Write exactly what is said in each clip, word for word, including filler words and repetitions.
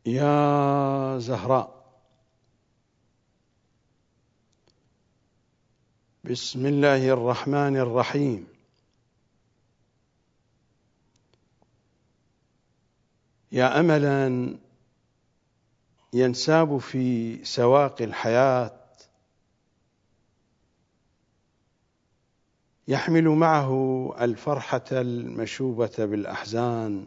يا زهراء، بسم الله الرحمن الرحيم. يا أملا ينساب في سواق الحياة، يحمل معه الفرحة المشوبة بالأحزان،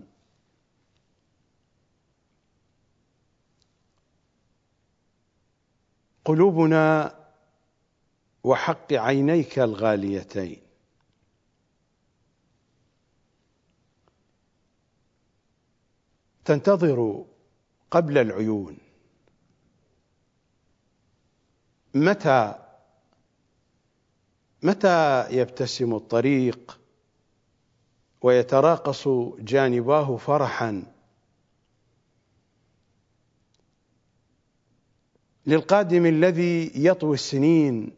قلوبنا وحق عينيك الغاليتين. تنتظر قبل العيون متى متى يبتسم الطريق ويتراقص جانباه فرحا للقادم الذي يطوي السنين،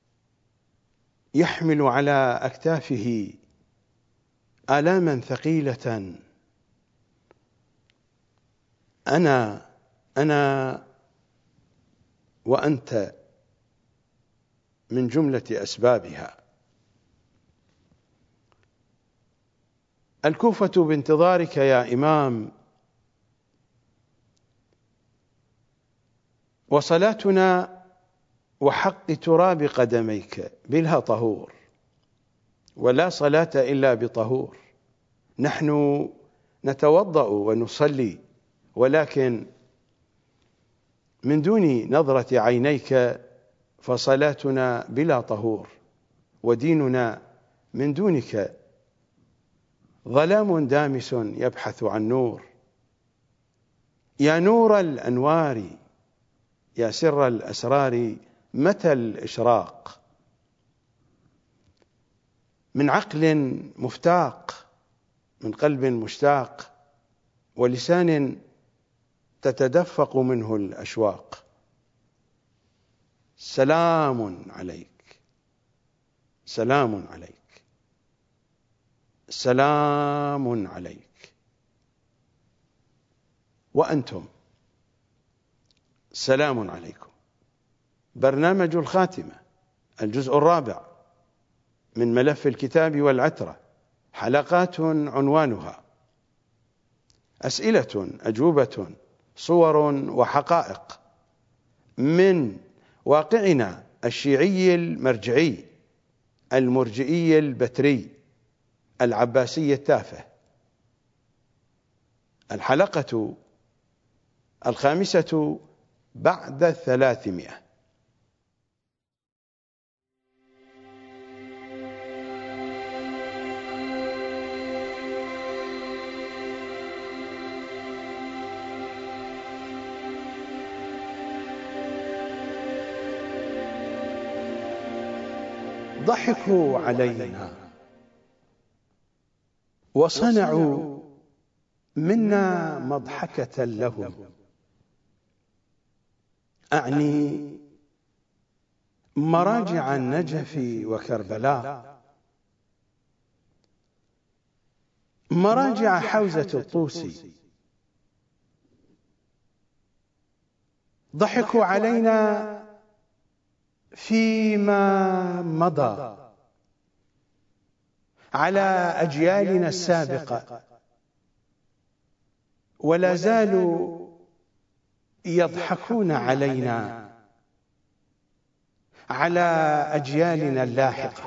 يحمل على أكتافه آلاما ثقيلة. أنا أنا وأنت من جملة أسبابها. الكوفة بانتظارك يا إمام، وصلاتنا وحق تراب قدميك بلها طهور، ولا صلاة إلا بطهور. نحن نتوضأ ونصلي، ولكن من دون نظرة عينيك فصلاتنا بلا طهور، وديننا من دونك ظلام دامس يبحث عن نور. يا نور الأنوار، يا سر الأسرار، متى الإشراق؟ من عقل مفتاق، من قلب مشتاق، ولسان تتدفق منه الأشواق. سلام عليك، سلام عليك، سلام عليك. وأنتم سلام عليكم. برنامج الخاتمة، الجزء الرابع من ملف الكتاب والعترة، حلقات عنوانها أسئلة أجوبة، صور وحقائق من واقعنا الشيعي المرجعي المرجئي البتري العباسي التافه. الحلقة الخامسة بعد الثلاثمائة. ضحكوا علينا وصنعوا منا مضحكة لهم، أعني مراجع النجف وكربلاء، مراجع حوزة الطوسي. ضحكوا علينا فيما مضى على أجيالنا السابقة، ولا زالوا يضحكون علينا على أجيالنا اللاحقة.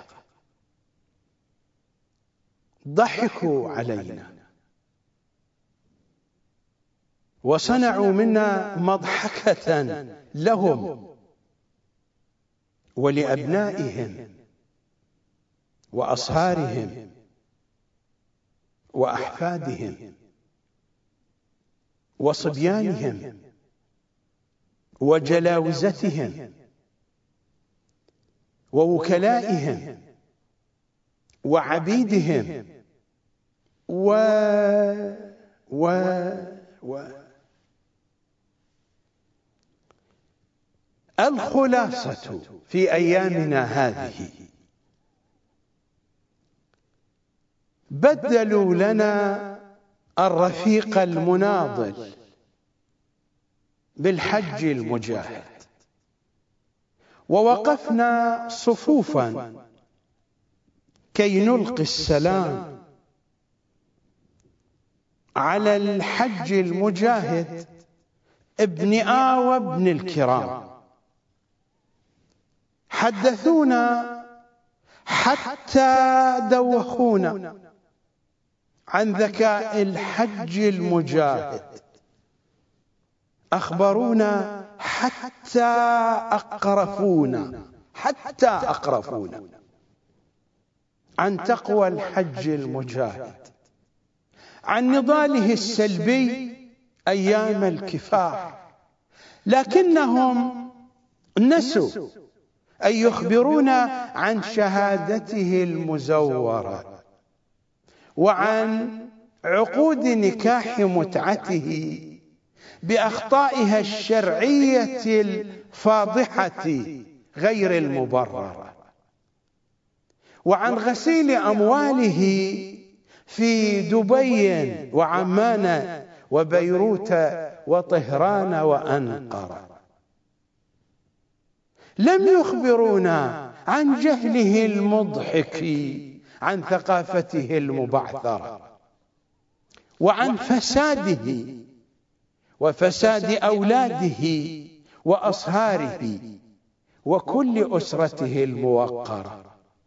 ضحكوا علينا وصنعوا منا مضحكة لهم ولأبنائهم وأصهارهم وأحفادهم وصبيانهم وجلاوزتهم ووكلائهم وعبيدهم و و و الخلاصة في أيامنا هذه، بدلوا لنا الرفيق المناضل بالحج المجاهد، ووقفنا صفوفا كي نلقي السلام على الحج المجاهد ابن آوى ابن الكرام. حدثونا حتى دوخونا عن ذكاء الحج المجاهد، أخبرونا حتى أقرفونا حتى أقرفونا عن تقوى الحج المجاهد، عن نضاله السلبي أيام الكفاح، لكنهم نسوا أن يخبرونا عن شهادته المزورة، وعن عقود نكاح متعته بأخطائها الشرعية الفاضحة غير المبررة، وعن غسيل أمواله في دبي وعمان وبيروت وطهران وأنقرة. لم يخبرونا عن جهله المضحك عن ثقافته المبعثرة، وعن فساده وفساد أولاده وأصهاره وكل أسرته الموقرة.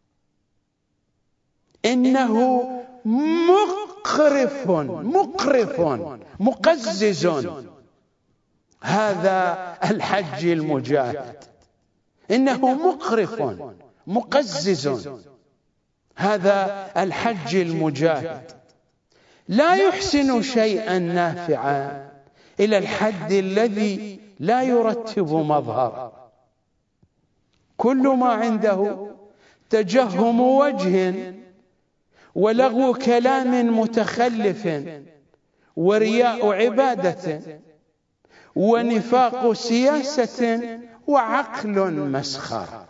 إنه مقرف مقرف مقزز هذا الحج المجاهد، إنه مقرف مقزز هذا الحج المجاهد، لا يحسن شيئا نافعا إلى الحد الذي لا يرتب مظهر، كل ما عنده تجهم وجه ولغو كلام متخلف ورياء عبادة ونفاق سياسة وعقل مسخر.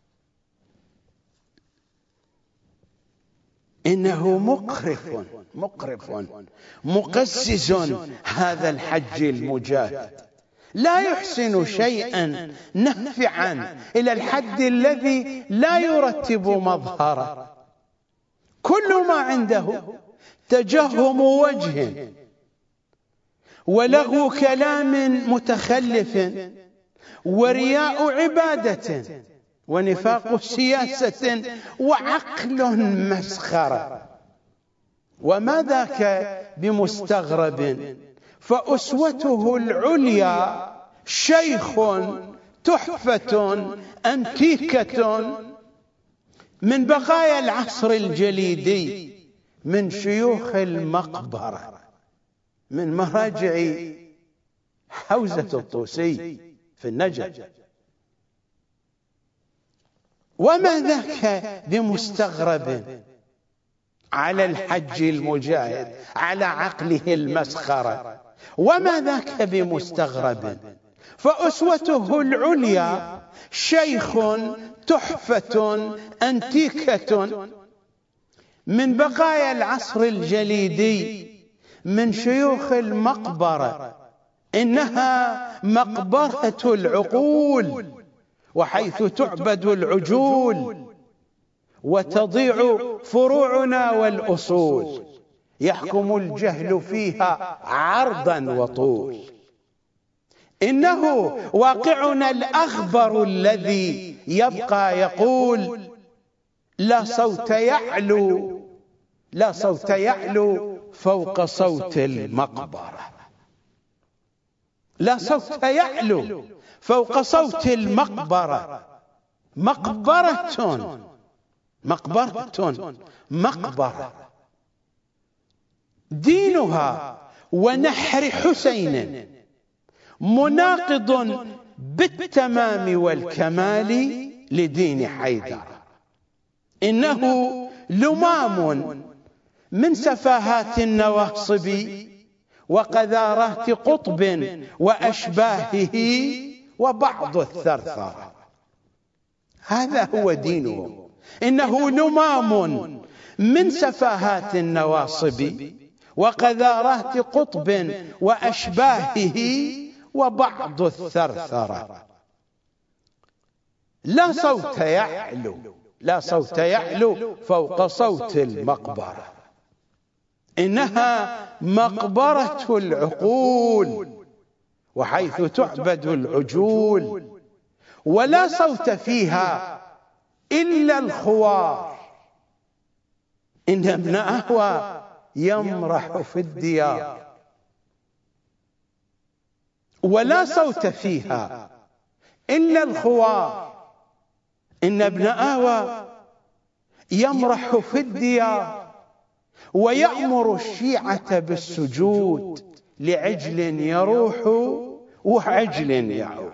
إنه مقرف مقرف مقزز هذا الحج المجاهد، لا يحسن شيئا نافعا إلى الحد الذي لا يرتب مظهره، كل ما عنده تجهم وجه ولغو كلام متخلف ورياء عبادة ونفاق سياسة وعقل مسخرة. وما ذاك بمستغرب، فأسوته العليا شيخ تحفة أنتيكة من بقايا العصر الجليدي، من شيوخ المقبرة، من مراجع حوزة الطوسي في النجف. وما ذاك بمستغرب على الحج المجاهد، على عقله المسخرة. وما ذاك بمستغرب، فأسوته العليا شيخ تحفة أنتيكة من بقايا العصر الجليدي، من شيوخ المقبرة، إنها مقبرة العقول، وحيث تعبد العجول وتضيع فروعنا والأصول، يحكم الجهل فيها عرضا وطول. إنه واقعنا الأخبر الذي يبقى يقول لا صوت يعلو لا صوت يعلو فوق صوت المقبرة، لا صوت يعلو فوق صوت المقبرة. مقبرة مقبرة مقبرة دينها ونحر حسين مناقض بالتمام والكمال لدين حيدر. إنه لمام من سفاهات النواصب وقذارات قطب وأشباهه وبعض الثرثرة. هذا هو دينهم. إنه لمام من سفاهات النواصب وقذارات قطب وأشباهه وبعض الثرثرة. لا صوت يعلو لا صوت يعلو فوق صوت المقبرة، إنها مقبرة العقول وحيث تعبد العجول، ولا صوت فيها إلا الخوار، إن ابن أهوى يمرح في الديار. ولا صوت فيها إلا الخوار، إن ابن أهوى يمرح في الديار، ويأمر الشيعة بالسجود لعجل يروح وعجل يعود.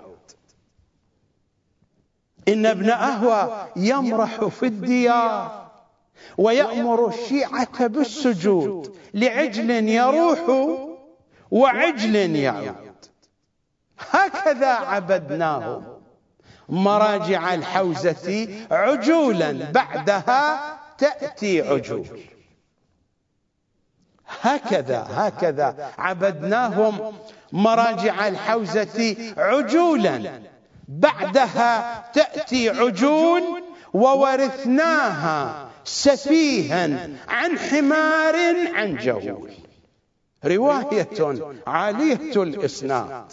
إن ابن أهوى يمرح في الديار ويأمر الشيعة بالسجود لعجل يروح وعجل يعود. هكذا عبدناهم مراجع الحوزة عجولا بعدها تأتي عجول. هكذا هكذا عبدناهم مراجع الحوزة عجولا بعدها تأتي عجول، وورثناها سفيها عن حمار عن جهول. رواية عالية الإسناد.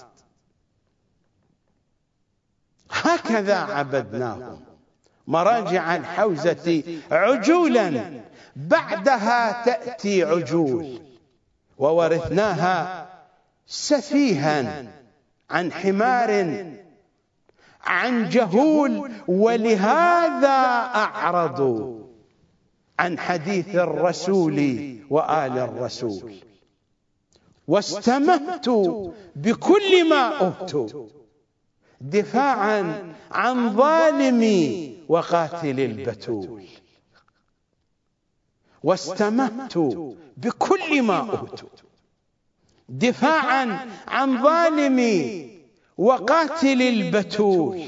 هكذا عبدناهم مراجع الحوزة عجولا بعدها تأتي عجول، وورثناها سفيها عن حمار عن جهول. ولهذا أعرضوا عن حديث الرسول وآل الرسول، واستمهت بكل ما أوتوا دفاعا عن ظالمي وقاتل البتول. واستمهت بكل ما أوتوا دفاعا عن ظالمي وقاتل البتول.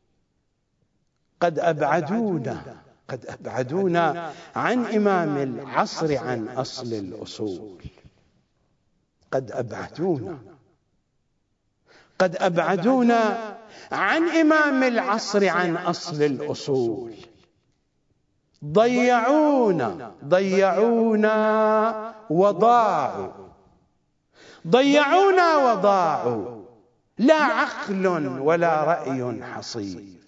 قد أبعدونا قد أبعدونا عن إمام العصر عن أصل الأصول. قد أبعدونا قد أبعدونا عن إمام العصر عن أصل الأصول. ضيعونا ضيعونا وضاعوا ضيعونا وضاعوا، لا عقل ولا رأي حصيف.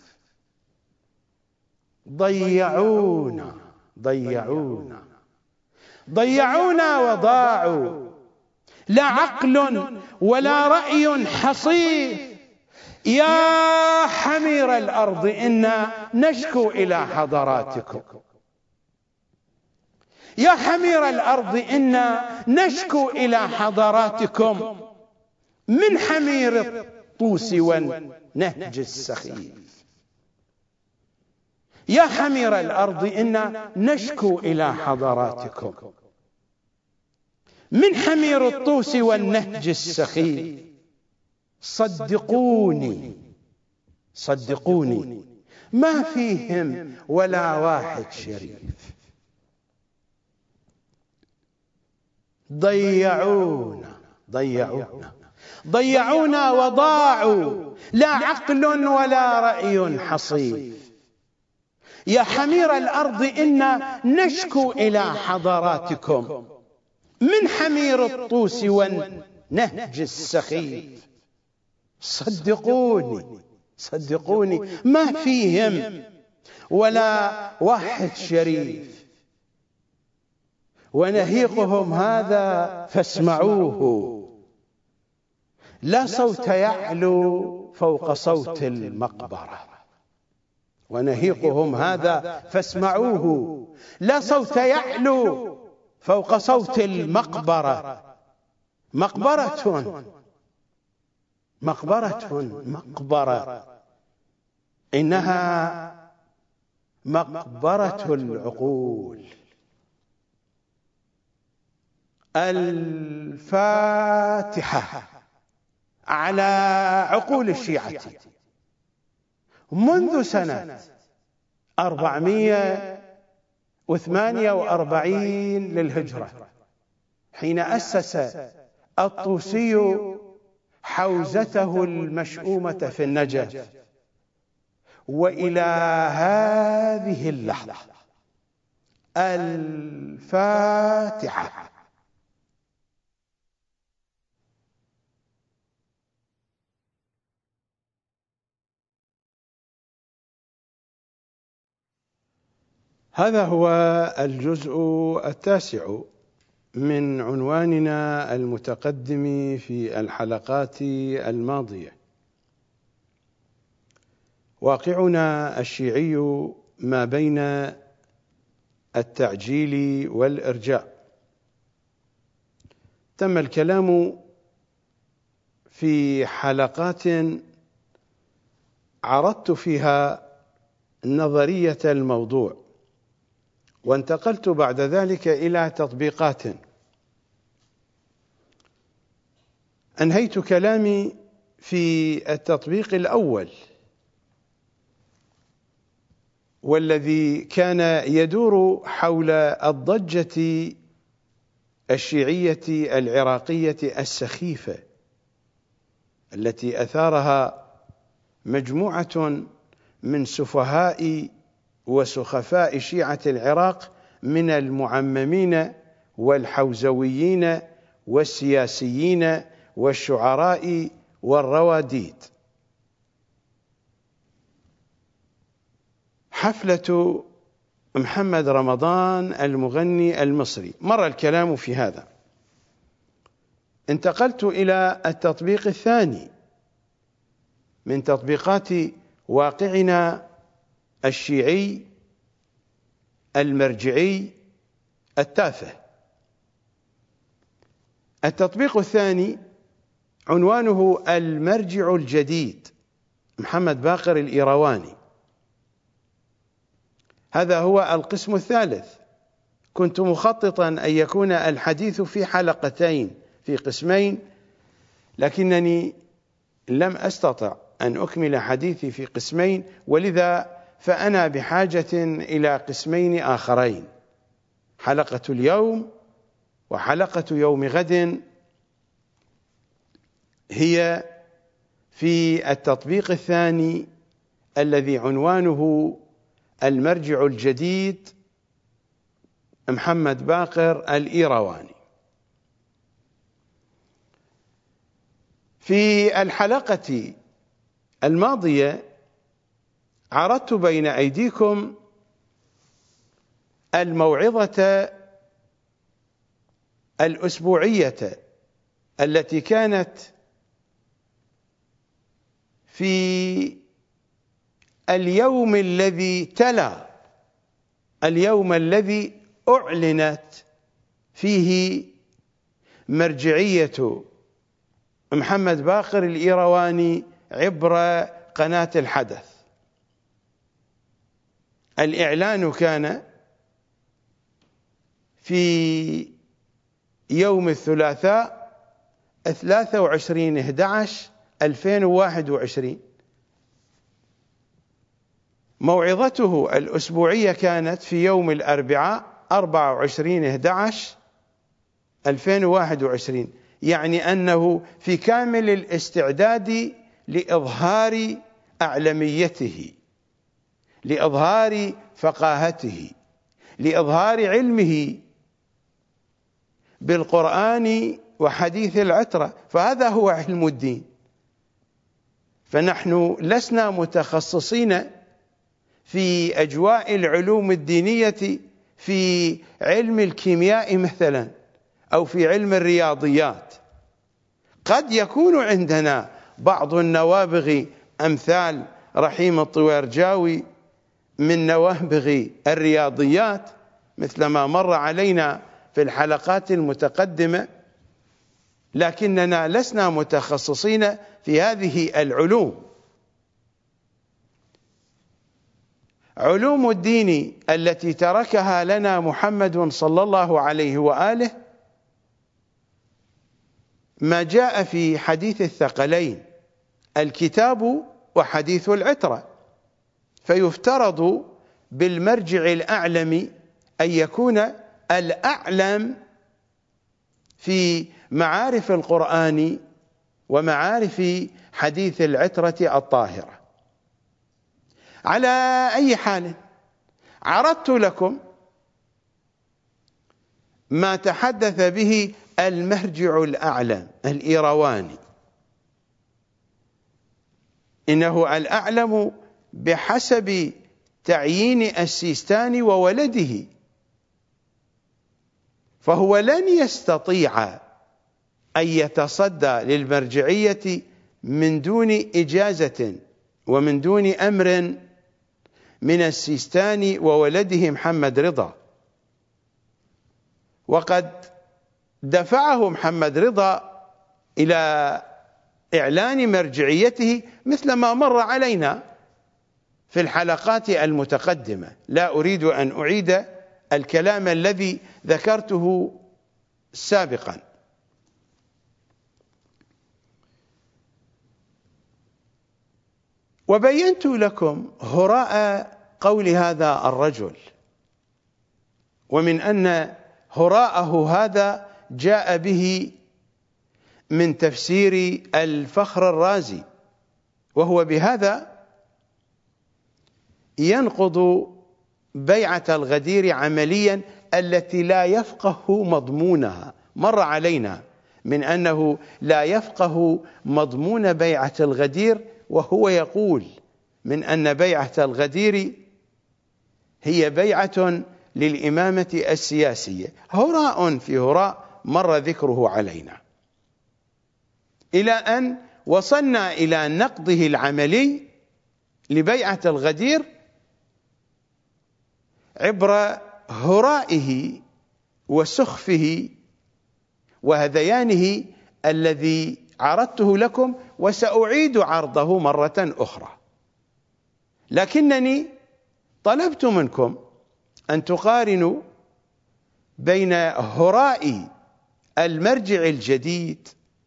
ضيعونا ضيعونا ضيعونا وضاعوا، لا عقل ولا رأي حصيف. يا حمير الأرض إنا نشكو إلى حضراتكم، يا حمير الأرض إنا نشكو إلى حضراتكم من حمير الطوس والنهج السخيف. يا حمير الأرض إنا نشكو إلى حضراتكم من حمير الطوس والنهج السخيف. صدقوني صدقوني ما فيهم ولا واحد شريف. ضيعونا ضيعونا ضيعونا وضاعوا، لا عقل ولا رأي حصيف. يا حمير الأرض إنا نشكو إلى حضراتكم من حمير الطوس والنهج السخيف. صدقوني صدقوني ما فيهم ولا واحد شريف. ونهيقهم هذا فاسمعوه، لا صوت يعلو فوق صوت المقبرة. ونهيقهم هذا فاسمعوه، لا صوت يعلو فوق صوت المقبرة. مقبرة مقبرة مقبرة إنها مقبرة العقول. الفاتحة على عقول الشيعة منذ سنة أربعمائة وثمانية وأربعين للهجرة، حين أسس الطوسي حوزته المشؤومة في النجف. وإلى هذه اللحظة الفاتحة. هذا هو الجزء التاسع من عنواننا المتقدم في الحلقات الماضية. واقعنا الشيعي ما بين التعجيل والإرجاء. تم الكلام في حلقات عرضت فيها نظرية الموضوع، وانتقلت بعد ذلك إلى تطبيقات. أنهيت كلامي في التطبيق الأول، والذي كان يدور حول الضجة الشيعية العراقية السخيفة التي أثارها مجموعة من سفهاء وسخفاء شيعة العراق من المعممين والحوزويين والسياسيين والشعراء والرواديد. حفلة محمد رمضان المغني المصري، مر الكلام في هذا. انتقلت إلى التطبيق الثاني من تطبيقات واقعنا الشيعي المرجعي التافه. التطبيق الثاني عنوانه المرجع الجديد، محمد باقر الإيرواني. هذا هو القسم الثالث. كنت مخططا أن يكون الحديث في حلقتين في قسمين، لكنني لم أستطع أن أكمل حديثي في قسمين، ولذا فأنا بحاجة إلى قسمين آخرين، حلقة اليوم وحلقة يوم غد هي في التطبيق الثاني الذي عنوانه المرجع الجديد محمد باقر الإيرواني. في الحلقة الماضية عرضت بين أيديكم الموعظة الأسبوعية التي كانت في اليوم الذي تلا اليوم الذي أعلنت فيه مرجعية محمد باقر الإيرواني عبر قناة الحدث. الإعلان كان في يوم الثلاثاء ثلاثة وعشرين أحد عشر ألفين وواحد وعشرين. موعظته الأسبوعية كانت في يوم الأربعاء أربعة وعشرين أحد عشر ألفين وواحد وعشرين، يعني أنه في كامل الاستعداد لإظهار أعلميته، لإظهار فقاهته، لإظهار علمه بالقرآن وحديث العترة، فهذا هو علم الدين. فنحن لسنا متخصصين في أجواء العلوم الدينية في علم الكيمياء مثلا أو في علم الرياضيات. قد يكون عندنا بعض النوابغ أمثال رحيم الطويرجاوي من نوابغ الرياضيات مثل ما مر علينا في الحلقات المتقدمة، لكننا لسنا متخصصين في هذه العلوم. علوم الدين التي تركها لنا محمد صلى الله عليه وآله ما جاء في حديث الثقلين، الكتاب وحديث العترة. فيفترض بالمرجع الأعلم أن يكون الأعلم في معارف القرآن ومعارف حديث العترة الطاهرة. على أي حال، عرضت لكم ما تحدث به المرجع الأعلم الإيرواني، إنه الأعلم بحسب تعيين السيستاني وولده، فهو لن يستطيع أن يتصدى للمرجعية من دون إجازة ومن دون أمر من السيستاني وولده محمد رضا. وقد دفعه محمد رضا إلى إعلان مرجعيته مثل ما مر علينا في الحلقات المتقدمة. لا أريد أن أعيد الكلام الذي ذكرته سابقا. وبينت لكم هراء قول هذا الرجل، ومن أن هراءه هذا جاء به من تفسير الفخر الرازي، وهو بهذا ينقض بيعة الغدير عمليا التي لا يفقه مضمونها. مر علينا من أنه لا يفقه مضمون بيعة الغدير، وهو يقول من أن بيعة الغدير هي بيعة للإمامة السياسية. هراء في هراء مر ذكره علينا، إلى أن وصلنا إلى نقضه العملي لبيعة الغدير عبر هرائه وسخفه وهذيانه الذي عرضته لكم، وسأعيد عرضه مرة أخرى. لكنني طلبت منكم أن تقارنوا بين هراء المرجع الجديد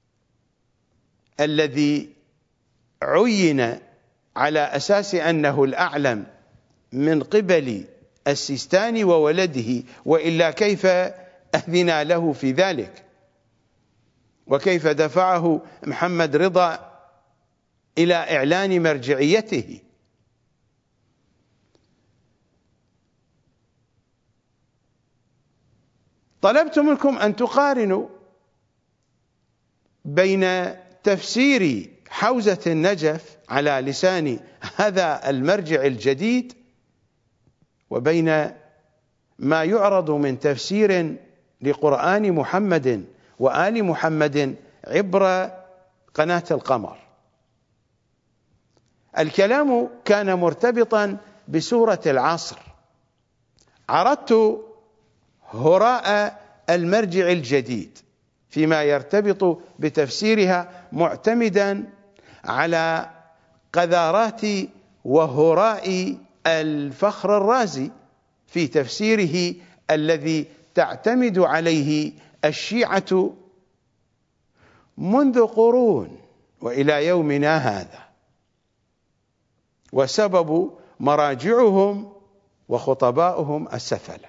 الذي عين على أساس أنه الأعلم من قبل السيستاني وولده، وإلا كيف أذن له في ذلك؟ وكيف دفعه محمد رضا إلى إعلان مرجعيته؟ طلبت منكم أن تقارنوا بين تفسير حوزة النجف على لسان هذا المرجع الجديد وبين ما يعرض من تفسير لقرآن محمد وآل محمد عبر قناة القمر. الكلام كان مرتبطا بسورة العصر. عرضت هراء المرجع الجديد فيما يرتبط بتفسيرها معتمدا على قذارات وهراء الفخر الرازي في تفسيره الذي تعتمد عليه الشيعة منذ قرون وإلى يومنا هذا، وسبب مراجعهم وخطباؤهم السفلة.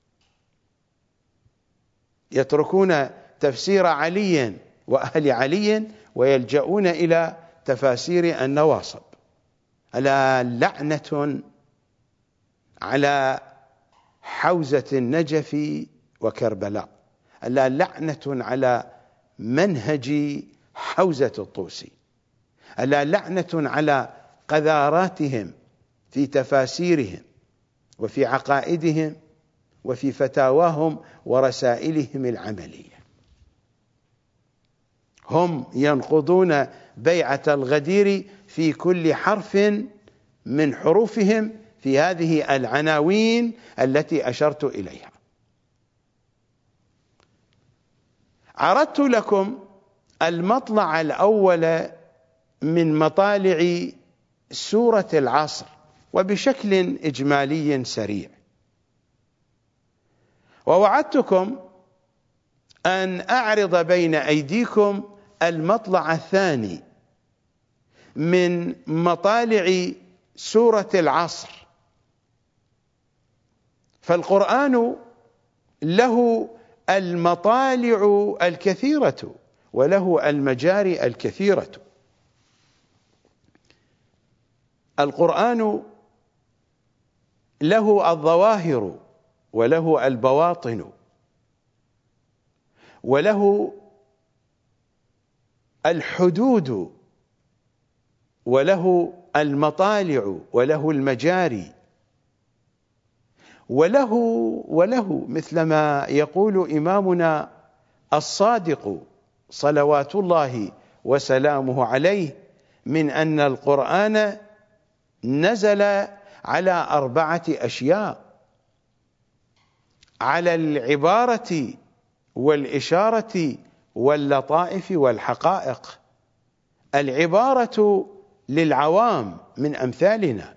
يتركون تفسير علي وأهل علي ويلجؤون إلى تفاسير النواصب. ألا لعنة على حوزة النجف وكربلاء، ألا لعنة على منهج حوزة الطوسي، ألا لعنة على قذاراتهم في تفاسيرهم وفي عقائدهم وفي فتاواهم ورسائلهم العملية. هم ينقضون بيعة الغدير في كل حرف من حروفهم في هذه العناوين التي أشرت إليها. عرضت لكم المطلع الأول من مطالع سورة العصر وبشكل إجمالي سريع، ووعدتكم أن أعرض بين أيديكم المطلع الثاني من مطالع سورة العصر. فالقرآن له المطالع الكثيرة وله المجاري الكثيرة. القرآن له الظواهر وله البواطن وله الحدود وله المطالع وله المجاري وله وله مثلما يقول إمامنا الصادق صلوات الله وسلامه عليه من أن القرآن نزل على أربعة أشياء: على العبارة والإشارة واللطائف والحقائق. العبارة للعوام من أمثالنا،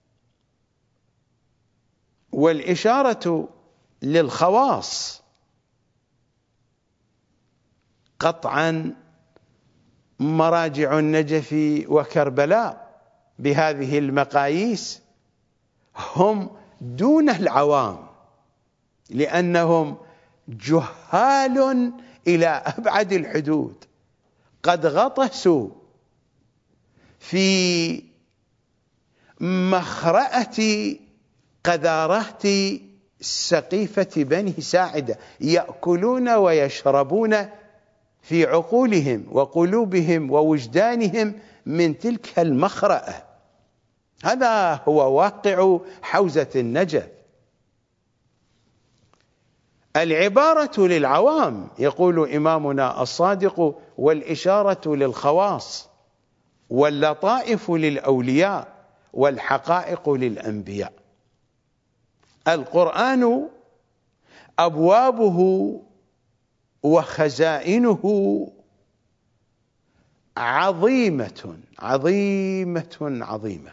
والإشارة للخواص قطعا مراجع النجف وكربلاء بهذه المقاييس هم دون العوام، لأنهم جهال إلى أبعد الحدود، قد غطسوا في مخرأة قذارات سقيفة بني ساعدة، يأكلون ويشربون في عقولهم وقلوبهم ووجدانهم من تلك المخرأة. هذا هو واقع حوزة النجف. العبارة للعوام يقول إمامنا الصادق، والإشارة للخواص، واللطائف للأولياء، والحقائق للأنبياء. القرآن أبوابه وخزائنه عظيمة عظيمة عظيمة.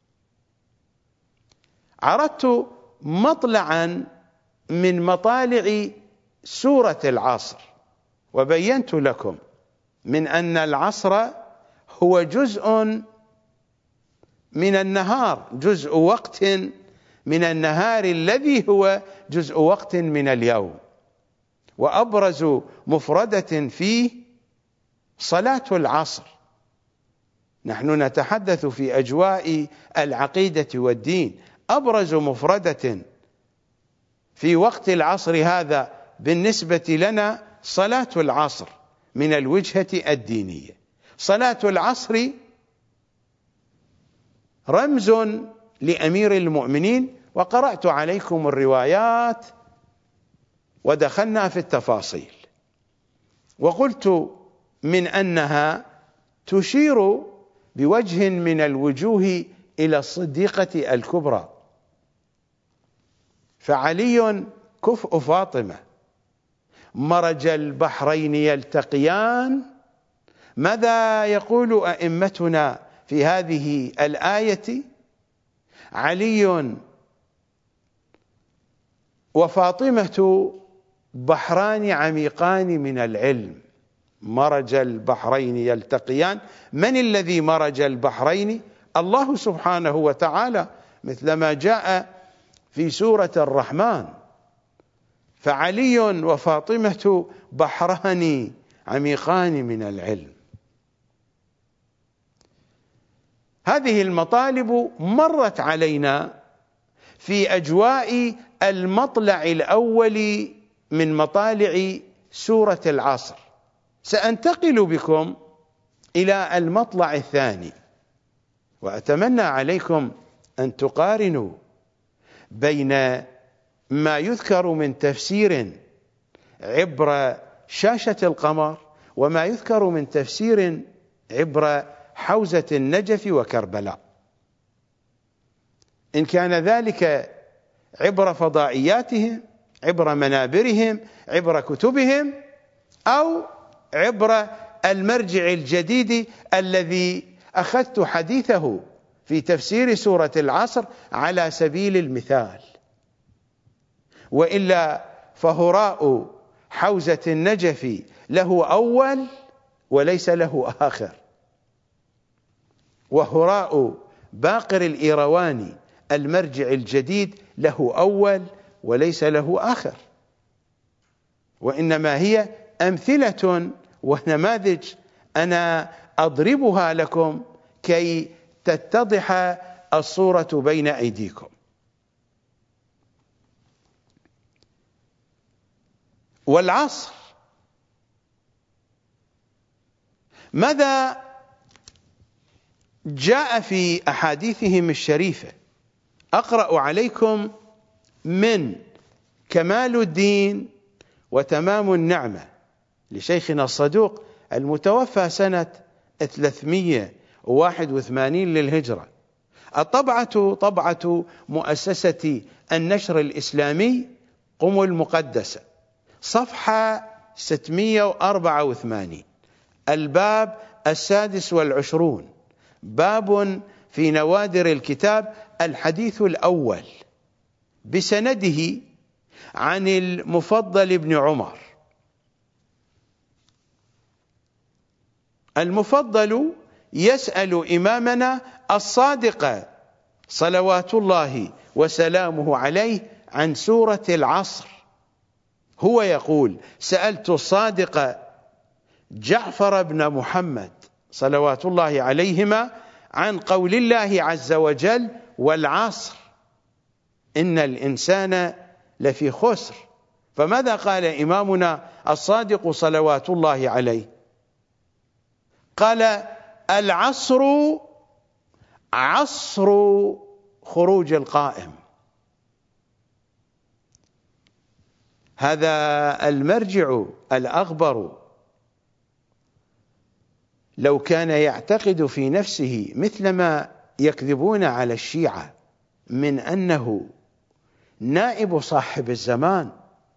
عرضت مطلعا من مطالع سورة العصر، وبينت لكم من أن العصر هو جزء من النهار، جزء وقت من النهار الذي هو جزء وقت من اليوم، وأبرز مفردة فيه صلاة العصر. نحن نتحدث في أجواء العقيدة والدين. أبرز مفردة في وقت العصر هذا بالنسبة لنا صلاة العصر من الوجهة الدينية. صلاة العصر رمز لأمير المؤمنين، وقرأت عليكم الروايات ودخلنا في التفاصيل، وقلت من أنها تشير بوجه من الوجوه إلى الصديقة الكبرى، فعلي كفء فاطمة، مرج البحرين يلتقيان. ماذا يقول أئمتنا في هذه الآية؟ علي وفاطمة بحران عميقان من العلم. مرج البحرين يلتقيان. من الذي مرج البحرين؟ الله سبحانه وتعالى، مثلما جاء في سورة الرحمن: فعلي وفاطمة بحران عميقان من العلم. هذه المطالب مرت علينا في أجواء المطلع الأول من مطالع سورة العصر. سأنتقل بكم إلى المطلع الثاني، وأتمنى عليكم أن تقارنوا بين ما يذكر من تفسير عبر شاشة القمر وما يذكر من تفسير عبر حوزة النجف وكربلاء، إن كان ذلك عبر فضائياتهم، عبر منابرهم، عبر كتبهم، أو عبر المرجع الجديد الذي أخذت حديثه في تفسير سورة العصر على سبيل المثال. وإلا فهراء حوزة النجف له أول وليس له آخر، وهراء باقر الإيرواني المرجع الجديد له أول وليس له آخر، وإنما هي أمثلة ونماذج أنا أضربها لكم كي تتضح الصورة بين أيديكم. والعصر ماذا جاء في أحاديثهم الشريفة؟ أقرأ عليكم من كمال الدين وتمام النعمة لشيخنا الصدوق المتوفى سنة ثلاثمئة وواحد وثمانين للهجرة. الطبعة طبعة مؤسسة النشر الإسلامي قم المقدسة، صفحة ستمئة وأربعة وثمانين، الباب السادس والعشرون، باب في نوادر الكتاب، الحديث الأول، بسنده عن المفضل بن عمر. المفضل يسأل إمامنا الصادق صلوات الله وسلامه عليه عن سورة العصر. هو يقول: سألت الصادق جعفر بن محمد صلوات الله عليهما عن قول الله عز وجل: والعصر إن الإنسان لفي خسر. فماذا قال إمامنا الصادق صلوات الله عليه؟ قال: العصر عصر خروج القائم. هذا المرجع الأغبر لو كان يعتقد في نفسه مثلما يكذبون على الشيعة من أنه نائب صاحب الزمان،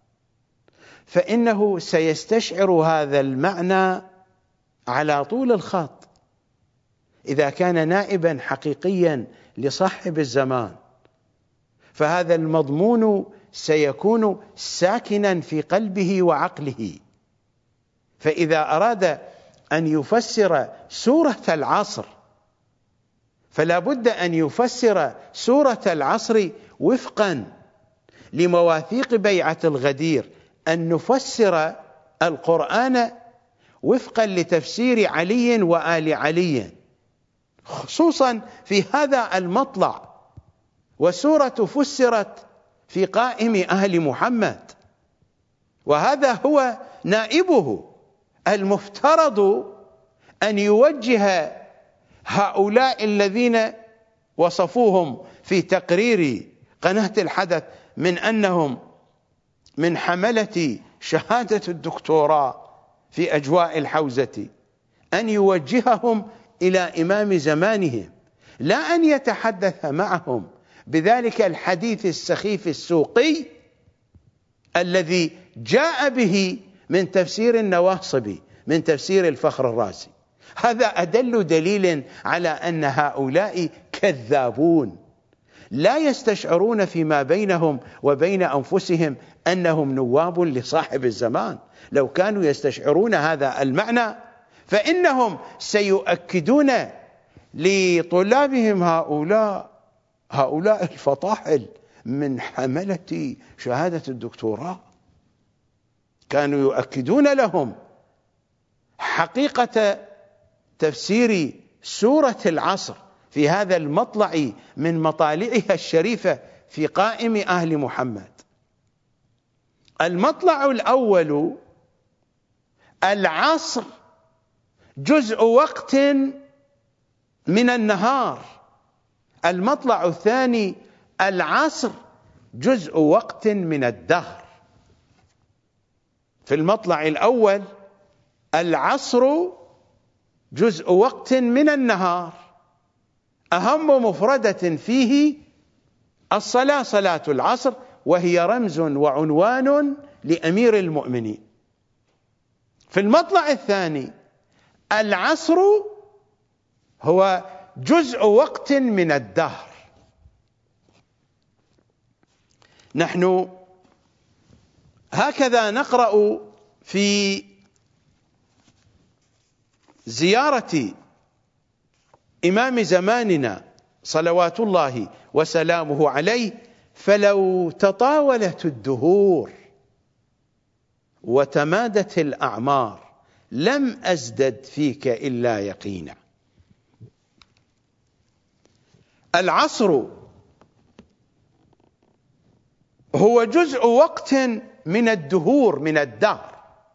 فإنه سيستشعر هذا المعنى على طول الخط. إذا كان نائبا حقيقيا لصاحب الزمان، فهذا المضمون سيكون ساكنا في قلبه وعقله. فإذا أراد أن يفسر سورة العصر فلا بد أن يفسر سورة العصر وفقا لمواثيق بيعة الغدير، أن نفسر القرآن وفقا لتفسير علي وآل علي، خصوصا في هذا المطلع. وسورة فسرت في قائم أهل محمد، وهذا هو نائبه. المفترض أن يوجه هؤلاء الذين وصفوهم في تقرير قناة الحدث من أنهم من حملة شهادة الدكتوراه في أجواء الحوزة، أن يوجههم إلى إمام زمانهم، لا أن يتحدث معهم بذلك الحديث السخيف السوقي الذي جاء به من تفسير النواصبي، من تفسير الفخر الرازي. هذا أدل دليل على أن هؤلاء كذابون، لا يستشعرون فيما بينهم وبين أنفسهم أنهم نواب لصاحب الزمان. لو كانوا يستشعرون هذا المعنى فإنهم سيؤكدون لطلابهم هؤلاء هؤلاء الفطاحل من حملة شهادة الدكتوراه، كانوا يؤكدون لهم حقيقة تفسير سورة العصر في هذا المطلع من مطالعها الشريفة في قائم أهل محمد. المطلع الأول: العصر جزء وقت من النهار. المطلع الثاني: العصر جزء وقت من الدهر. في المطلع الأول: العصر جزء وقت من النهار، أهم مفردة فيه الصلاة، صلاة العصر، وهي رمز وعنوان لأمير المؤمنين. في المطلع الثاني: العصر هو جزء وقت من الدهر. نحن هكذا نقرأ في زيارة إمام زماننا صلوات الله وسلامه عليه: فلو تطاولت الدهور وتمادت الأعمار لم أزدد فيك إلا يقينا. العصر هو جزء وقت من الدهور، من الدهر،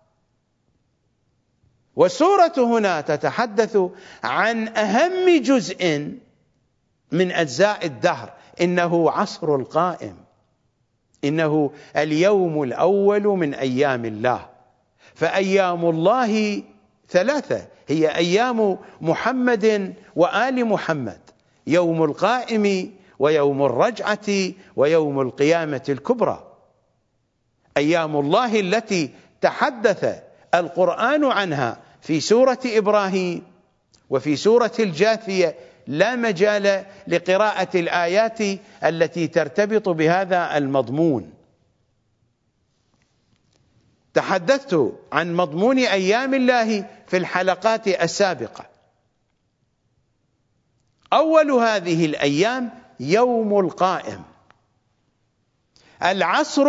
والسورة هنا تتحدث عن أهم جزء من أجزاء الدهر، إنه عصر القائم، إنه اليوم الأول من أيام الله. فأيام الله ثلاثة، هي أيام محمد وآل محمد: يوم القائم، ويوم الرجعة، ويوم القيامة الكبرى. أيام الله التي تحدث القرآن عنها في سورة إبراهيم وفي سورة الجاثية، لا مجال لقراءة الآيات التي ترتبط بهذا المضمون. تحدثت عن مضمون أيام الله في الحلقات السابقة. أول هذه الأيام يوم القائم. العصر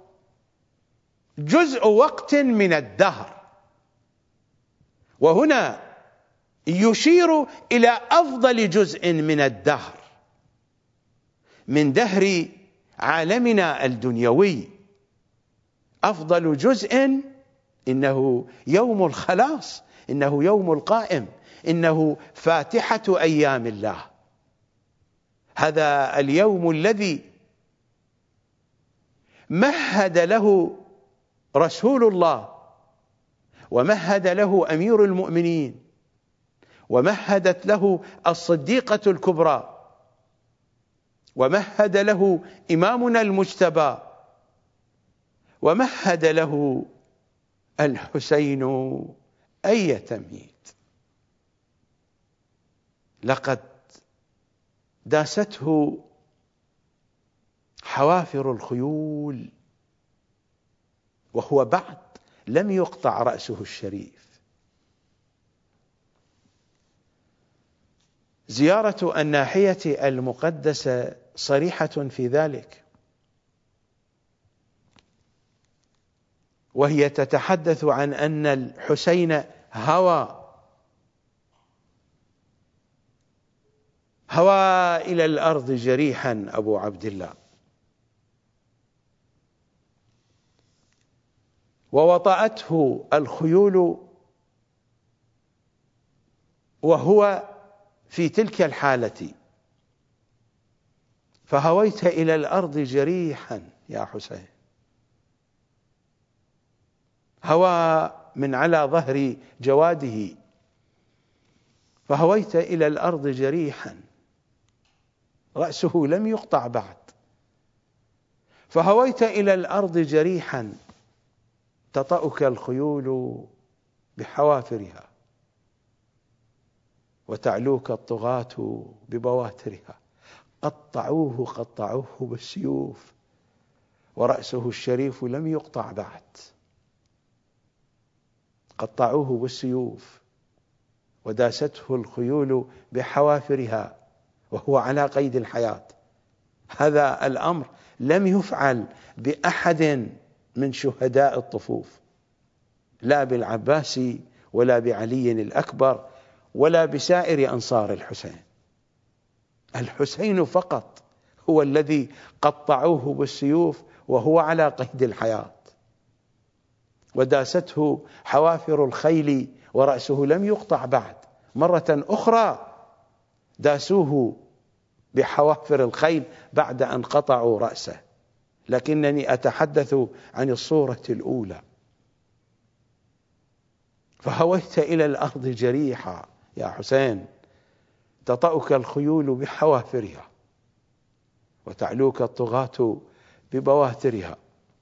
جزء وقت من الدهر، وهنا يشير إلى أفضل جزء من الدهر، من دهر عالمنا الدنيوي. أفضل جزء إنه يوم الخلاص، إنه يوم القائم، إنه فاتحة أيام الله. هذا اليوم الذي مهد له رسول الله، ومهد له أمير المؤمنين، ومهدت له الصديقة الكبرى، ومهد له إمامنا المجتبى، ومهد له الحسين أي تمهيد. لقد داسته حوافر الخيول وهو بعد لم يقطع رأسه الشريف. زيارة الناحية المقدسة صريحة في ذلك، وهي تتحدث عن أن الحسين هوى هوى إلى الأرض جريحا أبو عبد الله، ووطأته الخيول وهو في تلك الحالة، فهويت إلى الأرض جريحا يا حسين. هوى من على ظهر جواده، فهويت إلى الأرض جريحا، رأسه لم يقطع بعد، فهويت إلى الأرض جريحا تطأك الخيول بحوافرها، وتعلوك الطغاة ببواترها. قطعوه قطعوه بالسيوف، ورأسه الشريف لم يقطع بعد. قطعوه بالسيوف وداسته الخيول بحوافرها وهو على قيد الحياة. هذا الأمر لم يفعل بأحد من شهداء الطفوف، لا بالعباس ولا بعلي الأكبر ولا بسائر أنصار الحسين. الحسين فقط هو الذي قطعوه بالسيوف وهو على قيد الحياة، وداسته حوافر الخيل ورأسه لم يقطع بعد. مرة أخرى داسوه بحوافر الخيل بعد أن قطعوا رأسه، لكنني أتحدث عن الصورة الأولى. فهويت إلى الأرض جريحا يا حسين، تطأك الخيول بحوافرها، وتعلوك الطغاة ببواترها.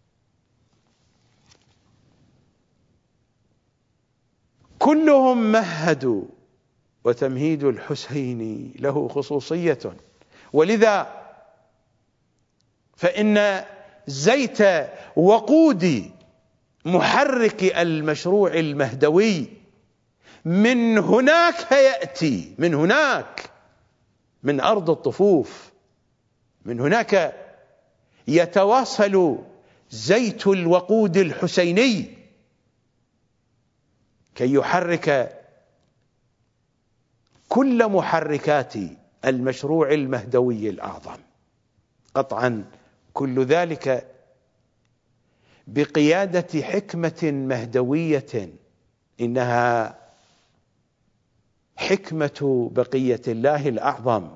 كلهم مهدوا، وتمهيد الحسين له خصوصية، ولذا فإن زيت وقود محرك المشروع المهدوي من هناك يأتي، من هناك، من أرض الطفوف، من هناك يتواصل زيت الوقود الحسيني كي يحرك كل محركات المشروع المهدوي الأعظم. قطعا كل ذلك بقيادة حكمة مهدوية، إنها حكمة بقية الله الأعظم،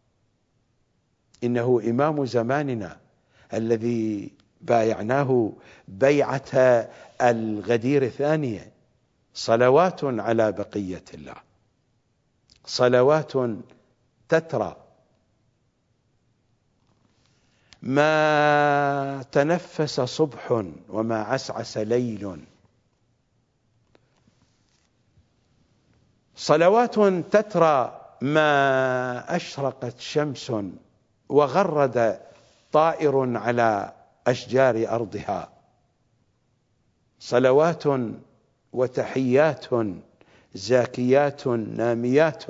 إنه إمام زماننا الذي بايعناه بيعة الغدير الثانية. صلوات على بقية الله، صلوات تترى ما تنفس صبح وما عسعس ليل، صلوات تترى ما أشرقت شمس وغرد طائر على أشجار أرضها، صلوات وتحيات زاكيات ناميات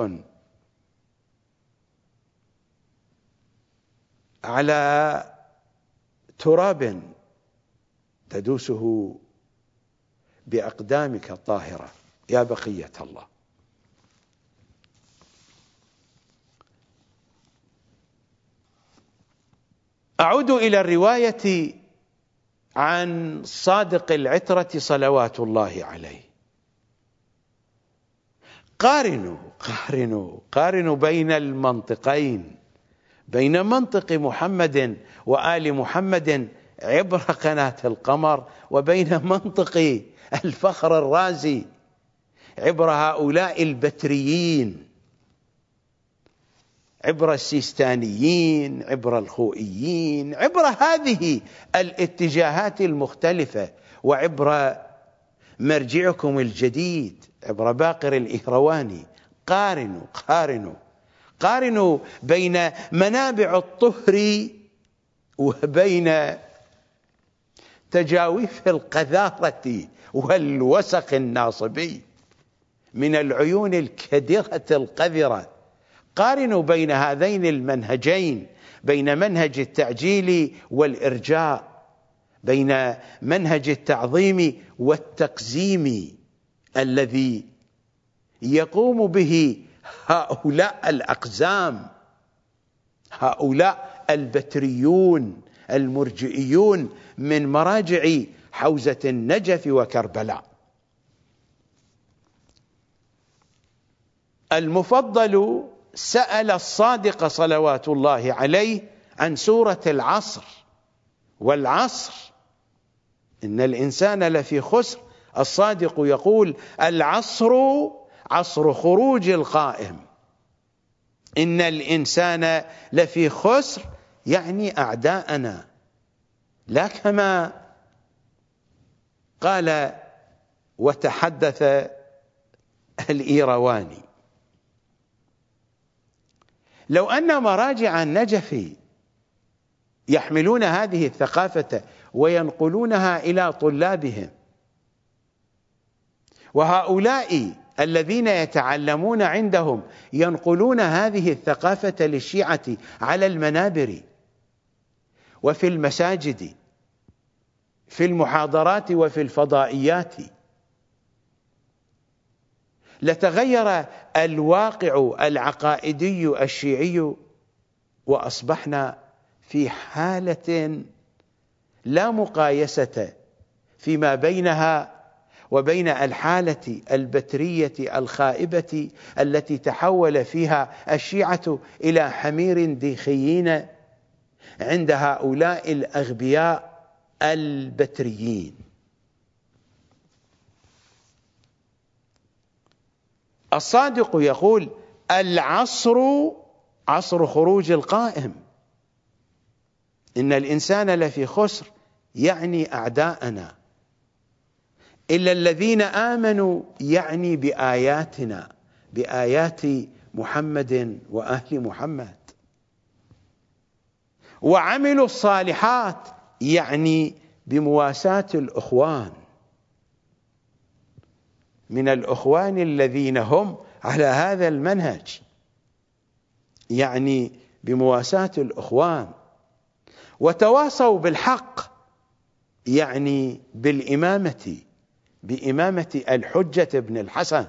على تراب تدوسه بأقدامك الطاهرة يا بقية الله. أعود إلى الرواية عن صادق العترة صلوات الله عليه. قارنوا قارنوا قارنوا بين المنطقين، بين منطق محمد وآل محمد عبر قناة القمر، وبين منطق الفخر الرازي عبر هؤلاء البتريين، عبر السيستانيين، عبر الخوئيين، عبر هذه الاتجاهات المختلفة، وعبر مرجعكم الجديد عبر باقر الإهرواني. قارنوا قارنوا قارنوا بين منابع الطهر وبين تجاويف القذارة والوسخ الناصبي من العيون الكدرة القذرة. قارنوا بين هذين المنهجين، بين منهج التعجيل والإرجاء، بين منهج التعظيم والتقزيم الذي يقوم به هؤلاء الأقزام، هؤلاء البتريون المرجئيون من مراجع حوزة النجف وكربلاء. المفضل سأل الصادق صلوات الله عليه عن سورة العصر، والعصر إن الإنسان لفي خسر. الصادق يقول العصر عصر خروج القائم، إن الإنسان لفي خسر يعني أعداءنا، لا كما قال وتحدث الإيرواني. لو أن مراجع النجف يحملون هذه الثقافة وينقلونها إلى طلابهم، وهؤلاء الذين يتعلمون عندهم ينقلون هذه الثقافة للشيعة على المنابر وفي المساجد، في المحاضرات وفي الفضائيات، لتغير الواقع العقائدي الشيعي، وأصبحنا في حالة لا مقايسة فيما بينها وبين الحالة البترية الخائبة التي تحول فيها الشيعة إلى حمير ديخيين عند هؤلاء الأغبياء البتريين. الصادق يقول العصر عصر خروج القائم، إن الإنسان لفي خسر يعني أعداءنا، إلا الذين آمنوا يعني بآياتنا، بآيات محمد وأهل محمد، وعملوا الصالحات يعني بمواساة الأخوان، من الأخوان الذين هم على هذا المنهج، يعني بمواساة الأخوان، وتواصوا بالحق يعني بالإمامة، بإمامة الحجة بن الحسن.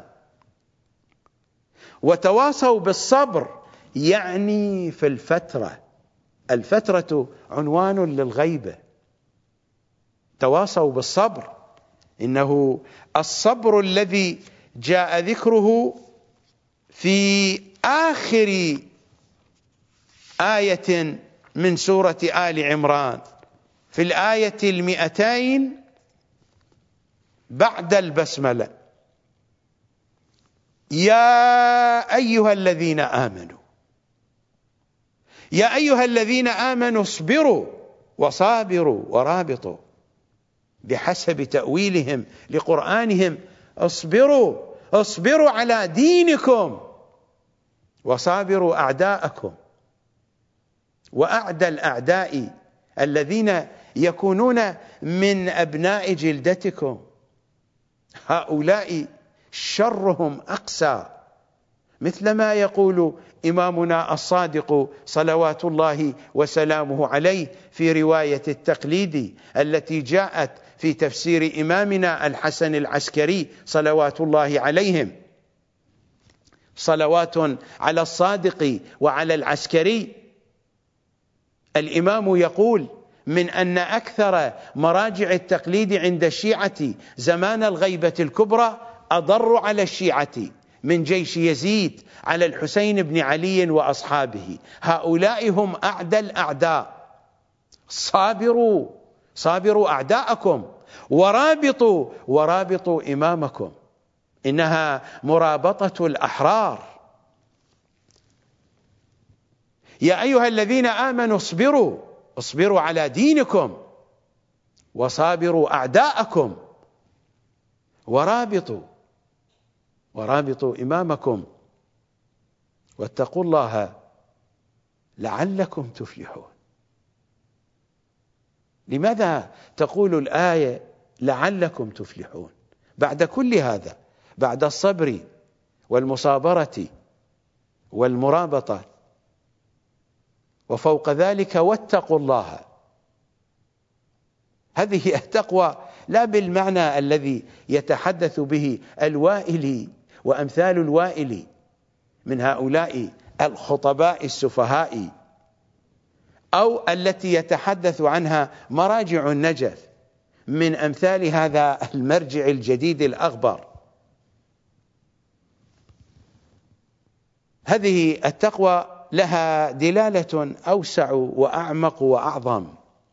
وتواصوا بالصبر، يعني في الفترة، الفترة عنوان للغيبة، تواصوا بالصبر، إنه الصبر الذي جاء ذكره في آخر آية من سورة آل عمران، في الآية المئتين بعد البسملة: يا أيها الذين آمنوا، يا أيها الذين آمنوا اصبروا وصابروا ورابطوا، بحسب تأويلهم لقرآنهم: اصبروا اصبروا على دينكم وصابروا أعداءكم. وأعدى الأعداء الذين يكونون من أبناء جلدتكم، هؤلاء شرهم أقسى، مثل ما يقول إمامنا الصادق صلوات الله وسلامه عليه في رواية التقليد التي جاءت في تفسير إمامنا الحسن العسكري صلوات الله عليهم: صلوات على الصادق وعلى العسكري. الإمام يقول: من أن أكثر مراجع التقليد عند الشيعة زمان الغيبة الكبرى أضر على الشيعة من جيش يزيد على الحسين بن علي وأصحابه. هؤلاء هم أعدى الأعداء. صابروا صابروا أعداءكم ورابطوا ورابطوا إمامكم، إنها مرابطة الأحرار. يا أيها الذين آمنوا اصبروا اصبروا على دينكم وصابروا أعداءكم ورابطوا ورابطوا إمامكم واتقوا الله لعلكم تفلحون. لماذا تقول الآية لعلكم تفلحون بعد كل هذا، بعد الصبر والمصابرة والمرابطة، وفوق ذلك واتقوا الله؟ هذه التقوى لا بالمعنى الذي يتحدث به الوائلي وأمثال الوائلي من هؤلاء الخطباء السفهاء، أو التي يتحدث عنها مراجع النجف من أمثال هذا المرجع الجديد الأخبر. هذه التقوى لها دلالة أوسع وأعمق وأعظم،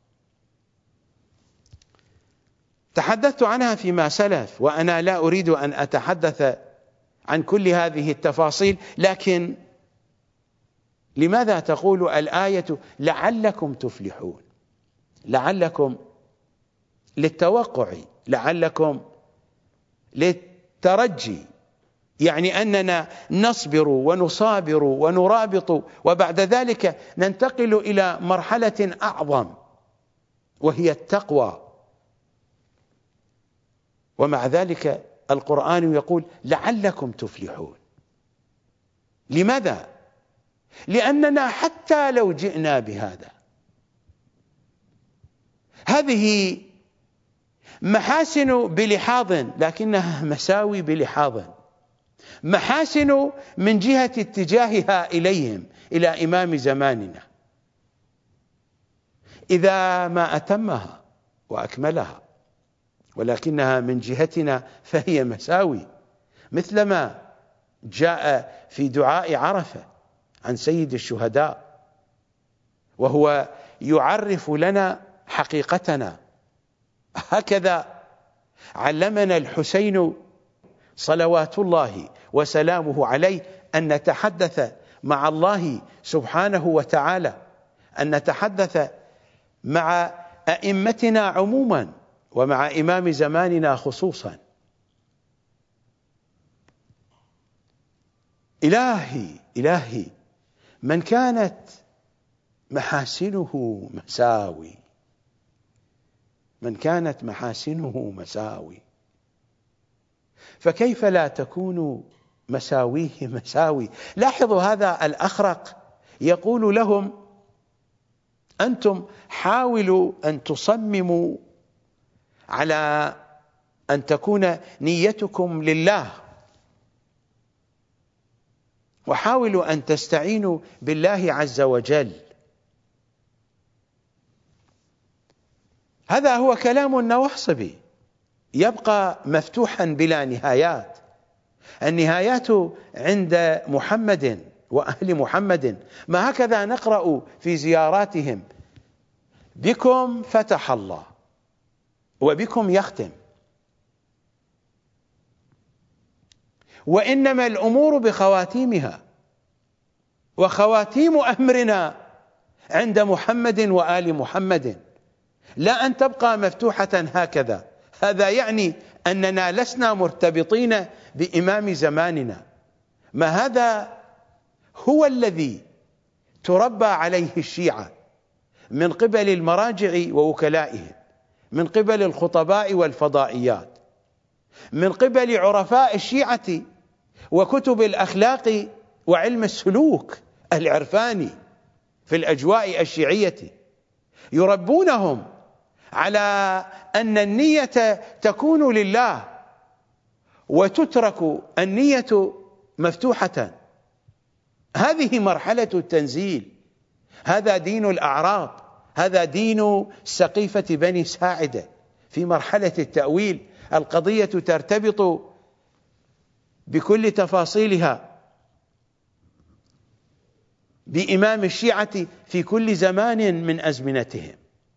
تحدثت عنها فيما سلف، وأنا لا أريد أن أتحدث عن كل هذه التفاصيل. لكن لماذا تقول الآية لعلكم تفلحون؟ لعلكم للتوقع، لعلكم للترجي، يعني أننا نصبر ونصابر ونرابط، وبعد ذلك ننتقل إلى مرحلة أعظم وهي التقوى. ومع ذلك القرآن يقول لعلكم تفلحون. لماذا؟ لأننا حتى لو جئنا بهذا، هذه محاسن بلحاظ لكنها مساوي بلحاظ. محاسن من جهة اتجاهها إليهم، إلى إمام زماننا، إذا ما أتمها وأكملها، ولكنها من جهتنا فهي مساوي، مثلما جاء في دعاء عرفة عن سيد الشهداء وهو يعرف لنا حقيقتنا. هكذا علمنا الحسين صلوات الله وسلامه عليه أن نتحدث مع الله سبحانه وتعالى، أن نتحدث مع أئمتنا عموما ومع إمام زماننا خصوصا. إلهي إلهي من كانت محاسنه مساوي، من كانت محاسنه مساوي، فكيف لا تكون مساويه مساوي؟ لاحظوا هذا الأخرق يقول لهم أنتم حاولوا أن تصمموا على أن تكون نيتكم لله، وحاولوا أن تستعينوا بالله عز وجل. هذا هو كلام النواصبي، يبقى مفتوحا بلا نهايات. النهايات عند محمد وأهل محمد. ما هكذا نقرأ في زياراتهم: بكم فتح الله وبكم يختم، وإنما الأمور بخواتيمها، وخواتيم أمرنا عند محمد وآل محمد، لا أن تبقى مفتوحة هكذا. هذا يعني أننا لسنا مرتبطين بإمام زماننا. ما هذا هو الذي تربى عليه الشيعة من قبل المراجع ووكلائهم، من قبل الخطباء والفضائيات، من قبل عرفاء الشيعة وكتب الأخلاق وعلم السلوك العرفاني في الأجواء الشيعية. يربونهم على أن النية تكون لله وتترك النية مفتوحة. هذه مرحلة التنزيل، هذا دين الأعراب، هذا دين سقيفة بني ساعدة. في مرحلة التأويل القضية ترتبط بكل تفاصيلها بإمام الشيعة في كل زمان من أزمنتهم.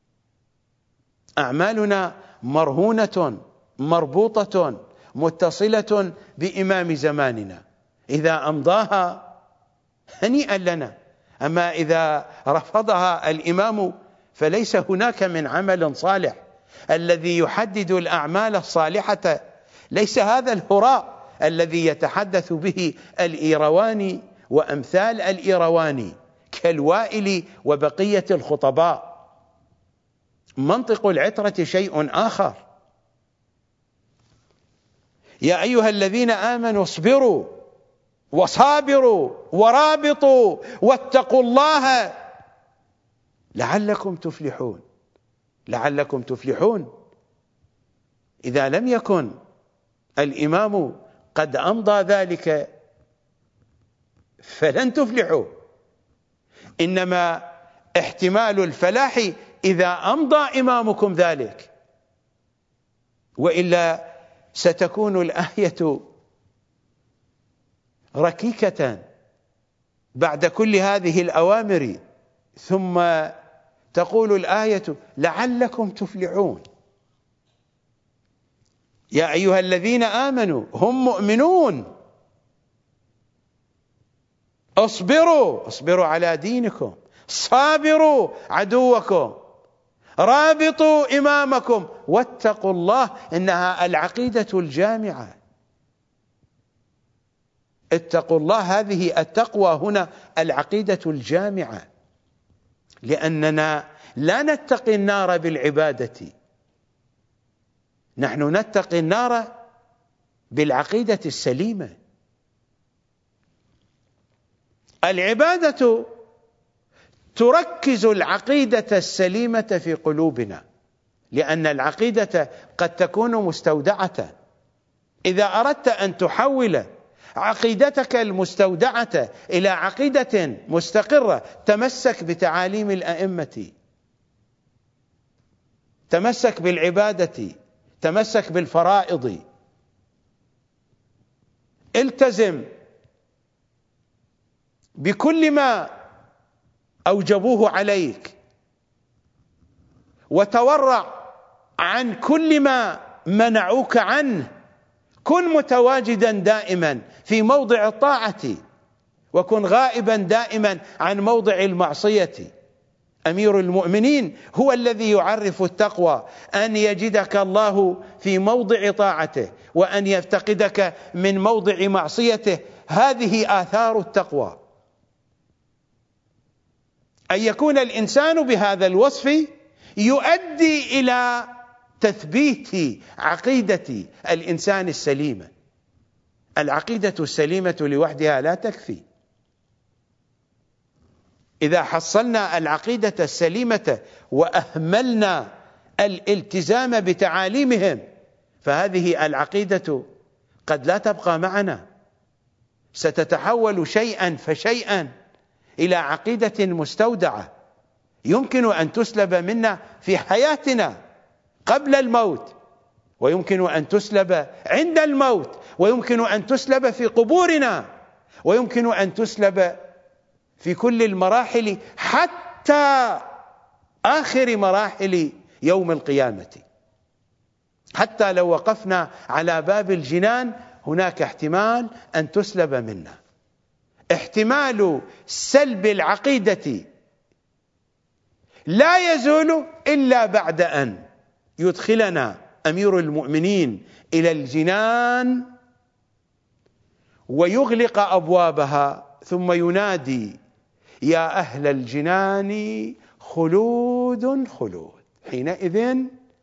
أعمالنا مرهونة مربوطة متصلة بإمام زماننا، إذا أمضاها هنيئا لنا، أما إذا رفضها الإمام فليس هناك من عمل صالح. الذي يحدد الأعمال الصالحة ليس هذا الهراء الذي يتحدث به الإيرواني وأمثال الإيرواني كالوائل وبقية الخطباء. منطق العترة شيء آخر. يا أيها الذين آمنوا اصبروا وصابروا ورابطوا واتقوا الله لعلكم تفلحون. لعلكم تفلحون. إذا لم يكن الإمام قد أمضى ذلك فلن تفلحوا، إنما احتمال الفلاح إذا أمضى إمامكم ذلك، وإلا ستكون الآية ركيكة بعد كل هذه الأوامر، ثم تقول الآية لعلكم تفلحون. يا أيها الذين آمنوا هم مؤمنون اصبروا اصبروا على دينكم، صابروا عدوكم، رابطوا إمامكم، واتقوا الله. إنها العقيدة الجامعة. اتقوا الله، هذه التقوى هنا العقيدة الجامعة، لأننا لا نتقي النار بالعبادة، نحن نتقي النار بالعقيدة السليمة. العبادة تركز العقيدة السليمة في قلوبنا، لأن العقيدة قد تكون مستودعة. إذا أردت أن تحول عقيدتك المستودعة إلى عقيدة مستقرة تمسك بتعاليم الأئمة، تمسك بالعبادة، تمسك بالفرائض، التزم بكل ما أوجبوه عليك، وتورع عن كل ما منعوك عنه. كن متواجدا دائما في موضع الطاعة، وكن غائبا دائما عن موضع المعصية. أمير المؤمنين هو الذي يعرف التقوى، أن يجدك الله في موضع طاعته وأن يفتقدك من موضع معصيته. هذه آثار التقوى، أن يكون الإنسان بهذا الوصف يؤدي إلى تثبيت عقيدة الإنسان السليمة. العقيدة السليمة لوحدها لا تكفي. إذا حصلنا العقيدة السليمة وأهملنا الالتزام بتعاليمهم فهذه العقيدة قد لا تبقى معنا، ستتحول شيئا فشيئا إلى عقيدة مستودعة يمكن أن تسلب منا في حياتنا قبل الموت، ويمكن أن تسلب عند الموت، ويمكن أن تسلب في قبورنا، ويمكن أن تسلب في كل المراحل حتى آخر مراحل يوم القيامة. حتى لو وقفنا على باب الجنان هناك احتمال أن تسلب منا. احتمال سلب العقيدة لا يزول إلا بعد أن يدخلنا أمير المؤمنين إلى الجنان ويغلق أبوابها، ثم ينادي: يا أهل الجنان خلود خلود. حينئذ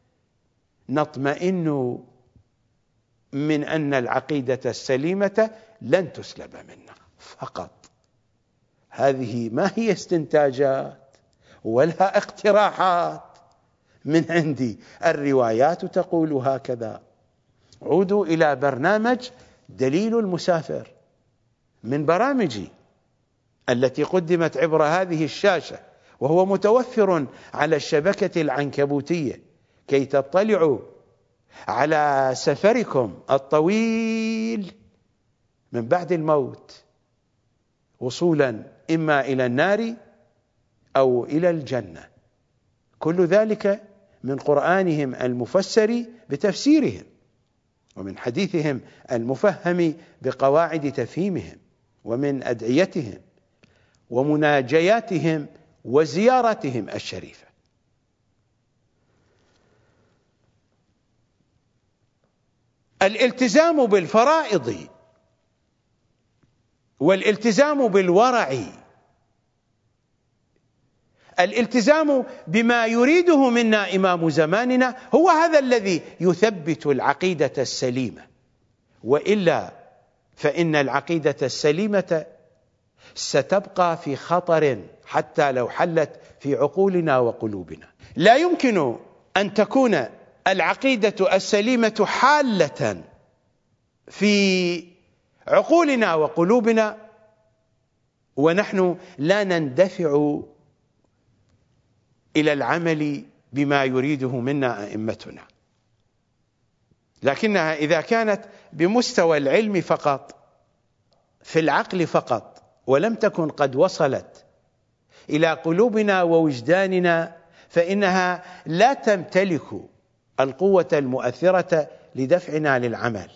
نطمئن من أن العقيدة السليمة لن تسلب منا فقط. هذه ما هي استنتاجات ولا اقتراحات من عندي، الروايات تقول هكذا. عودوا إلى برنامج دليل المسافر من برامجي التي قدمت عبر هذه الشاشة، وهو متوفر على الشبكة العنكبوتية كي تطلعوا على سفركم الطويل من بعد الموت، وصولا إما إلى النار أو إلى الجنة. كل ذلك من قرآنهم المفسر بتفسيرهم، ومن حديثهم المفهم بقواعد تفهيمهم، ومن أدعيتهم ومناجياتهم وزيارتهم الشريفة. الالتزام بالفرائض والالتزام بالورع، الالتزام بما يريده منا إمام زماننا، هو هذا الذي يثبت العقيدة السليمة. وإلا فإن العقيدة السليمة ستبقى في خطر حتى لو حلت في عقولنا وقلوبنا. لا يمكن أن تكون العقيدة السليمة حالة في عقولنا وقلوبنا ونحن لا نندفع إلى العمل بما يريده منا أئمتنا. لكنها إذا كانت بمستوى العلم فقط، في العقل فقط، ولم تكن قد وصلت إلى قلوبنا ووجداننا، فإنها لا تمتلك القوة المؤثرة لدفعنا للعمل.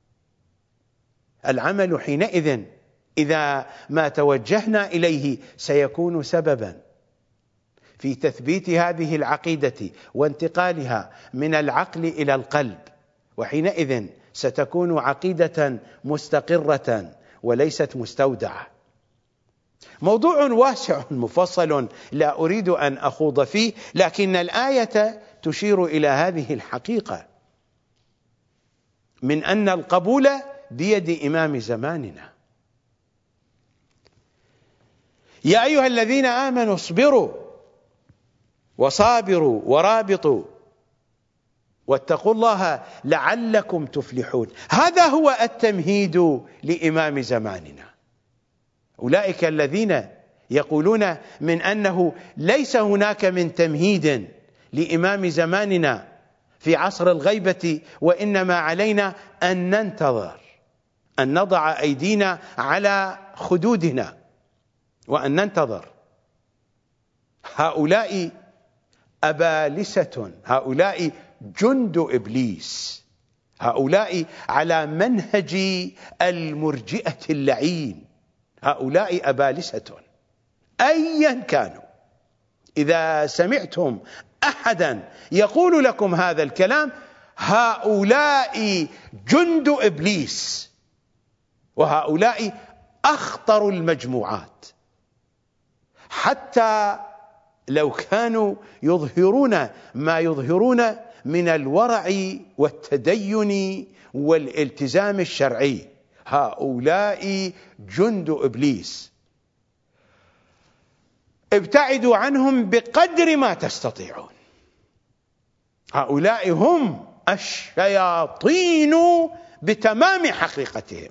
العمل حينئذ إذا ما توجهنا إليه سيكون سببا في تثبيت هذه العقيدة وانتقالها من العقل إلى القلب، وحينئذ ستكون عقيدة مستقرة وليست مستودعة. موضوع واسع مفصل لا أريد أن أخوض فيه، لكن الآية تشير إلى هذه الحقيقة من أن القبول بيد إمام زماننا. يا أيها الذين آمنوا اصبروا وصابروا ورابطوا واتقوا الله لعلكم تفلحون. هذا هو التمهيد لإمام زماننا. أولئك الذين يقولون من أنه ليس هناك من تمهيد لإمام زماننا في عصر الغيبة، وإنما علينا أن ننتظر، أن نضع أيدينا على خدودنا وأن ننتظر. هؤلاء أبالسة، هؤلاء جند إبليس، هؤلاء على منهج المرجئة اللعين، هؤلاء أبالسة أيا كانوا. إذا سمعتم أحدا يقول لكم هذا الكلام، هؤلاء جند إبليس، وهؤلاء أخطر المجموعات. حتى لو كانوا يظهرون ما يظهرون من الورع والتدين والالتزام الشرعي، هؤلاء جند إبليس. ابتعدوا عنهم بقدر ما تستطيعون. هؤلاء هم الشياطين بتمام حقيقتهم.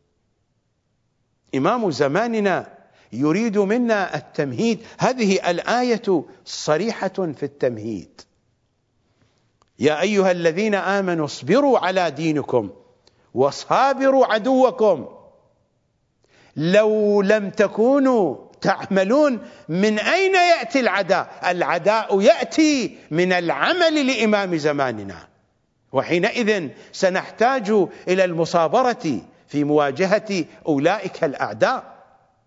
إمام زماننا يريد منا التمهيد. هذه الآية صريحة في التمهيد: يا أيها الذين آمنوا اصبروا على دينكم وصابروا عدوكم. لو لم تكونوا تعملون من أين يأتي العداء؟ العداء يأتي من العمل لإمام زماننا، وحينئذ سنحتاج إلى المصابرة في مواجهة أولئك الأعداء.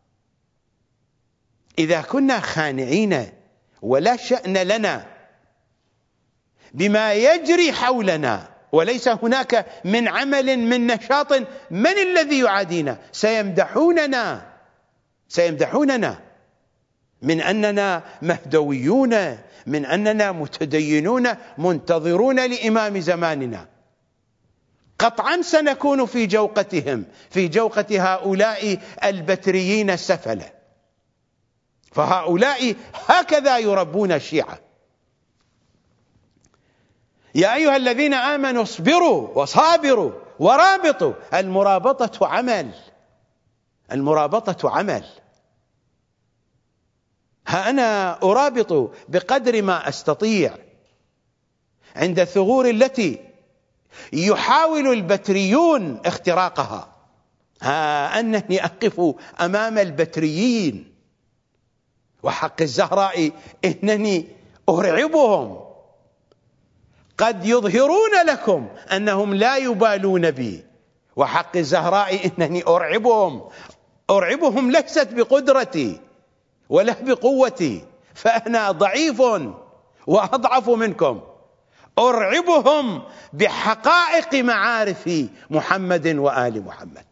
إذا كنا خانعين ولا شأن لنا بما يجري حولنا وليس هناك من عمل من نشاط، من الذي يعادينا؟ سيمدحوننا سيمدحوننا من أننا مهدويون، من أننا متدينون منتظرون لإمام زماننا. قطعا سنكون في جوقتهم، في جوقة هؤلاء البتريين السفلة، فهؤلاء هكذا يربون الشيعة. يا أيها الذين آمنوا اصبروا وصابروا ورابطوا. المرابطة عمل، المرابطة عمل. ها أنا أرابط بقدر ما أستطيع عند الثغور التي يحاول البتريون اختراقها. ها أنني أقف أمام البتريين، وحق الزهراء إنني أرعبهم. قد يظهرون لكم أنهم لا يبالون بي، وحق الزهراء إنني أرعبهم. أرعبهم ليست بقدرتي ولا بقوتي، فأنا ضعيف وأضعف منكم. أرعبهم بحقائق معارف محمد وآل محمد،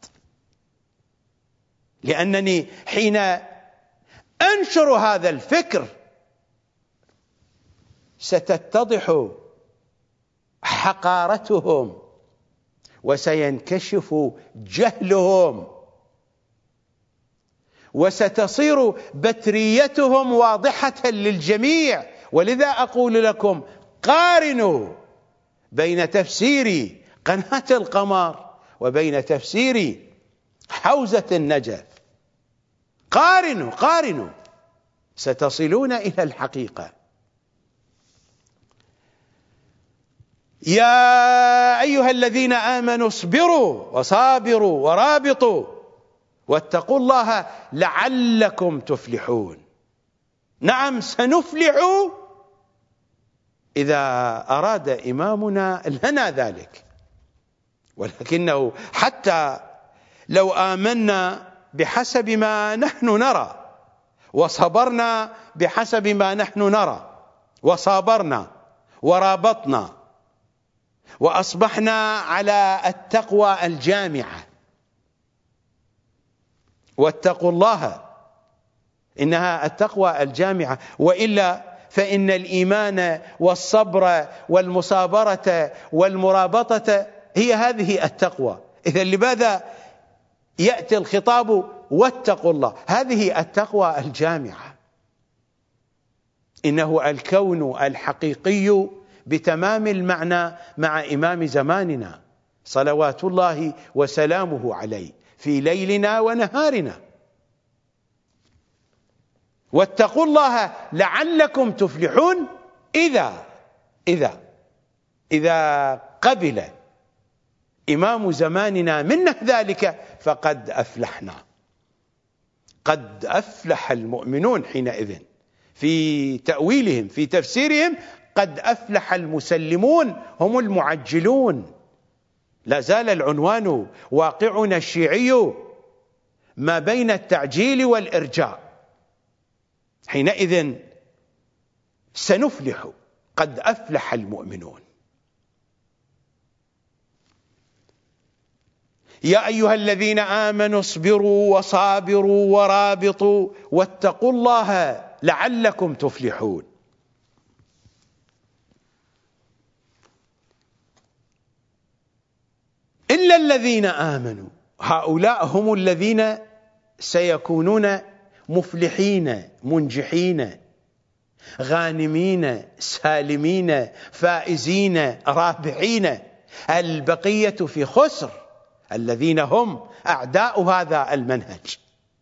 لأنني حين أنشر هذا الفكر ستتضح حقارتهم وسينكشف جهلهم وستصير بتريتهم واضحة للجميع. ولذا أقول لكم: قارنوا بين تفسير قناة القمر وبين تفسير حوزة النجف. قارنوا قارنوا ستصلون إلى الحقيقة. يا أيها الذين آمنوا اصبروا وصابروا ورابطوا واتقوا الله لعلكم تفلحون. نعم، سنفلح إذا أراد إمامنا لنا ذلك، ولكنه حتى لو آمنا بحسب ما نحن نرى وصبرنا بحسب ما نحن نرى وصابرنا ورابطنا وأصبحنا على التقوى الجامعة، واتقوا الله إنها التقوى الجامعة، وإلا فإن الإيمان والصبر والمصابرة والمرابطة هي هذه التقوى. إذا لماذا يأتي الخطاب واتقوا الله؟ هذه التقوى الجامعة. إنه الكون الحقيقي بتمام المعنى مع إمام زماننا صلوات الله وسلامه عليه في ليلنا ونهارنا. واتقوا الله لعلكم تفلحون. إذا إذا إذا قبل إمام زماننا منا ذلك فقد أفلحنا. قد أفلح المؤمنون حينئذ في تأويلهم، في تفسيرهم. قد أفلح المسلمون هم المعجلون. لا زال العنوان واقعنا الشيعي ما بين التعجيل والإرجاء. حينئذ سنفلح. قد أفلح المؤمنون. يا أيها الذين آمنوا اصبروا وصابروا ورابطوا واتقوا الله لعلكم تفلحون. إلا الذين آمنوا، هؤلاء هم الذين سيكونون مفلحين منجحين غانمين سالمين فائزين رابحين، البقية في خسر، الذين هم أعداء هذا المنهج.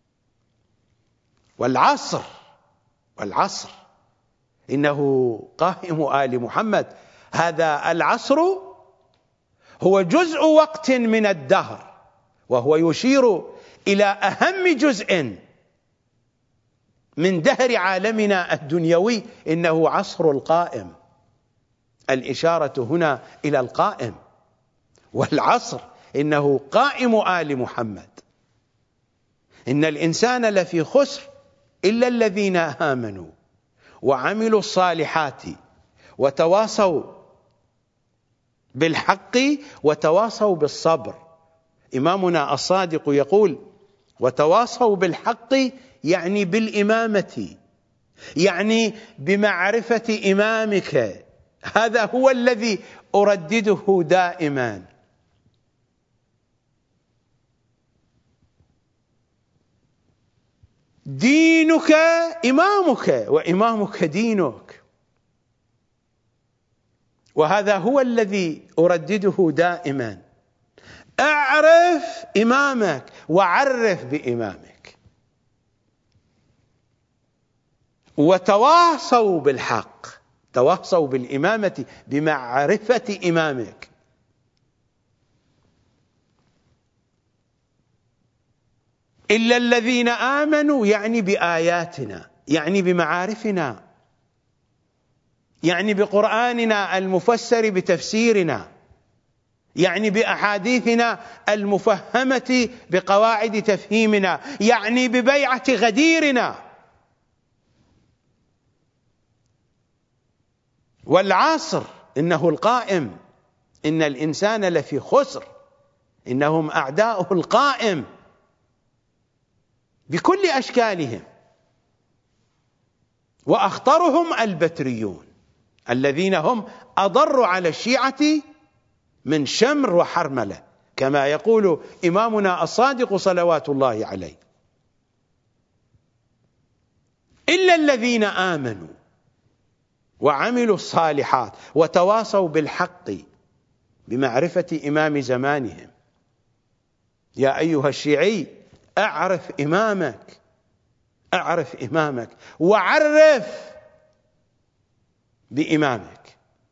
والعصر والعصر إنه قائم آل محمد، هذا العصر هو جزء وقت من الدهر، وهو يشير إلى أهم جزء من دهر عالمنا الدنيوي، إنه عصر القائم. الإشارة هنا إلى القائم، والعصر إنه قائم آل محمد. إن الإنسان لفي خسر إلا الذين آمنوا وعملوا الصالحات وتواصوا بالحق وتواصوا بالصبر. إمامنا الصادق يقول: وتواصوا بالحق، يعني بالإمامة، يعني بمعرفة إمامك. هذا هو الذي أردده دائما. دينك إمامك وإمامك دينك، وهذا هو الذي أردده دائما. أعرف إمامك وعرف بإمامك، وتواصوا بالحق، تواصوا بالإمامة بمعرفة إمامك. إلا الذين آمنوا، يعني بآياتنا، يعني بمعارفنا، يعني بقرآننا المفسر بتفسيرنا، يعني بأحاديثنا المفهمة بقواعد تفهيمنا، يعني ببيعة غديرنا. والعصر إنه القائم، إن الإنسان لفي خسر، إنهم أعداؤه القائم بكل أشكالهم، وأخطرهم البتريون الذين هم أضر على الشيعة من شمر وحرملة، كما يقول إمامنا الصادق صلوات الله عليه: إلا الذين آمنوا وعملوا الصالحات وتواصوا بالحق بمعرفة إمام زمانهم. يا أيها الشيعي، أعرف إمامك، أعرف إمامك وعرف بإمامك.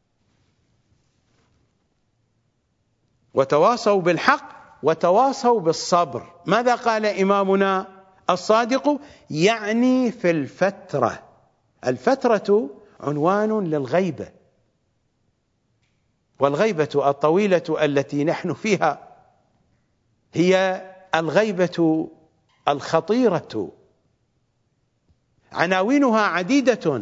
وتواصوا بالحق وتواصوا بالصبر. ماذا قال إمامنا الصادق؟ يعني في الفترة. الفترة عنوان للغيبة، والغيبة الطويلة التي نحن فيها هي الغيبة الخطيرة، عناوينها عديدة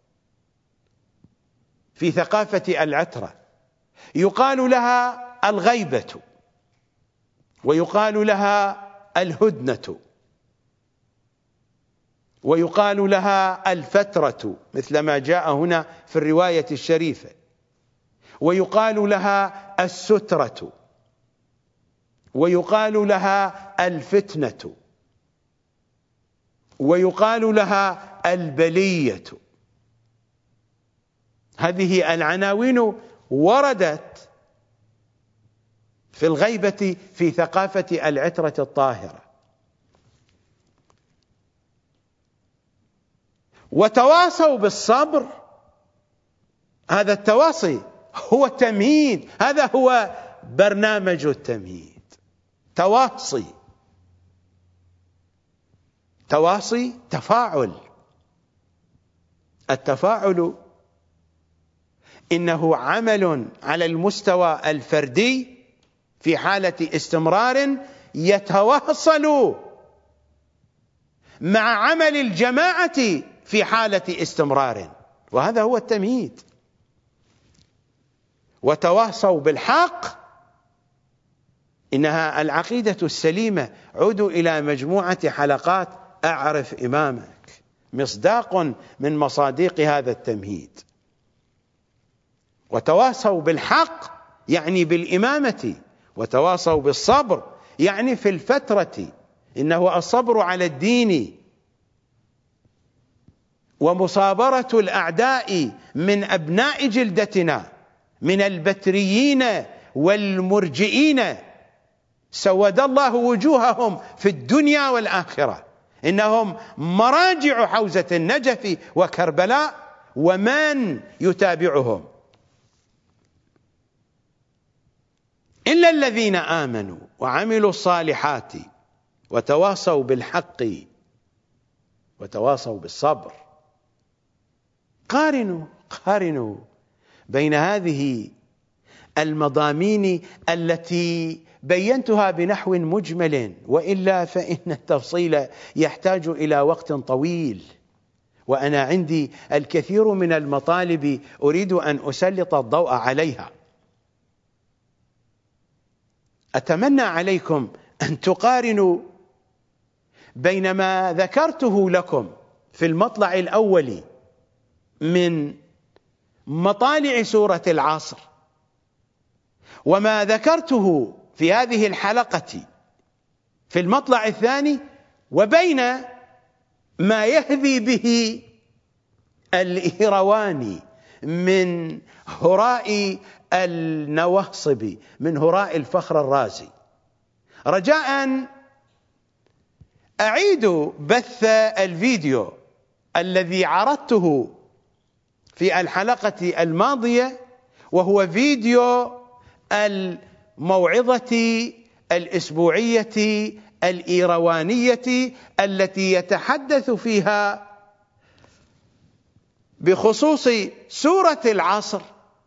في ثقافة العترة. يقال لها الغيبة، ويقال لها الهدنة، ويقال لها الفترة مثل ما جاء هنا في الرواية الشريفة، ويقال لها السترة، ويقال لها الفتنة، ويقال لها البلية. هذه العناوين وردت في الغيبة في ثقافة العترة الطاهرة. وتواصوا بالصبر، هذا التواصي هو التمهيد، هذا هو برنامج التمهيد. تواصي، تواصي تفاعل. التفاعل إنه عمل على المستوى الفردي في حالة استمرار يتواصل مع عمل الجماعة في حالة استمرار، وهذا هو التمهيد. وتواصوا بالحق، إنها العقيدة السليمة. عودوا إلى مجموعة حلقات أعرف إمامك، مصداق من مصاديق هذا التمهيد. وتواصوا بالحق يعني بالإمامة، وتواصوا بالصبر يعني في الفترة، إنه الصبر على الدين ومصابرة الأعداء من أبناء جلدتنا من البتريين والمرجئين سود الله وجوههم في الدنيا والآخرة، إنهم مراجع حوزة النجف وكربلاء ومن يتابعهم، إلا الذين آمنوا وعملوا الصالحات وتواصوا بالحق وتواصوا بالصبر. قارنوا قارنوا بين هذه المضامين التي بينتها بنحو مجمل، وإلا فإن التفصيل يحتاج إلى وقت طويل، وأنا عندي الكثير من المطالب أريد أن أسلط الضوء عليها. أتمنى عليكم أن تقارنوا بين ما ذكرته لكم في المطلع الأول من مطالع سورة العصر وما ذكرته في هذه الحلقة في المطلع الثاني، وبين ما يهذي به الإيرواني من هراء النواصب، من هراء الفخر الرازي. رجاء أعيد بث الفيديو الذي عرضته في الحلقة الماضية، وهو فيديو الموعظة الأسبوعية الإيروانية التي يتحدث فيها بخصوص سورة العصر،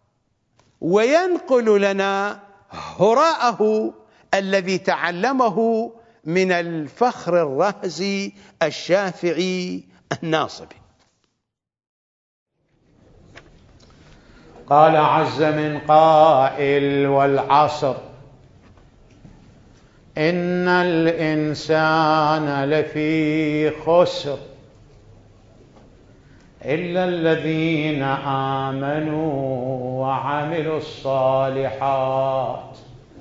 وينقل لنا هراءه الذي تعلمه من الفخر الرازي الشافعي الناصبي. قال عز من قائل: والعصر إن الإنسان لفي خسر إلا الذين آمنوا وعملوا الصالحات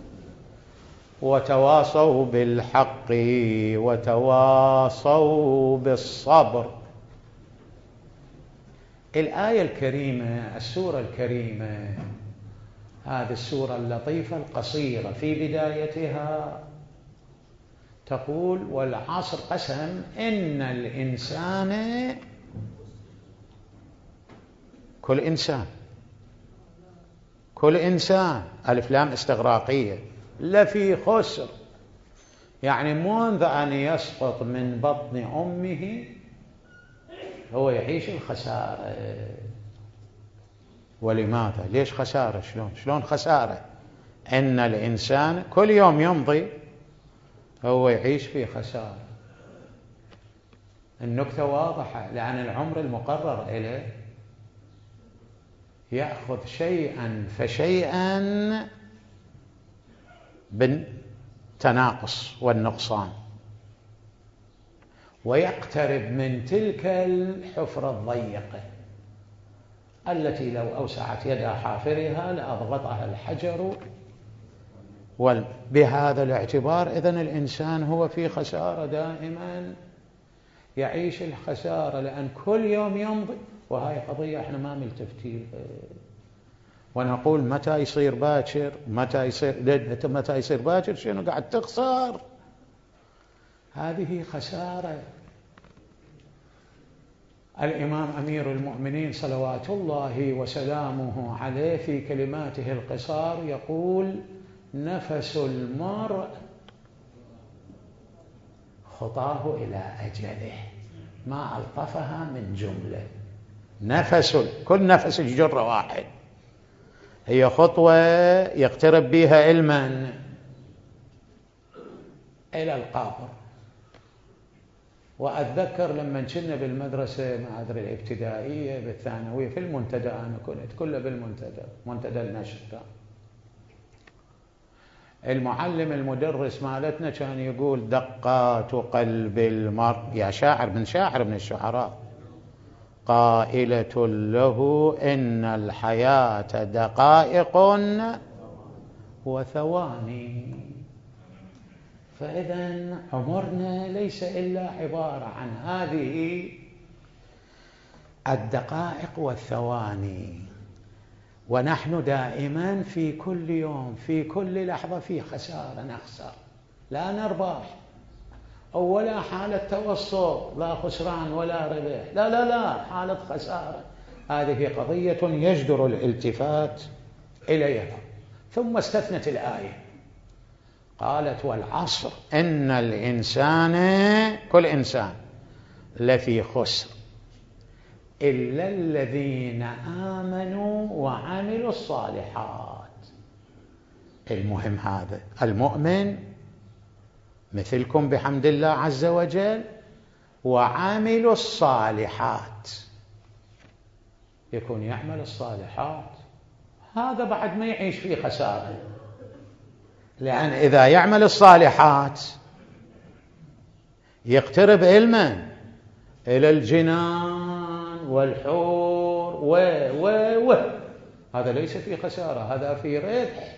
وتواصوا بالحق وتواصوا بالصبر. الآية الكريمة، السورة الكريمة، هذه السورة اللطيفة القصيرة في بدايتها تقول: والعصر، قسم إن الإنسان، كل إنسان، كل إنسان، ألف لام استغراقية، لفي خسر، يعني منذ أن يسقط من بطن أمه هو يعيش الخسارة. ولماذا؟ ليش خسارة؟ شلون؟ شلون خسارة؟ إن الإنسان كل يوم يمضي هو يعيش في خسارة. النكتة واضحة، لأن العمر المقرر إليه يأخذ شيئا فشيئا بالتناقص والنقصان، ويقترب من تلك الحفرة الضيقة التي لو أوسعت يد حافرها لأضغطها الحجر. وبهذا الاعتبار إذن الإنسان هو في خسارة دائما، يعيش الخسارة، لأن كل يوم يمضي، وهاي قضية احنا ما ملتفتين ونقول متى يصير باكر، متى يصير متى يصير باكر، شنو قاعد تخسر؟ هذه خسارة. الإمام أمير المؤمنين صلوات الله وسلامه عليه في كلماته القصار يقول: نفس المرء خطاه إلى أجله، ما ألطفها من جملة. نفس، كل نفس الجرة واحد، هي خطوة يقترب بها علما إلى القبر. وأتذكر لما كنا بالمدرسة، ما أدري الابتدائية بالثانوية، في المنتدى، أنا كنت كله بالمنتدى، منتدى النشر، المعلم المدرس مالتنا كان يقول: دقات قلب المرء، يا شاعر من شاعر من الشعراء، قائلة له إن الحياة دقائق وثواني. فإذا عمرنا ليس إلا عبارة عن هذه الدقائق والثواني، ونحن دائما في كل يوم في كل لحظة في خسارة، نخسر لا نربح، أو ولا حالة توسط، لا خسران ولا ربح، لا لا لا حالة خسارة. هذه قضية يجدر الالتفات إليها. ثم استثنت الآية قالت والعصر إن الإنسان كل إنسان لفي خسر إلا الذين آمنوا وعملوا الصالحات. المهم هذا المؤمن مثلكم بحمد الله عز وجل، وعملوا الصالحات، يكون يعمل الصالحات، هذا بعد ما يعيش في خسارة، لأن إذا يعمل الصالحات يقترب علما إلى الجنان والحور و و و هذا ليس في خسارة، هذا في ربح.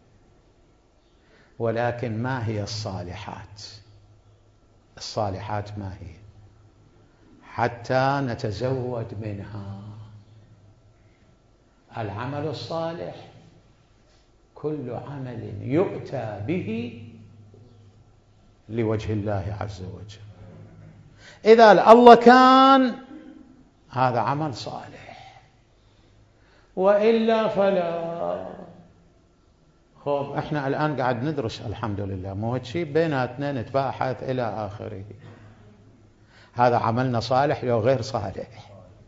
ولكن ما هي الصالحات؟ الصالحات ما هي حتى نتزود منها؟ العمل الصالح كل عمل يؤتى به لوجه الله عز وجل. إذا الله كان هذا عمل صالح، وإلا فلا. خب احنا الآن قاعد ندرس الحمد لله، مو شيء بيناتنا نتباحث إلى آخره، هذا عملنا صالح لو غير صالح؟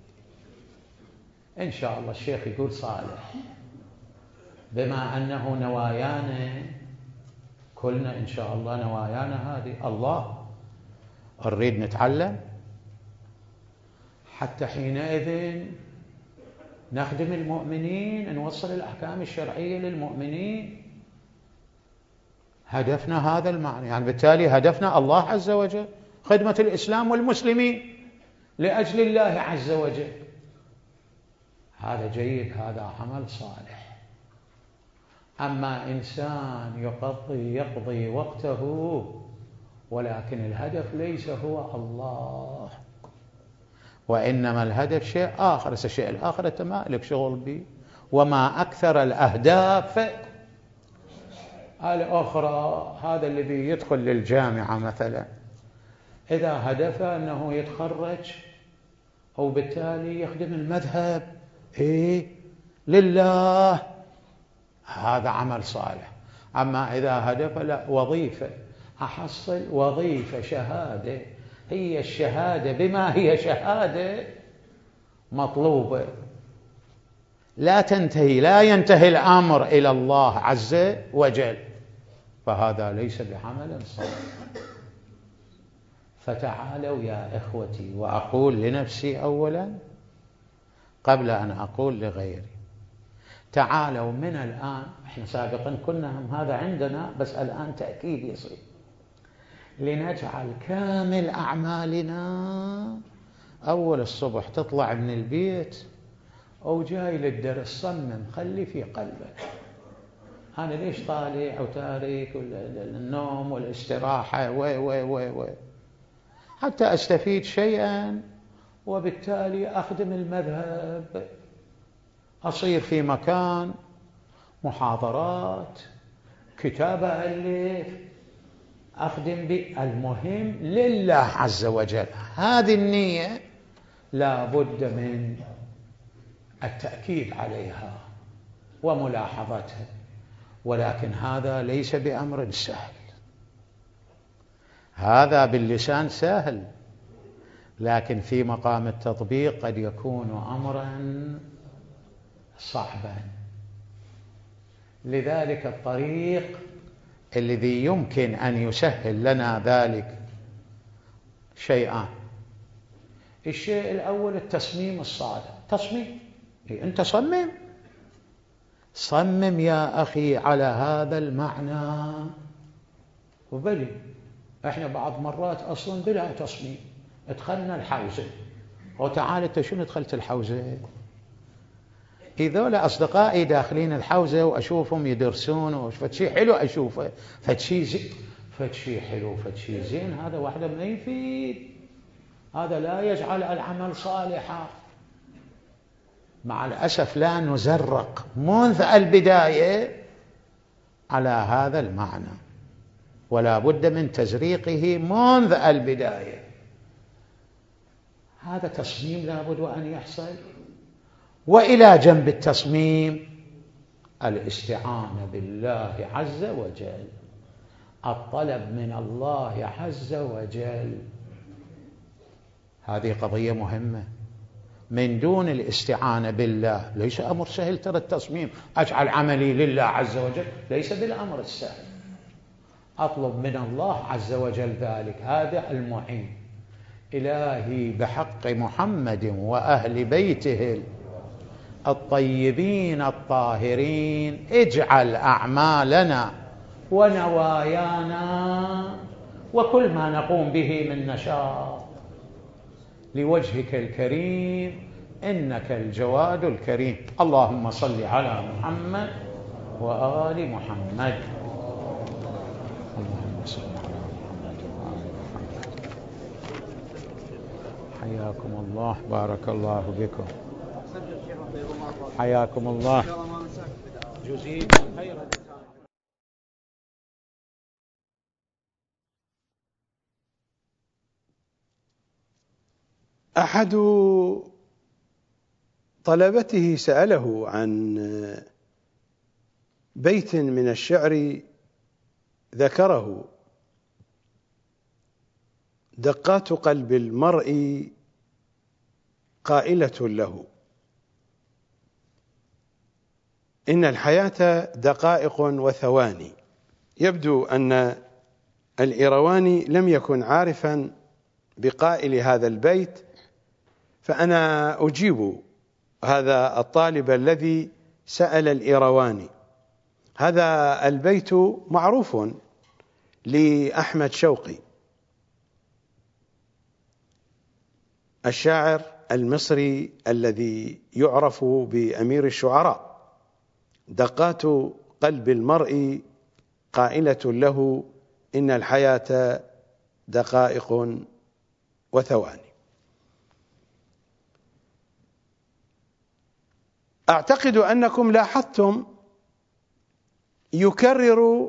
إن شاء الله الشيخ يقول صالح، بما أنه نوايانا كلنا إن شاء الله نوايانا هذه الله، نريد نتعلم حتى حينئذ نخدم المؤمنين، نوصل الأحكام الشرعية للمؤمنين. هدفنا هذا المعنى، يعني بالتالي هدفنا الله عز وجل، خدمة الإسلام والمسلمين لأجل الله عز وجل. هذا جيد، هذا عمل صالح. أما إنسان يقضي يقضي وقته ولكن الهدف ليس هو الله، وإنما الهدف شيء آخر، الشيء الآخر أنت ما لك شغل به. وما أكثر الأهداف الأخرى. هذا الذي يدخل للجامعة مثلا، إذا هدفه أنه يتخرج أو بالتالي يخدم المذهب إيه لله، هذا عمل صالح. أما إذا هدفه لا وظيفة، أحصل وظيفة شهادة، هي الشهادة بما هي شهادة مطلوبة، لا تنتهي لا ينتهي الأمر إلى الله عز وجل، فهذا ليس بعمل صالح. فتعالوا يا إخوتي، وأقول لنفسي أولا قبل أن أقول لغيري، تعالوا من الآن، احنا سابقا كنا هم هذا عندنا بس الآن تأكيد يصير، لنجعل كامل أعمالنا أول الصبح تطلع من البيت أو جاي للدرس صمم، خلي في قلبك أنا ليش طالع وتارك النوم والاستراحة و و و و حتى أستفيد شيئا، وبالتالي أخدم المذهب، أصير في مكان محاضرات، كتابة ألف، أخدم بالمهم لله عز وجل. هذه النية لا بد من التأكيد عليها وملاحظتها، ولكن هذا ليس بأمر سهل. هذا باللسان سهل، لكن في مقام التطبيق قد يكون أمرا صعبا. لذلك الطريق الذي يمكن أن يسهل لنا ذلك شيئان. الشيء الأول التصميم الصادق. تصميم، أنت صمم صمم يا أخي على هذا المعنى. وبلي احنا بعض مرات أصلا بلا تصميم ادخلنا الحوزة، وتعال انت شنو دخلت الحوزة؟ إذا أصدقائي داخلين الحوزة وأشوفهم يدرسون وفتشي حلو أشوفه، فتشي زين، فتشي حلو، فتشي زين، هذا واحدة ما يفيد، هذا لا يجعل العمل صالحا. مع الأسف لا نزرق منذ البداية على هذا المعنى، ولا بد من تزريقه منذ البداية. هذا تصميم لا بد أن يحصل. وإلى جنب التصميم الاستعانة بالله عز وجل، الطلب من الله عز وجل، هذه قضية مهمة. من دون الاستعانة بالله ليس أمر سهل. ترى التصميم أجعل عملي لله عز وجل ليس بالأمر السهل، أطلب من الله عز وجل ذلك، هذا المعين. إلهي بحق محمد وأهل بيته الطيبين الطاهرين اجعل أعمالنا ونوايانا وكل ما نقوم به من نشاط لوجهك الكريم إنك الجواد الكريم. اللهم صل على محمد وآل محمد. اللهم صل على محمد وآل محمد. حياكم الله، بارك الله بكم، حياكم الله، جزيكم خيرا. أحد طلبته سأله عن بيت من الشعر ذكره: دقات قلب المرء قائلة له إن الحياة دقائق وثواني. يبدو أن الإيرواني لم يكن عارفا بقائل هذا البيت، فأنا أجيب هذا الطالب الذي سأل الإيرواني. هذا البيت معروف لأحمد شوقي الشاعر المصري الذي يعرف بأمير الشعراء: دقات قلب المرء قائلة له إن الحياة دقائق وثواني. أعتقد أنكم لاحظتم يكرر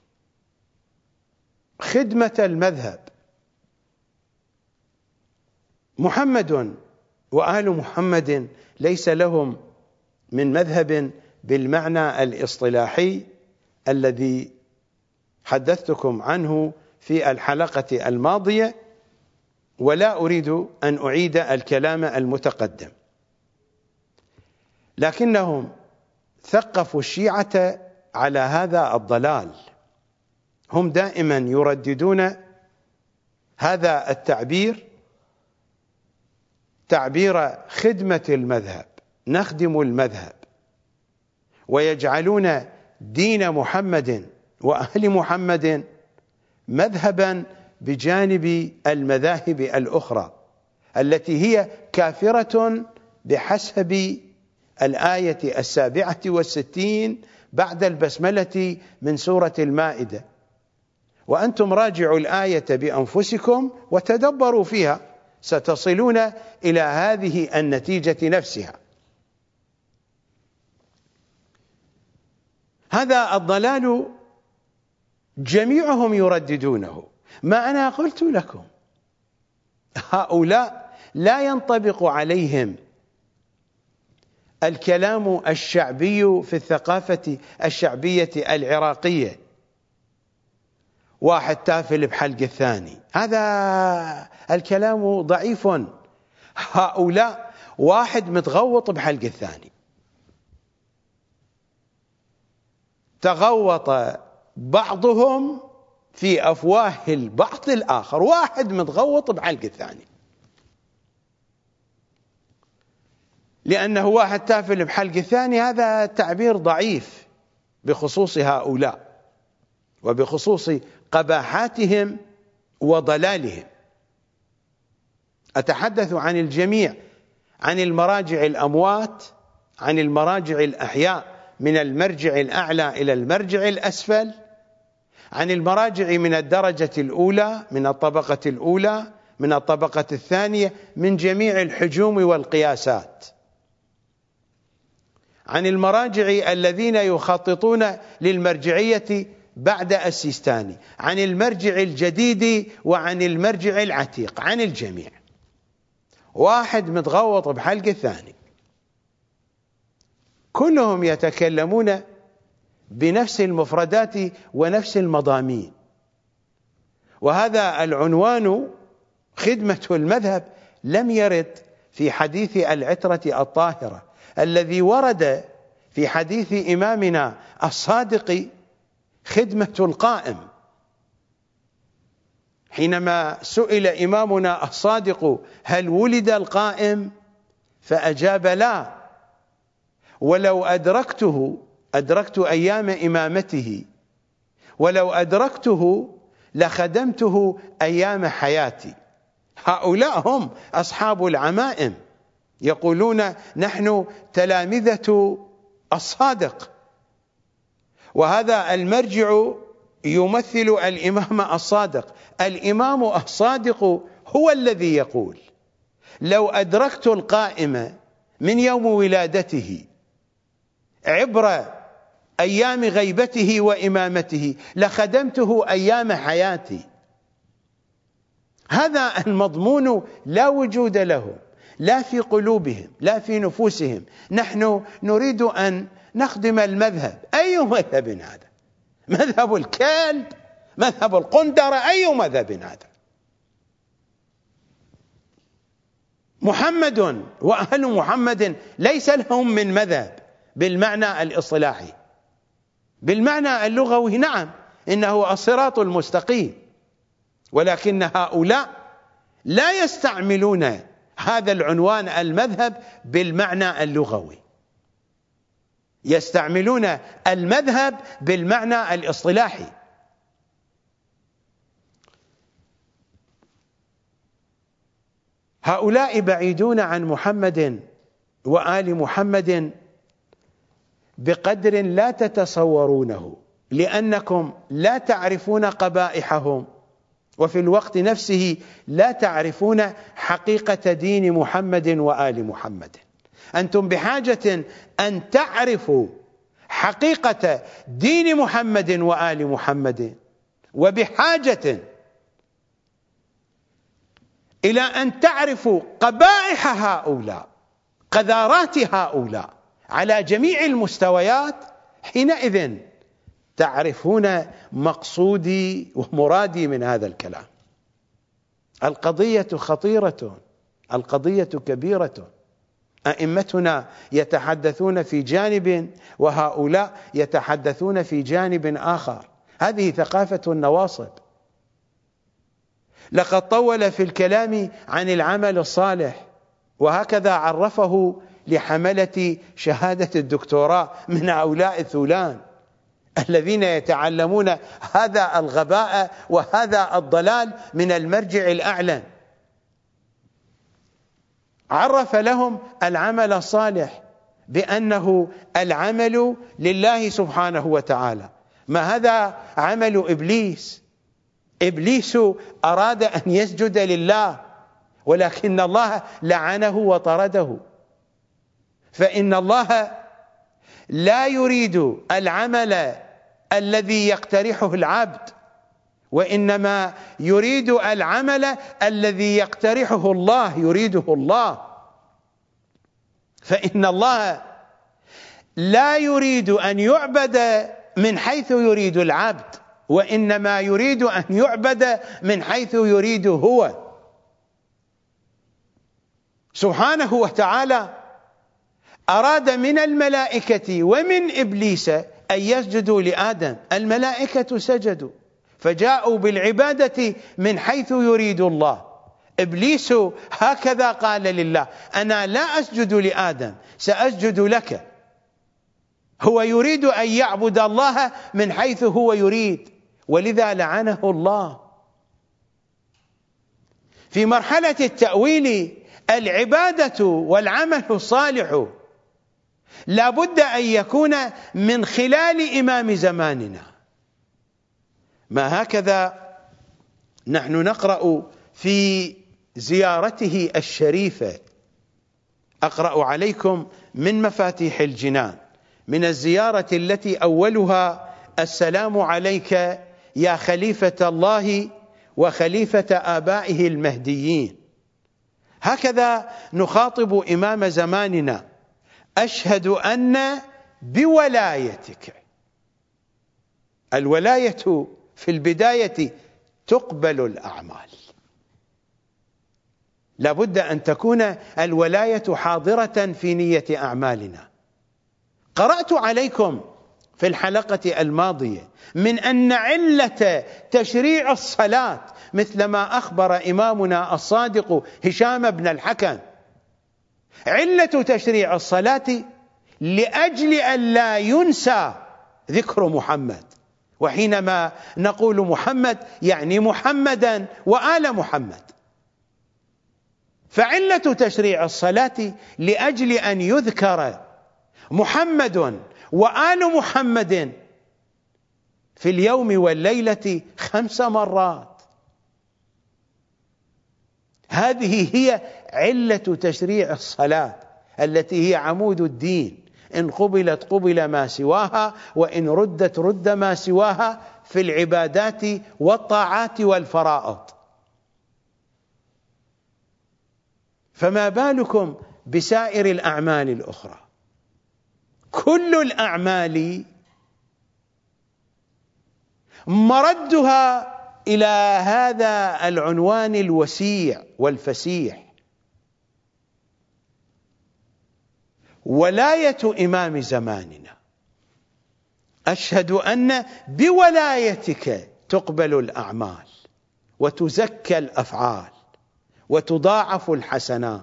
خدمة المذهب. محمد وآل محمد ليس لهم من مذهب بالمعنى الاصطلاحي الذي حدثتكم عنه في الحلقة الماضية، ولا أريد أن أعيد الكلام المتقدم، لكنهم ثقفوا الشيعة على هذا الضلال. هم دائما يرددون هذا التعبير، تعبير خدمة المذهب، نخدم المذهب، ويجعلون دين محمد وأهل محمد مذهبا بجانب المذاهب الأخرى التي هي كافرة بحسب الآية السابعة والستين بعد البسملة من سورة المائدة. وأنتم راجعوا الآية بأنفسكم وتدبروا فيها، ستصلون إلى هذه النتيجة نفسها. هذا الضلال جميعهم يرددونه. ما أنا قلت لكم، هؤلاء لا ينطبق عليهم الكلام الشعبي في الثقافة الشعبية العراقية: واحد تافل بحلق الثاني. هذا الكلام ضعيف. هؤلاء واحد متغوط بحلق الثاني، تغوط بعضهم في أفواه البعض الآخر، واحد متغوط بحلق الثاني، لأنه واحد تافل بحلق الثاني. هذا تعبير ضعيف بخصوص هؤلاء وبخصوص قباحاتهم وضلالهم. أتحدث عن الجميع، عن المراجع الأموات، عن المراجع الأحياء من المرجع الأعلى إلى المرجع الأسفل، عن المراجع من الدرجة الأولى، من الطبقة الأولى، من الطبقة الثانية، من جميع الحجوم والقياسات. عن المراجع الذين يخططون للمرجعية بعد السيستاني، عن المرجع الجديد وعن المرجع العتيق، عن الجميع. واحد متغوط بحلق الثاني، كلهم يتكلمون بنفس المفردات ونفس المضامين. وهذا العنوان خدمة المذهب لم يرد في حديث العترة الطاهرة الذي ورد في حديث إمامنا الصادق خدمة القائم. حينما سئل إمامنا الصادق هل ولد القائم فأجاب لا، ولو أدركته أدركت أيام إمامته، ولو أدركته لخدمته أيام حياتي. هؤلاء هم أصحاب العمائم، يقولون نحن تلامذة الصادق، وهذا المرجع يمثل الإمام الصادق. الإمام الصادق هو الذي يقول لو أدركت القائم من يوم ولادته عبر أيام غيبته وإمامته لخدمته أيام حياتي. هذا المضمون لا وجود له لا في قلوبهم لا في نفوسهم. نحن نريد أن نخدم المذهب. أي مذهب هذا؟ مذهب الكلب؟ مذهب القندرة؟ أي مذهب هذا؟ محمد وأهل محمد ليس لهم من مذهب بالمعنى الاصطلاحي. بالمعنى اللغوي نعم إنه الصراط المستقيم، ولكن هؤلاء لا يستعملون هذا العنوان المذهب بالمعنى اللغوي، يستعملون المذهب بالمعنى الاصطلاحي. هؤلاء بعيدون عن محمد وآل محمد بقدر لا تتصورونه، لأنكم لا تعرفون قبائحهم، وفي الوقت نفسه لا تعرفون حقيقة دين محمد وآل محمد. أنتم بحاجة أن تعرفوا حقيقة دين محمد وآل محمد، وبحاجة إلى أن تعرفوا قبائح هؤلاء، قذارات هؤلاء على جميع المستويات. حينئذ تعرفون مقصودي ومرادي من هذا الكلام. القضية خطيرة، القضية كبيرة. أئمتنا يتحدثون في جانب وهؤلاء يتحدثون في جانب آخر. هذه ثقافة النواصب. لقد طول في الكلام عن العمل الصالح، وهكذا عرفه لحملة شهادة الدكتوراه من هؤلاء الثولان الذين يتعلمون هذا الغباء وهذا الضلال من المرجع الأعلى. عرف لهم العمل الصالح بأنه العمل لله سبحانه وتعالى. ما هذا عمل إبليس؟ إبليس أراد أن يسجد لله، ولكن الله لعنه وطرده. فإن الله لا يريد العمل الذي يقترحه العبد، وإنما يريد العمل الذي يقترحه الله، يريده الله. فإن الله لا يريد أن يعبد من حيث يريد العبد، وإنما يريد أن يعبد من حيث يريد هو سبحانه وتعالى. أراد من الملائكة ومن إبليس أن يسجدوا لآدم، الملائكة سجدوا فجاءوا بالعبادة من حيث يريد الله. إبليس هكذا قال لله: أنا لا أسجد لآدم، سأسجد لك. هو يريد أن يعبد الله من حيث هو يريد، ولذا لعنه الله. في مرحلة التأويل العبادة والعمل الصالح لا بد أن يكون من خلال إمام زماننا. ما هكذا نحن نقرأ في زيارته الشريفة. أقرأ عليكم من مفاتيح الجنان، من الزيارة التي أولها السلام عليك يا خليفة الله وخليفة آبائه المهديين. هكذا نخاطب إمام زماننا: أشهد أن بولايتك. الولاية في البداية تقبل الأعمال، لابد أن تكون الولاية حاضرة في نية أعمالنا. قرأت عليكم في الحلقة الماضية من أن علة تشريع الصلاة، مثلما أخبر إمامنا الصادق هشام بن الحكم، علة تشريع الصلاة لأجل أن لا ينسى ذكر محمد. وحينما نقول محمد يعني محمدا وآل محمد. فعلة تشريع الصلاة لأجل أن يذكر محمد وآل محمد في اليوم والليلة خمس مرات. هذه هي علة تشريع الصلاة التي هي عمود الدين، إن قبلت قبل ما سواها، وإن ردت رد ما سواها في العبادات والطاعات والفرائض. فما بالكم بسائر الأعمال الأخرى؟ كل الأعمال مردها إلى هذا العنوان الوسيع والفسيح: ولاية إمام زماننا. أشهد أن بولايتك تقبل الأعمال وتزكى الأفعال وتضاعف الحسنات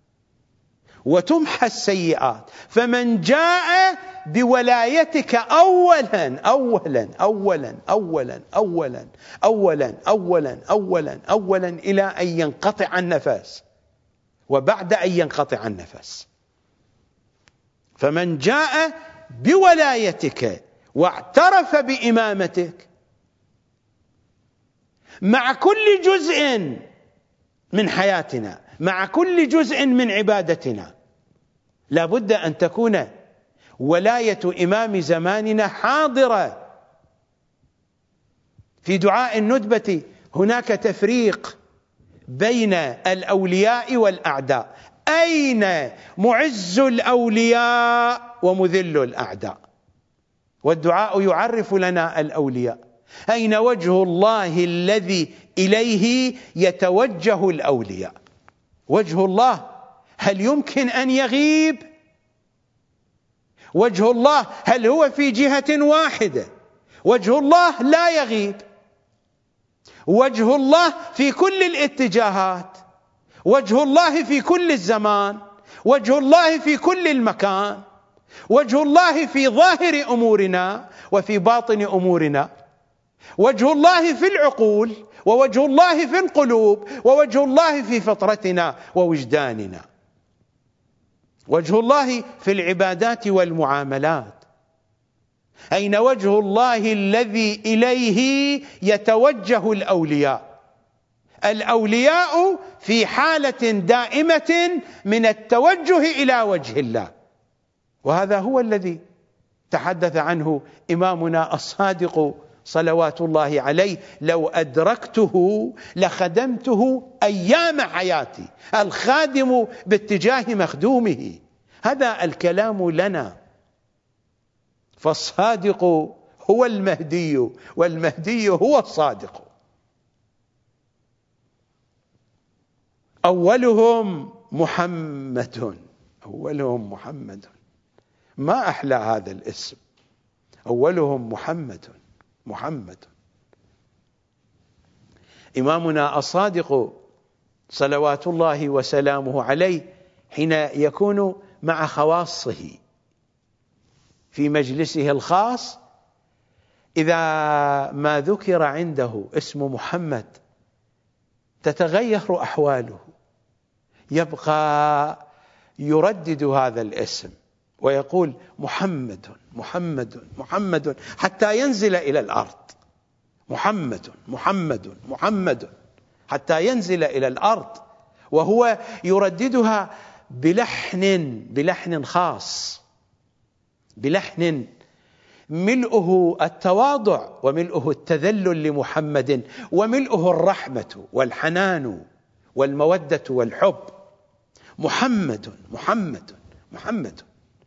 وتمحى السيئات. فمن جاء بولايتك أولا أولا أولا أولا أولا أولا أولا أولا أولا إلى أن ينقطع النفس، وبعد أن ينقطع النفس. فمن جاء بولايتك واعترف بإمامتك مع كل جزء من حياتنا، مع كل جزء من عبادتنا، لا بد أن تكون ولاية إمام زماننا حاضرة. في دعاء الندبة هناك تفريق بين الأولياء والأعداء. أين معز الأولياء ومذل الأعداء؟ والدعاء يعرف لنا الأولياء. أين وجه الله الذي إليه يتوجه الأولياء؟ وجه الله هل يمكن أن يغيب؟ وجه الله هل هو في جهة واحدة؟ وجه الله لا يغيب. وجه الله في كل الاتجاهات، وجه الله في كل الزمان، وجه الله في كل المكان، وجه الله في ظاهر أمورنا وفي باطن أمورنا، وجه الله في العقول، ووجه الله في القلوب، ووجه الله في فطرتنا ووجداننا، وجه الله في العبادات والمعاملات. أين وجه الله الذي إليه يتوجه الأولياء؟ الأولياء في حالة دائمة من التوجه إلى وجه الله، وهذا هو الذي تحدث عنه إمامنا الصادق صلوات الله عليه: لو أدركته لخدمته أيام حياتي، الخادم باتجاه مخدومه. هذا الكلام لنا. فالصادق هو المهدي، والمهدي هو الصادق. أولهم محمد، أولهم محمد. ما أحلى هذا الاسم، أولهم محمد. محمد. إمامنا الصادق صلوات الله وسلامه عليه حين يكون مع خواصه في مجلسه الخاص، إذا ما ذكر عنده اسم محمد تتغير أحواله، يبقى يردد هذا الاسم ويقول محمد محمد محمد حتى ينزل إلى الأرض. محمد محمد محمد حتى ينزل إلى الأرض، وهو يرددها بلحن بلحن خاص، بلحن ملؤه التواضع وملؤه التذلل لمحمد وملؤه الرحمة والحنان والمودة والحب. محمد محمد محمد،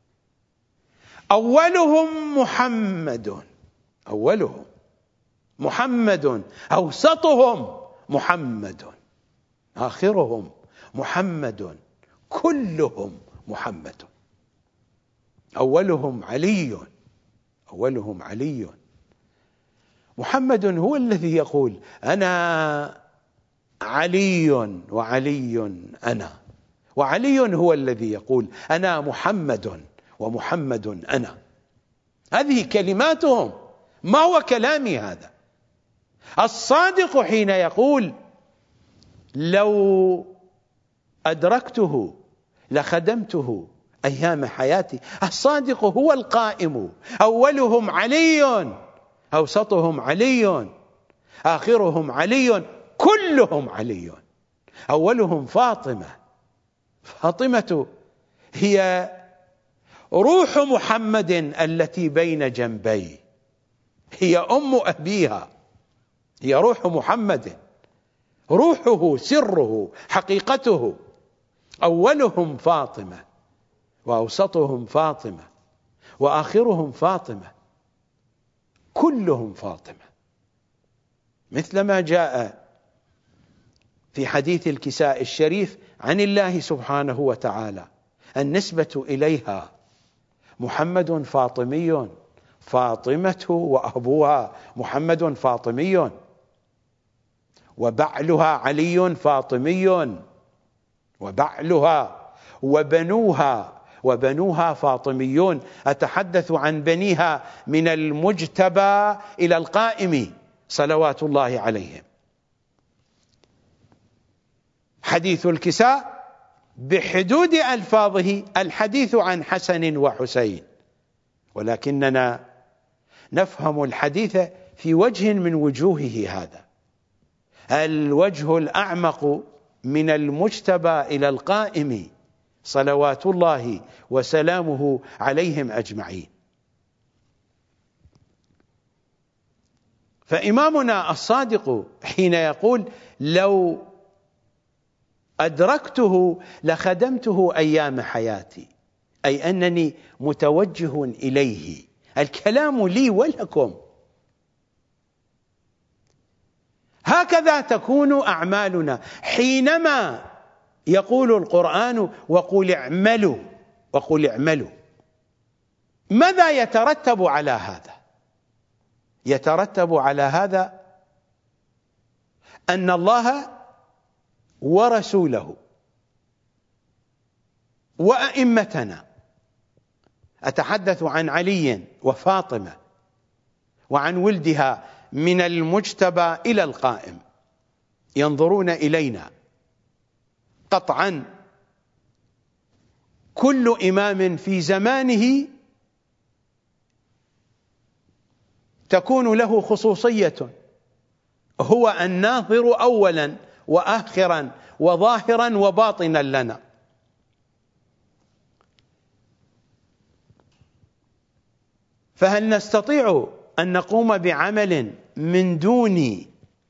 أولهم محمد، أولهم محمد، أوسطهم محمد، آخرهم محمد، كلهم محمد. أولهم علي، أولهم علي. محمد هو الذي يقول أنا علي وعلي أنا، وعلي هو الذي يقول أنا محمد ومحمد أنا. هذه كلماتهم، ما هو كلامي هذا. الصادق حين يقول لو أدركته لخدمته أيام حياتي، الصادق هو القائم. أولهم علي، أوسطهم علي، آخرهم علي، كلهم علي. أولهم فاطمة، فاطمة هي روح محمد التي بين جنبيه، هي أم أبيها، هي روح محمد، روحه سره حقيقته. أولهم فاطمة، وأوسطهم فاطمة، وآخرهم فاطمة، كلهم فاطمة. مثلما جاء في حديث الكساء الشريف عن الله سبحانه وتعالى النسبة إليها: محمد فاطمي، فاطمة وأبوها محمد فاطمي، وبعلها علي فاطمي، وبعلها وبنوها وبنوها فاطميون. أتحدث عن بنيها من المجتبى إلى القائم صلوات الله عليهم. حديث الكساء بحدود ألفاظه الحديث عن حسن وحسين، ولكننا نفهم الحديث في وجه من وجوهه هذا. الوجه الأعمق من المجتبى إلى القائم صلوات الله وسلامه عليهم أجمعين. فإمامنا الصادق حين يقول لو أدركته لخدمته أيام حياتي، أي أنني متوجه إليه، الكلام لي ولكم. هكذا تكون أعمالنا حينما يقول القرآن وقل اعملوا، وقل اعملوا. ماذا يترتب على هذا؟ يترتب على هذا أن الله ورسوله وأئمتنا، أتحدث عن علي وفاطمة وعن ولدها من المجتبى إلى القائم، ينظرون إلينا قطعا. كل إمام في زمانه تكون له خصوصية، هو الناظر أولا وآخرا وظاهرا وباطنا لنا. فهل نستطيع أن نقوم بعمل من دون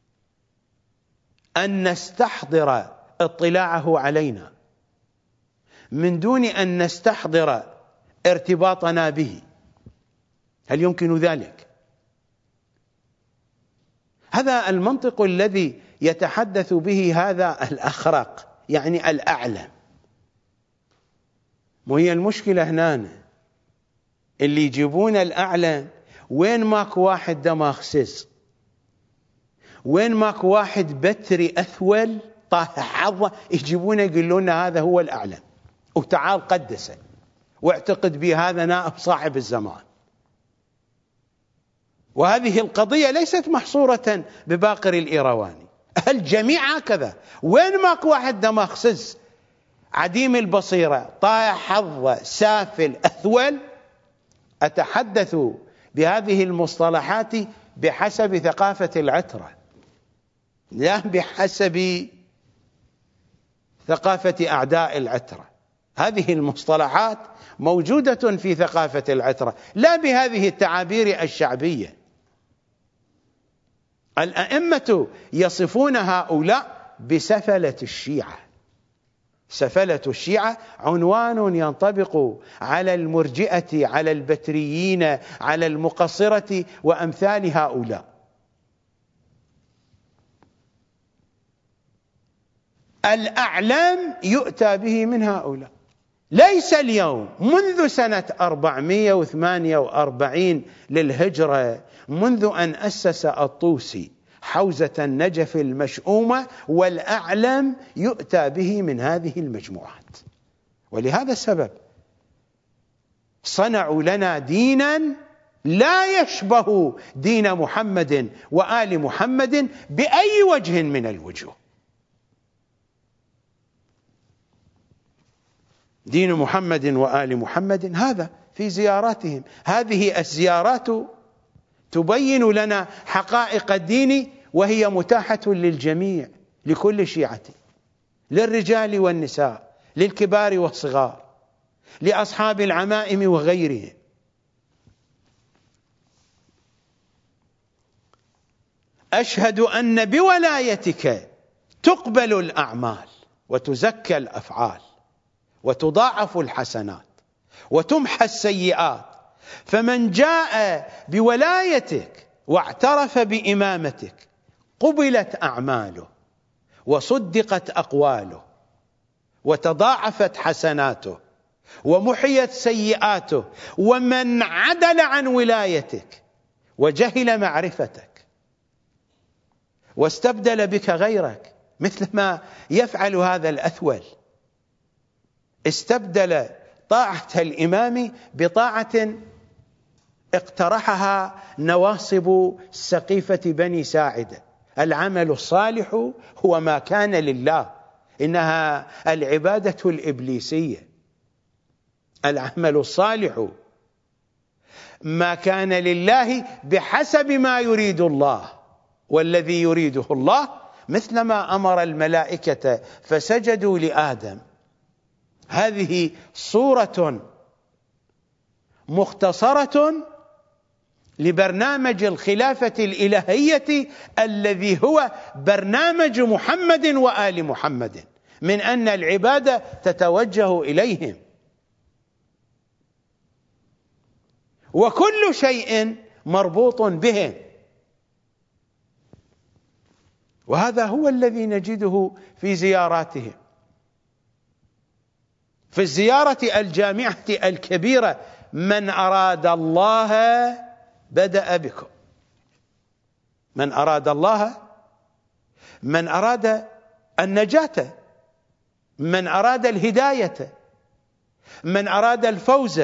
أن نستحضر اطلاعه علينا، من دون أن نستحضر ارتباطنا به؟ هل يمكن ذلك؟ هذا المنطق الذي يتحدث به هذا الأخرق، يعني الأعلم. وهي المشكلة هنا اللي يجيبون الأعلم، وين ماك واحد دماغ سز، وين ماك واحد بتري أثول طاح حظه، يجيبونه يقولون هذا هو الأعلم، وتعال قدسه واعتقد بهذا نائب صاحب الزمان. وهذه القضية ليست محصورة بباقر الإيرواني، الجميع هكذا. وين ماك واحد دماغ سز عديم البصيرة طايح حظه سافل أثول، أتحدث بهذه المصطلحات بحسب ثقافة العترة، لا بحسب ثقافة أعداء العترة. هذه المصطلحات موجودة في ثقافة العترة، لا بهذه التعابير الشعبية. الأئمة يصفون هؤلاء بسفلة الشيعة. سفلة الشيعة عنوان ينطبق على المرجئة، على البتريين، على المقصرة وأمثال هؤلاء. الأعلام يؤتى به من هؤلاء. ليس اليوم، منذ سنة أربعمائة وثمانية وأربعين للهجرة، منذ أن أسس الطوسي حوزة النجف المشؤومة، والأعلم يؤتى به من هذه المجموعات. ولهذا السبب صنعوا لنا دينا لا يشبه دين محمد وآل محمد بأي وجه من الوجوه. دين محمد وآل محمد هذا في زياراتهم. هذه الزيارات تبين لنا حقائق الدين، وهي متاحة للجميع، لكل شيعة، للرجال والنساء، للكبار والصغار، لأصحاب العمائم وغيرهم. أشهد أن بولايتك تقبل الأعمال وتزكى الأفعال وتضاعف الحسنات وتمحى السيئات، فمن جاء بولايتك واعترف بإمامتك قبلت أعماله وصدقت أقواله وتضاعفت حسناته ومحيت سيئاته. ومن عدل عن ولايتك وجهل معرفتك واستبدل بك غيرك، مثل ما يفعل هذا الأثول، استبدل طاعة الإمام بطاعة اقترحها نواصب سقيفة بني ساعدة. العمل الصالح هو ما كان لله، إنها العبادة الإبليسية. العمل الصالح ما كان لله بحسب ما يريد الله، والذي يريده الله مثلما أمر الملائكة فسجدوا لآدم. هذه صورة مختصرة لبرنامج الخلافة الإلهية الذي هو برنامج محمد وآل محمد، من أن العبادة تتوجه إليهم، وكل شيء مربوط بهم. وهذا هو الذي نجده في زياراتهم. في الزيارة الجامعة الكبيرة: من أراد الله بدأ بكم. من أراد الله، من أراد النجاة، من أراد الهداية، من أراد الفوز،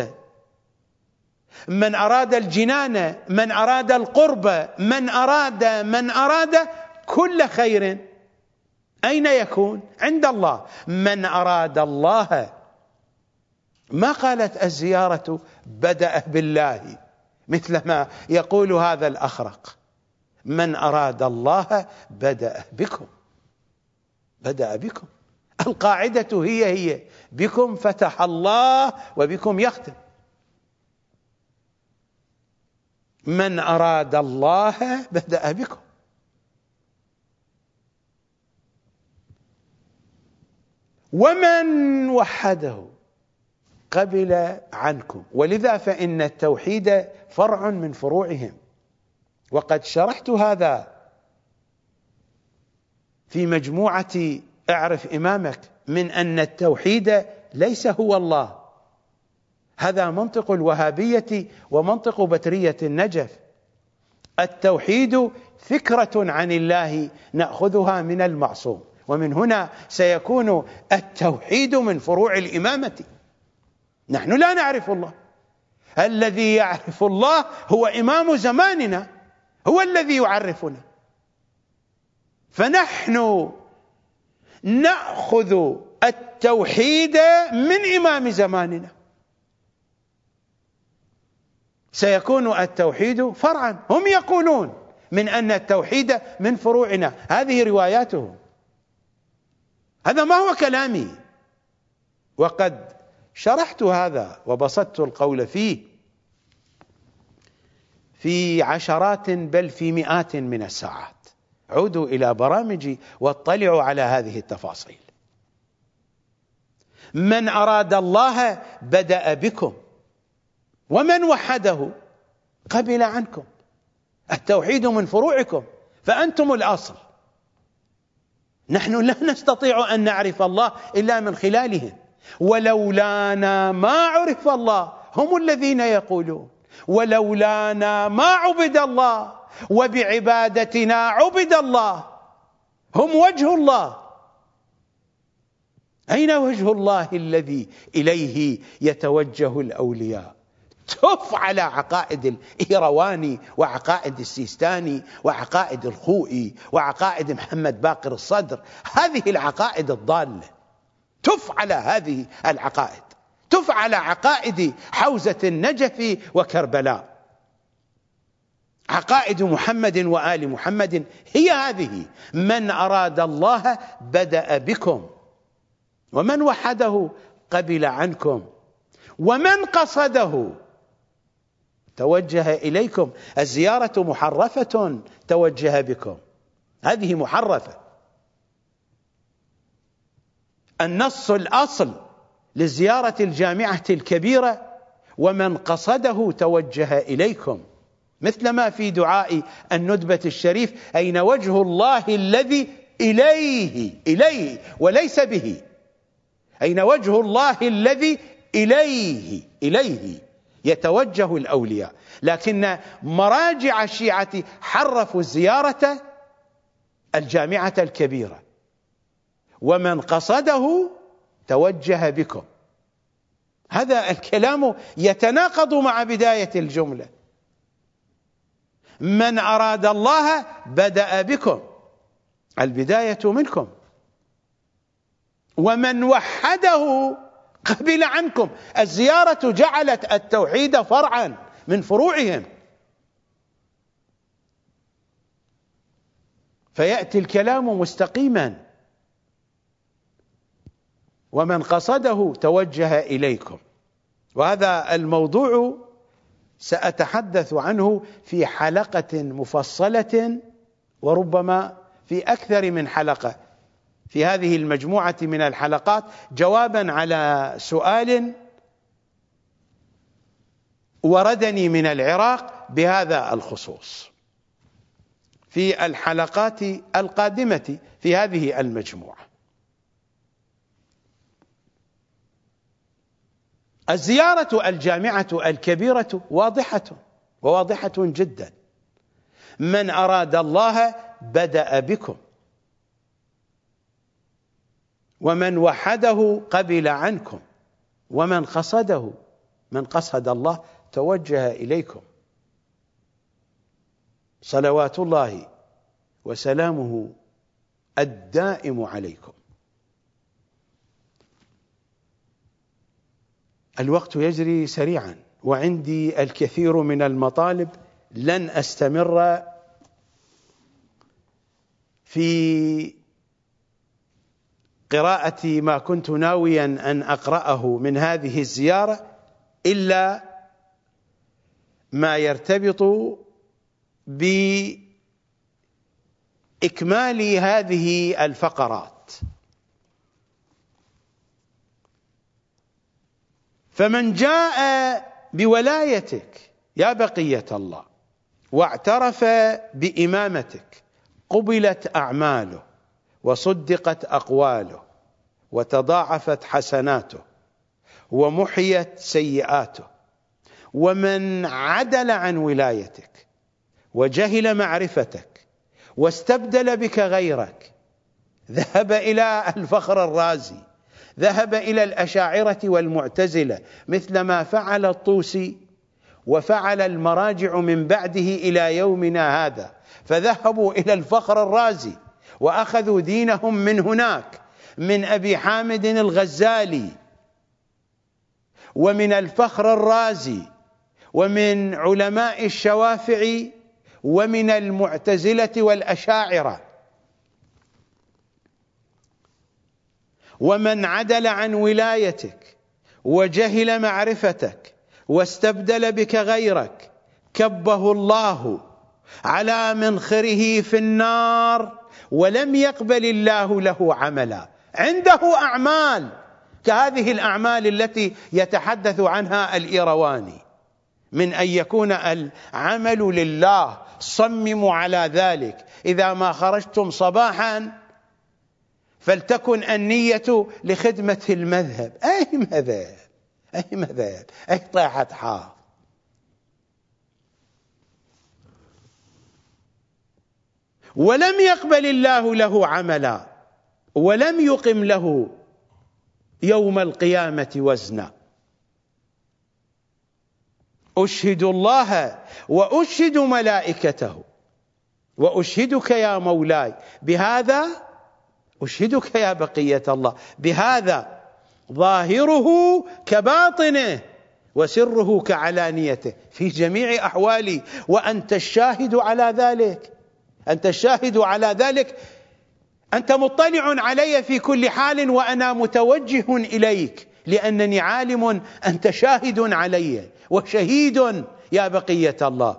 من أراد الجنان، من أراد القرب، من أراد من أراد كل خير، أين يكون؟ عند الله. من أراد الله. ما قالت الزيارة بدأ بالله مثل ما يقول هذا الأخرق. من أراد الله بدأ بكم. بدأ بكم. القاعدة هي هي: بكم فتح الله وبكم يختم. من أراد الله بدأ بكم. ومن وحده قبل عنكم. ولذا فإن التوحيد فرع من فروعهم، وقد شرحت هذا في مجموعة اعرف إمامك، من أن التوحيد ليس هو الله. هذا منطق الوهابية ومنطق بترية النجف. التوحيد فكرة عن الله نأخذها من المعصوم، ومن هنا سيكون التوحيد من فروع الإمامة. نحن لا نعرف الله. الذي يعرف الله هو إمام زماننا، هو الذي يعرفنا. فنحن نأخذ التوحيد من إمام زماننا. سيكون التوحيد فرعا. هم يقولون من أن التوحيد من فروعنا، هذه رواياتهم، هذا ما هو كلامي. وقد شرحت هذا وبسطت القول فيه في عشرات بل في مئات من الساعات. عودوا إلى برامجي واطلعوا على هذه التفاصيل. من أراد الله بدأ بكم، ومن وحده قبل عنكم. التوحيد من فروعكم، فأنتم الأصل. نحن لا نستطيع أن نعرف الله إلا من خلالهم، ولولانا ما عرف الله. هم الذين يقولون ولولانا ما عبد الله، وبعبادتنا عبد الله. هم وجه الله. أين وجه الله الذي إليه يتوجه الأولياء؟ تف على عقائد الإيرواني وعقائد السيستاني وعقائد الخوئي وعقائد محمد باقر الصدر. هذه العقائد الضالة، تف على هذه العقائد، تف على عقائد حوزة النجف وكربلاء. عقائد محمد وآل محمد هي هذه. من أراد الله بدأ بكم، ومن وحده قبل عنكم، ومن قصده توجه إليكم. الزيارة محرفة، توجه بكم، هذه محرفة. النص الأصل للزيارة الجامعة الكبيرة ومن قصده توجه إليكم، مثل ما في دعاء الندبة الشريف: أين وجه الله الذي إليه، إليه وليس به. أين وجه الله الذي إليه، إليه يتوجه الأولياء. لكن مراجع الشيعة حرفوا الزيارة الجامعة الكبيرة، ومن قصده توجه بكم. هذا الكلام يتناقض مع بداية الجملة: من أراد الله بدأ بكم، البداية منكم، ومن وحده قبل عنكم. الزيارة جعلت التوحيد فرعا من فروعهم، فيأتي الكلام مستقيما: ومن قصده توجه إليكم. وهذا الموضوع سأتحدث عنه في حلقة مفصلة، وربما في أكثر من حلقة في هذه المجموعة من الحلقات، جوابا على سؤال وردني من العراق بهذا الخصوص في الحلقات القادمة في هذه المجموعة. الزيارة الجامعة الكبيرة واضحة، وواضحة جدا. من أراد الله بدأ بكم، ومن وحده قبل عنكم، ومن قصده، من قصد الله توجه إليكم. صلوات الله وسلامه الدائم عليكم. الوقت يجري سريعا، وعندي الكثير من المطالب. لن أستمر في قراءة ما كنت ناويا أن أقرأه من هذه الزيارة إلا ما يرتبط بإكمال هذه الفقرات. فمن جاء بولايتك يا بقية الله واعترف بإمامتك، قبلت أعماله وصدقت أقواله وتضاعفت حسناته ومحيت سيئاته. ومن عدل عن ولايتك وجهل معرفتك واستبدل بك غيرك، ذهب إلى الفخر الرازي، ذهب إلى الأشاعرة والمعتزلة، مثل ما فعل الطوسي وفعل المراجع من بعده إلى يومنا هذا، فذهبوا إلى الفخر الرازي وأخذوا دينهم من هناك، من أبي حامد الغزالي ومن الفخر الرازي ومن علماء الشوافعي ومن المعتزلة والأشاعرة. ومن عدل عن ولايتك وجهل معرفتك واستبدل بك غيرك، كبه الله على منخره في النار ولم يقبل الله له عملا. عنده أعمال كهذه الأعمال التي يتحدث عنها الإيرواني، من أن يكون العمل لله، صمموا على ذلك. إذا ما خرجتم صباحا فلتكن النية لخدمة المذهب. أي مذهب؟ أي مذهب؟ أي طاحة حاف؟ ولم يقبل الله له عملا ولم يقم له يوم القيامة وزنا. أشهد الله وأشهد ملائكته وأشهدك يا مولاي بهذا، أشهدك يا بقية الله بهذا ظاهره كباطنه وسره كعلانيته في جميع أحوالي، وأنت الشاهد على ذلك. أنت الشاهد على ذلك، أنت مطلع علي في كل حال وأنا متوجه إليك، لأنني عالم أنت شاهد علي وشهيد يا بقية الله،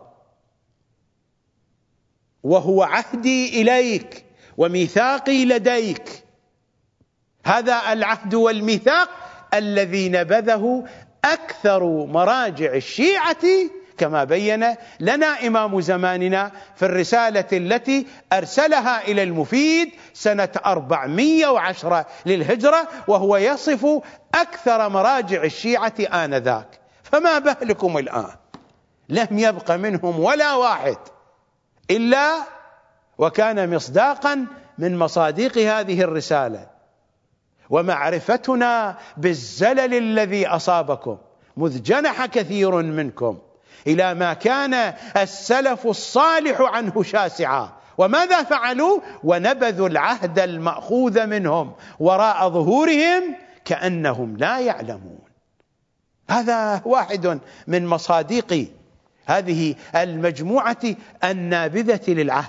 وهو عهدي إليك وميثاقي لديك. هذا العهد والميثاق الذي نبذه أكثر مراجع الشيعة كما بين لنا إمام زماننا في الرسالة التي أرسلها إلى المفيد سنة أربعمائة وعشرة للهجرة، وهو يصف أكثر مراجع الشيعة آنذاك. فما بالكم الآن؟ لم يبق منهم ولا واحد إلا وكان مصداقا من مصاديق هذه الرسالة. ومعرفتنا بالزلل الذي أصابكم مذ جنح كثير منكم إلى ما كان السلف الصالح عنه شاسعا، وماذا فعلوا؟ ونبذوا العهد المأخوذ منهم وراء ظهورهم كأنهم لا يعلمون. هذا واحد من مصاديق هذه المجموعة النابذة للعهد.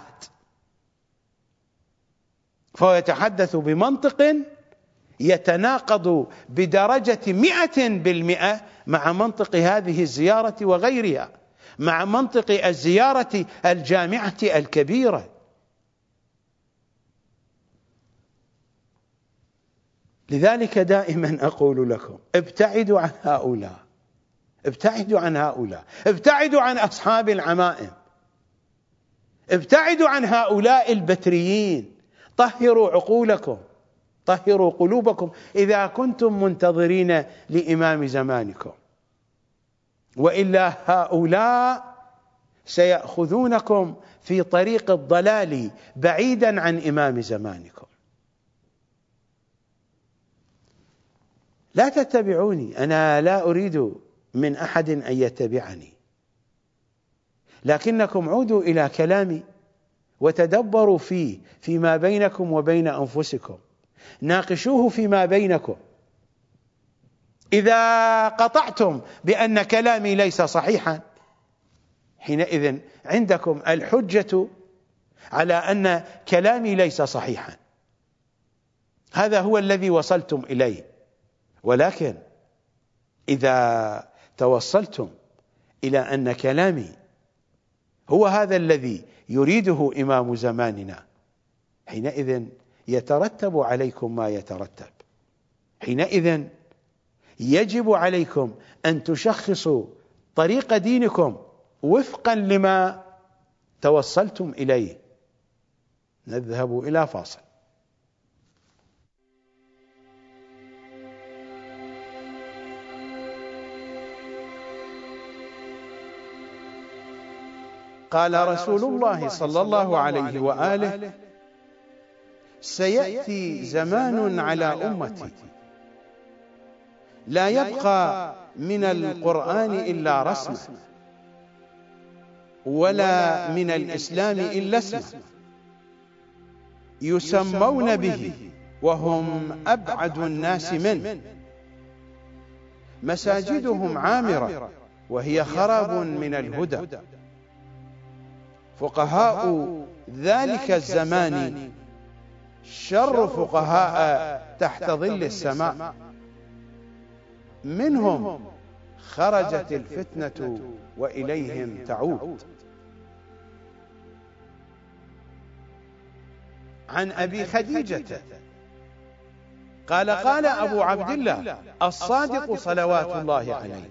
فهو يتحدث بمنطق يتناقض بدرجة مئة بالمئة مع منطق هذه الزيارة وغيرها، مع منطق الزيارة الجامعة الكبيرة. لذلك دائما أقول لكم ابتعدوا عن هؤلاء، ابتعدوا عن هؤلاء، ابتعدوا عن أصحاب العمائم، ابتعدوا عن هؤلاء البتريين. طهروا عقولكم، طهروا قلوبكم إذا كنتم منتظرين لإمام زمانكم، وإلا هؤلاء سيأخذونكم في طريق الضلال بعيدا عن إمام زمانكم. لا تتبعوني، أنا لا أريد من أحد أن يتبعني، لكنكم عودوا إلى كلامي وتدبروا فيه فيما بينكم وبين أنفسكم، ناقشوه فيما بينكم. إذا قطعتم بأن كلامي ليس صحيحا، حينئذ عندكم الحجة على أن كلامي ليس صحيحا. هذا هو الذي وصلتم إليه. ولكن إذا توصلتم إلى أن كلامي هو هذا الذي يريده إمام زماننا، حينئذ يترتب عليكم ما يترتب. حينئذ يجب عليكم أن تشخصوا طريق دينكم وفقا لما توصلتم إليه. نذهب إلى فاصل. قال رسول الله صلى الله عليه وآله: سيأتي زمان على أمتي لا يبقى من القرآن إلا رسمه، ولا من الإسلام إلا اسمه، يسمون به وهم أبعد الناس منه، مساجدهم عامرة وهي خراب من الهدى، فقهاء ذلك الزمان شر فقهاء تحت ظل السماء، منهم خرجت الفتنة وإليهم تعود. عن أبي خديجة قال قال أبو عبد الله الصادق صلوات الله عليه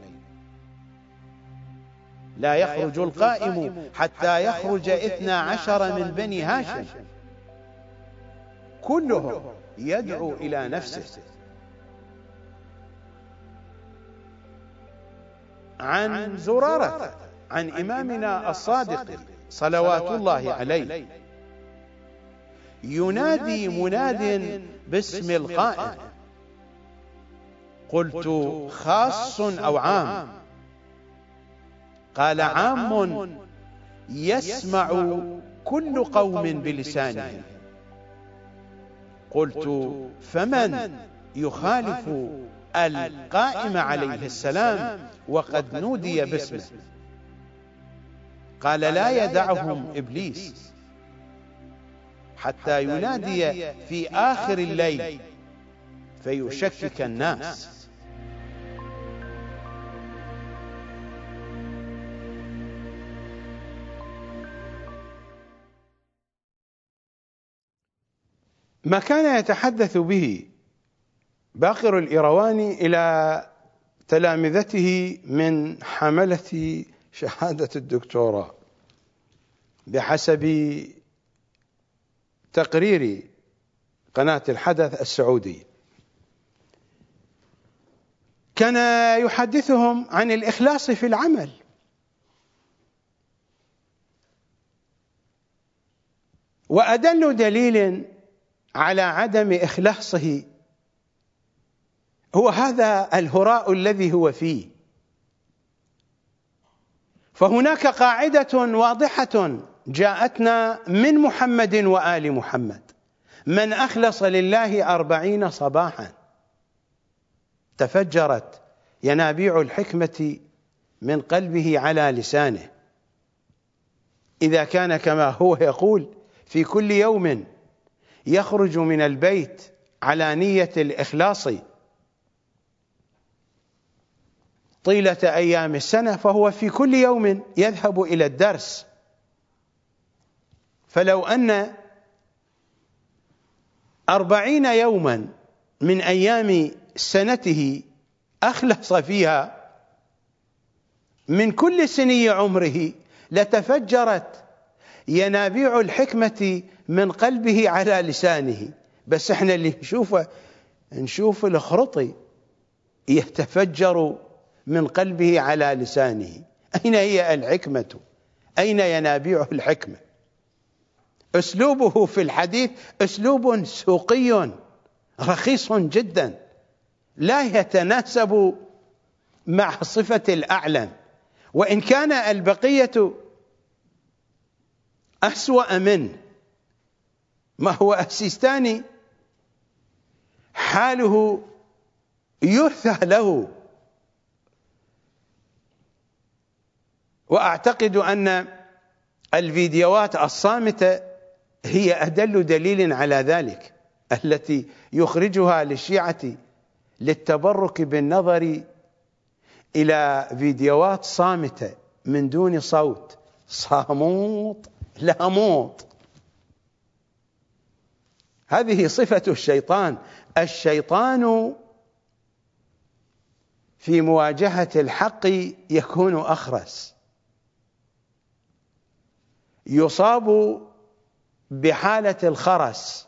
لا يخرج القائم حتى يخرج اثنا عشر من بني هاشم كلهم يدعو إلى نفسه. عن زرارة عن إمامنا الصادق صلوات الله عليه ينادي مناد باسم القائم، قلت خاص أو عام؟ قال عام يسمع كل قوم بلسانهم. قلت فمن يخالف القائم عليه السلام وقد نودي باسمه؟ قال لا يدعهم إبليس حتى ينادي في آخر الليل فيشكك الناس. ما كان يتحدث به باقر الإيرواني إلى تلامذته من حملة شهادة الدكتوراه بحسب تقرير قناة الحدث السعودي، كان يحدثهم عن الإخلاص في العمل، وأدل دليل على عدم إخلاصه هو هذا الهراء الذي هو فيه. فهناك قاعدة واضحة جاءتنا من محمد وآل محمد: من أخلص لله أربعين صباحا تفجرت ينابيع الحكمة من قلبه على لسانه. إذا كان كما هو يقول في كل يوم يخرج من البيت على نية الإخلاص طيلة أيام السنة، فهو في كل يوم يذهب إلى الدرس. فلو أن أربعين يوما من أيام سنته أخلص فيها من كل سني عمره لتفجرت ينابيع الحكمة من قلبه على لسانه. بس احنا اللي نشوفه نشوف الخرطي يتفجر من قلبه على لسانه. أين هي الحكمة؟ أين ينابيع الحكمة؟ أسلوبه في الحديث أسلوب سوقي رخيص جدا، لا يتناسب مع صفة الأعلم، وإن كان البقية أسوأ منه. ما هو السيستاني حاله يرثى له، وأعتقد أن الفيديوهات الصامتة هي أدل دليل على ذلك، التي يخرجها للشيعة للتبرك بالنظر إلى فيديوهات صامتة من دون صوت، صاموت لاموت. هذه صفة الشيطان. الشيطان في مواجهة الحق يكون أخرس، يصاب بحالة الخرس.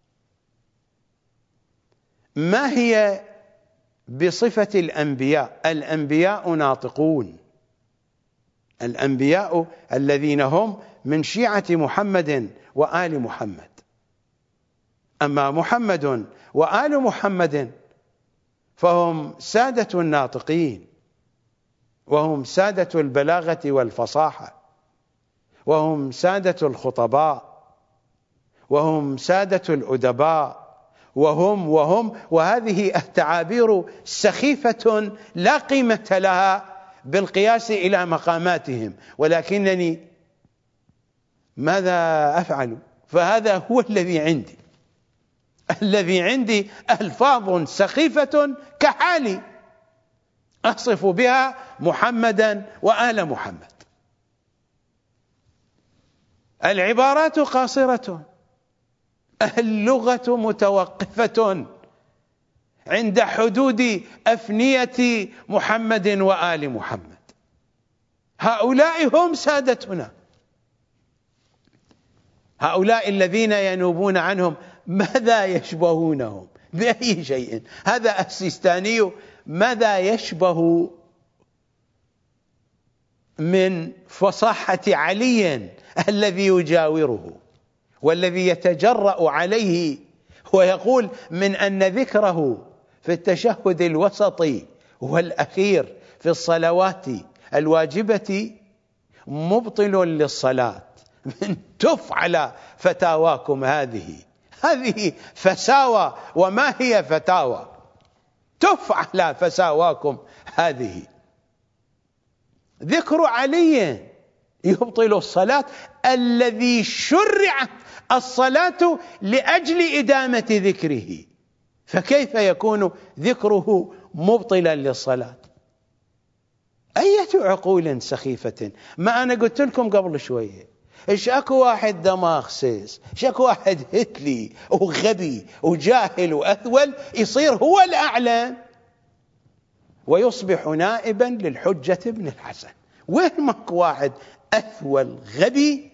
ما هي بصفة الأنبياء؟ الأنبياء ناطقون، الأنبياء الذين هم من شيعة محمد وآل محمد. أما محمد وآل محمد فهم سادة الناطقين، وهم سادة البلاغة والفصاحة، وهم سادة الخطباء، وهم سادة الأدباء، وهم وهم وهذه التعابير سخيفة لا قيمة لها بالقياس إلى مقاماتهم. ولكنني ماذا أفعل؟ فهذا هو الذي عندي. الذي عندي ألفاظ سخيفة كحالي، أصف بها محمدا وآل محمد. العبارات قاصرة، اللغة متوقفة عند حدود أفنية محمد وآل محمد. هؤلاء هم سادتنا، هؤلاء الذين ينوبون عنهم ماذا يشبهونهم بأي شيء؟ هذا السيستاني ماذا يشبه من فصاحة علي الذي يجاوره والذي يتجرأ عليه ويقول من أن ذكره في التشهد الوسطي والأخير في الصلوات الواجبة مبطل للصلاة. من تفعل فتاواكم هذه هذه فساوى، وما هي فتاوى؟ تفعل فساواكم هذه. ذكر علي يبطل الصلاة الذي شرعت الصلاة لأجل إدامة ذكره، فكيف يكون ذكره مبطلا للصلاة؟ أية عقول سخيفة. ما أنا قلت لكم قبل شوية، إيش أكو واحد دماغ سيس، إيش أكو واحد هتلي وغبي وجاهل وأثول يصير هو الأعلى ويصبح نائبا للحجة ابن الحسن. وين ماكو واحد أثول غبي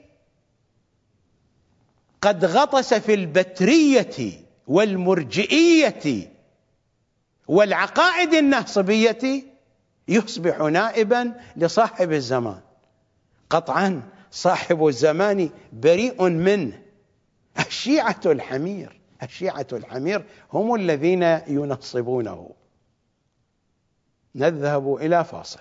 قد غطس في البترية والمرجئية والعقائد الناصبية يصبح نائبا لصاحب الزمان؟ قطعا صاحب الزمان بريء منه. الشيعة الحمير، الشيعة الحمير هم الذين ينصبونه. نذهب إلى فاصل.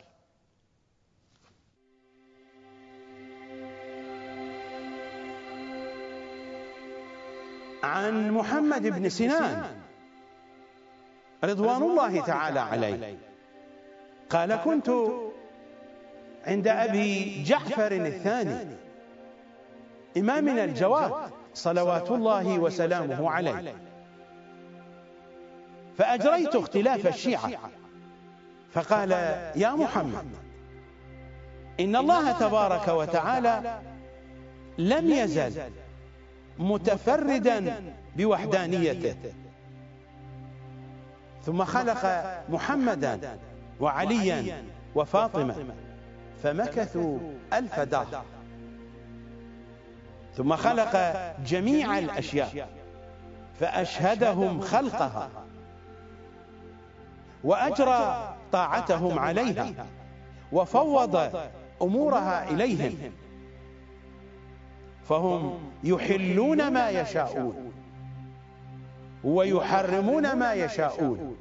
عن محمد بن سنان رضوان الله تعالى عليه قال: كنت عند أبي جعفر الثاني إمامنا الجواد صلوات الله وسلامه عليه، فأجريت اختلاف الشيعة، فقال: يا محمد، إن الله تبارك وتعالى لم يزل متفردا بوحدانيته، ثم خلق محمدا وعليا وفاطمة فمكثوا ألف دهر، ثم خلق جميع الأشياء فأشهدهم خلقها وأجرى طاعتهم عليها وفوض أمورها إليهم، فهم يحلون ما يشاءون ويحرمون ما يشاءون،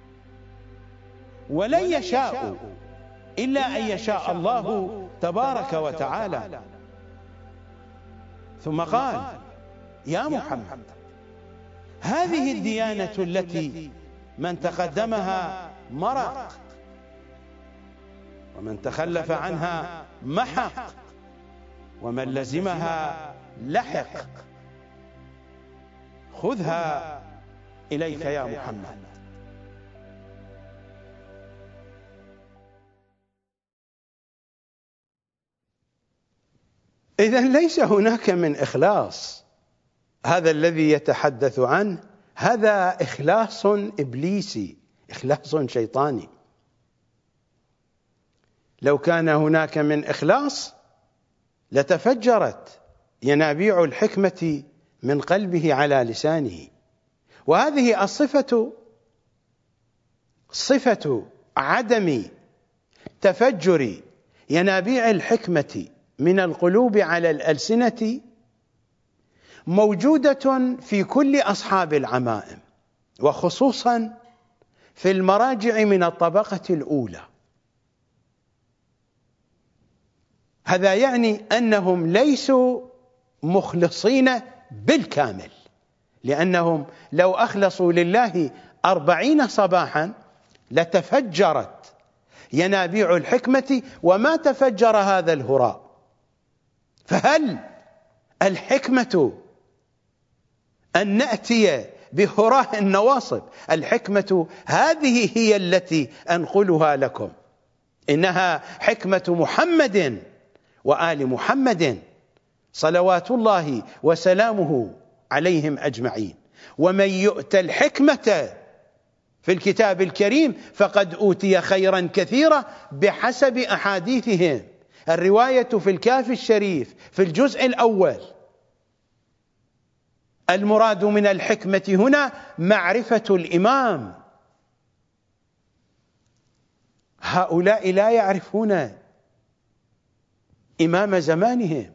ولن يشاءوا إلا أن يشاء الله تبارك وتعالى. ثم قال: يا محمد، هذه الديانة التي من تقدمها مرق ومن تخلف عنها محق ومن لزمها لحق، خذها إليك يا محمد. إذن ليس هناك من إخلاص، هذا الذي يتحدث عنه هذا إخلاص إبليسي، إخلاص شيطاني. لو كان هناك من إخلاص لتفجرت ينابيع الحكمة من قلبه على لسانه. وهذه الصفة صفة عدم تفجر ينابيع الحكمة من القلوب على الألسنة موجودة في كل أصحاب العمائم، وخصوصا في المراجع من الطبقة الأولى. هذا يعني أنهم ليسوا مخلصين بالكامل، لأنهم لو أخلصوا لله أربعين صباحا لتفجرت ينابيع الحكمة وما تفجر هذا الهراء. فهل الحكمة أن نأتي بهراه النواصب. الحكمة هذه هي التي أنقلها لكم، إنها حكمة محمد وآل محمد صلوات الله وسلامه عليهم أجمعين. ومن يؤت الحكمة في الكتاب الكريم فقد أوتي خيرا كثيرا بحسب أحاديثهم. الرواية في الكافي الشريف في الجزء الأول. المراد من الحكمة هنا معرفة الإمام. هؤلاء لا يعرفون إمام زمانهم،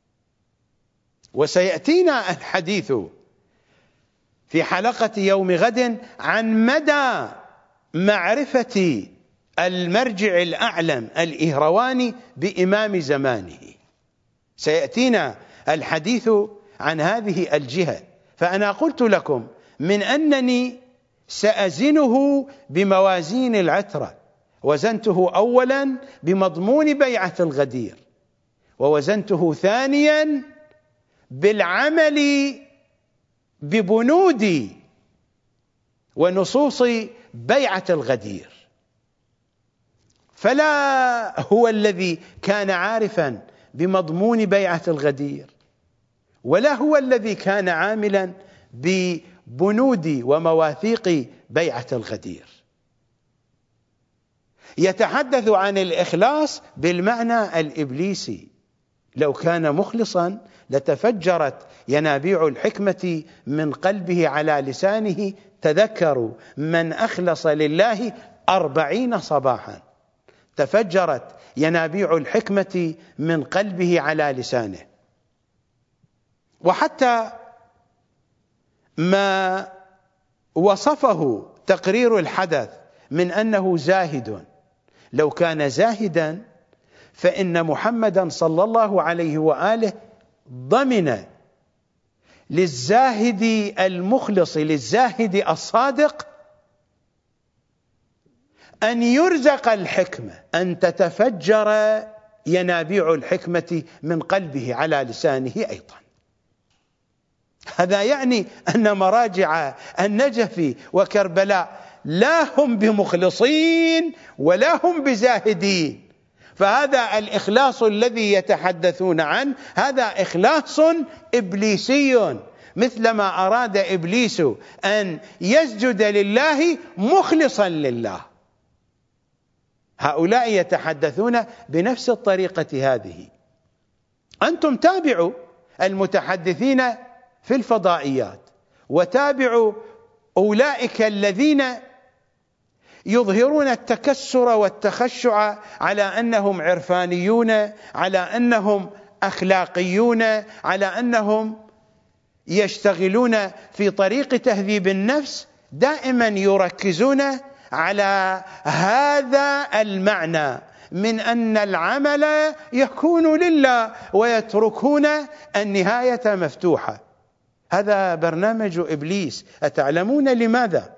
وسيأتينا الحديث في حلقة يوم غد عن مدى معرفة المرجع الأعلم الإهرواني بإمام زمانه. سيأتينا الحديث عن هذه الجهة. فأنا قلت لكم من أنني سأزنه بموازين العترة. وزنته أولا بمضمون بيعة الغدير، ووزنته ثانيا بالعمل ببنود ونصوص بيعة الغدير. فلا هو الذي كان عارفا بمضمون بيعة الغدير، ولا هو الذي كان عاملا ببنود ومواثيق بيعة الغدير. يتحدث عن الإخلاص بالمعنى الإبليسي. لو كان مخلصا لتفجرت ينابيع الحكمة من قلبه على لسانه. تذكروا من أخلص لله أربعين صباحا تفجرت ينابيع الحكمة من قلبه على لسانه. وحتى ما وصفه تقرير الحدث من أنه زاهد، لو كان زاهدا فإن محمدا صلى الله عليه وآله ضمن للزاهد المخلص للزاهد الصادق أن يرزق الحكمة، أن تتفجر ينابيع الحكمة من قلبه على لسانه أيضا. هذا يعني أن مراجع النجف وكربلاء لا هم بمخلصين ولا هم بزاهدين. فهذا الإخلاص الذي يتحدثون عنه هذا إخلاص إبليسي، مثلما أراد إبليس أن يسجد لله مخلصا لله. هؤلاء يتحدثون بنفس الطريقة هذه. أنتم تابعوا المتحدثين في الفضائيات، وتابعوا أولئك الذين يظهرون التكسر والتخشع على أنهم عرفانيون، على أنهم أخلاقيون، على أنهم يشتغلون في طريق تهذيب النفس. دائما يركزون على هذا المعنى من أن العمل يكون لله ويتركون النهاية مفتوحة. هذا برنامج إبليس. أتعلمون لماذا؟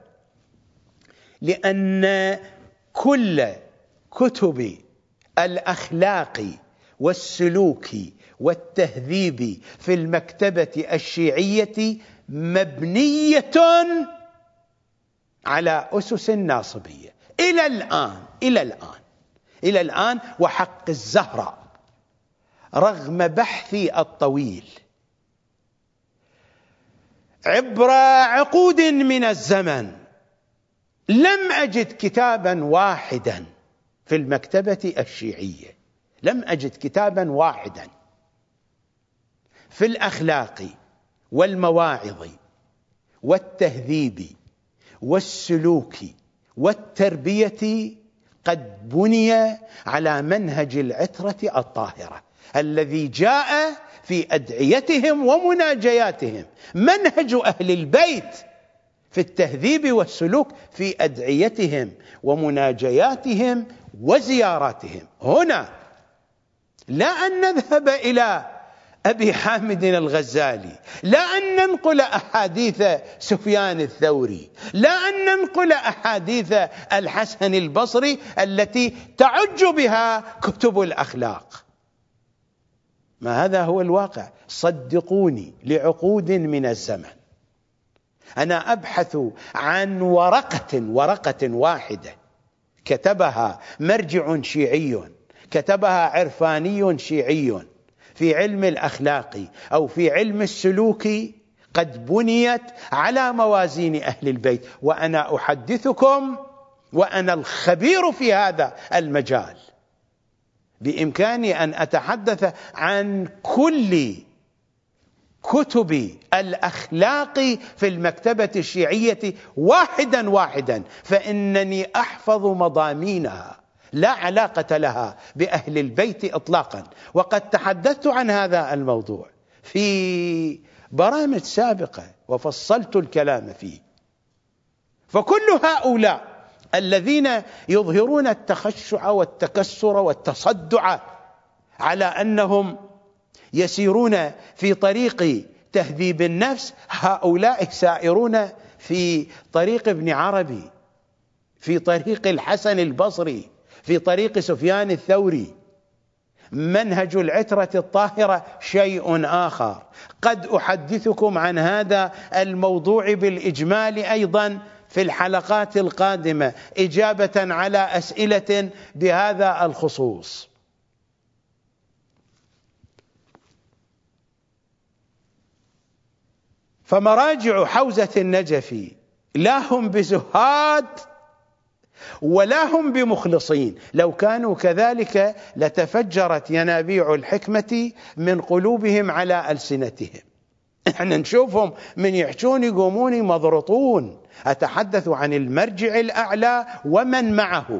لأن كل كتب الأخلاق والسلوك والتهذيب في المكتبة الشيعية مبنية على أسس ناصبية إلى الآن إلى الآن إلى الآن وحق الزهراء رغم بحثي الطويل عبر عقود من الزمن لم أجد كتابا واحدا في المكتبة الشيعية، لم أجد كتابا واحدا في الأخلاق والمواعظ والتهذيب والسلوك والتربية قد بني على منهج العترة الطاهرة الذي جاء في أدعيتهم ومناجياتهم. منهج أهل البيت في التهذيب والسلوك في أدعيتهم ومناجياتهم وزياراتهم. هنا لا أن نذهب إلى أبي حامد الغزالي، لا أن ننقل أحاديث سفيان الثوري، لا أن ننقل أحاديث الحسن البصري التي تعج بها كتب الأخلاق. ما هذا هو الواقع، صدقوني، لعقود من الزمن أنا أبحث عن ورقة ورقة واحدة كتبها مرجع شيعي، كتبها عرفاني شيعي في علم الأخلاق أو في علم السلوك، قد بنيت على موازين أهل البيت، وأنا أحدثكم وأنا الخبير في هذا المجال، بإمكاني أن أتحدث عن كل كتب الأخلاق في المكتبة الشيعية واحدا واحدا، فإنني أحفظ مضامينها لا علاقة لها بأهل البيت إطلاقا. وقد تحدثت عن هذا الموضوع في برامج سابقة وفصلت الكلام فيه. فكل هؤلاء الذين يظهرون التخشع والتكسر والتصدع على أنهم يسيرون في طريق تهذيب النفس، هؤلاء سائرون في طريق ابن عربي، في طريق الحسن البصري، في طريق سفيان الثوري. منهج العترة الطاهرة شيء آخر. قد أحدثكم عن هذا الموضوع بالإجمال أيضا في الحلقات القادمة، إجابة على أسئلة بهذا الخصوص. فمراجع حوزة النجف لا هم بزهاد ولا هم بمخلصين، لو كانوا كذلك لتفجرت ينابيع الحكمة من قلوبهم على ألسنتهم. احنا نشوفهم من يحجون يقومون مضرطون. أتحدث عن المرجع الأعلى ومن معه،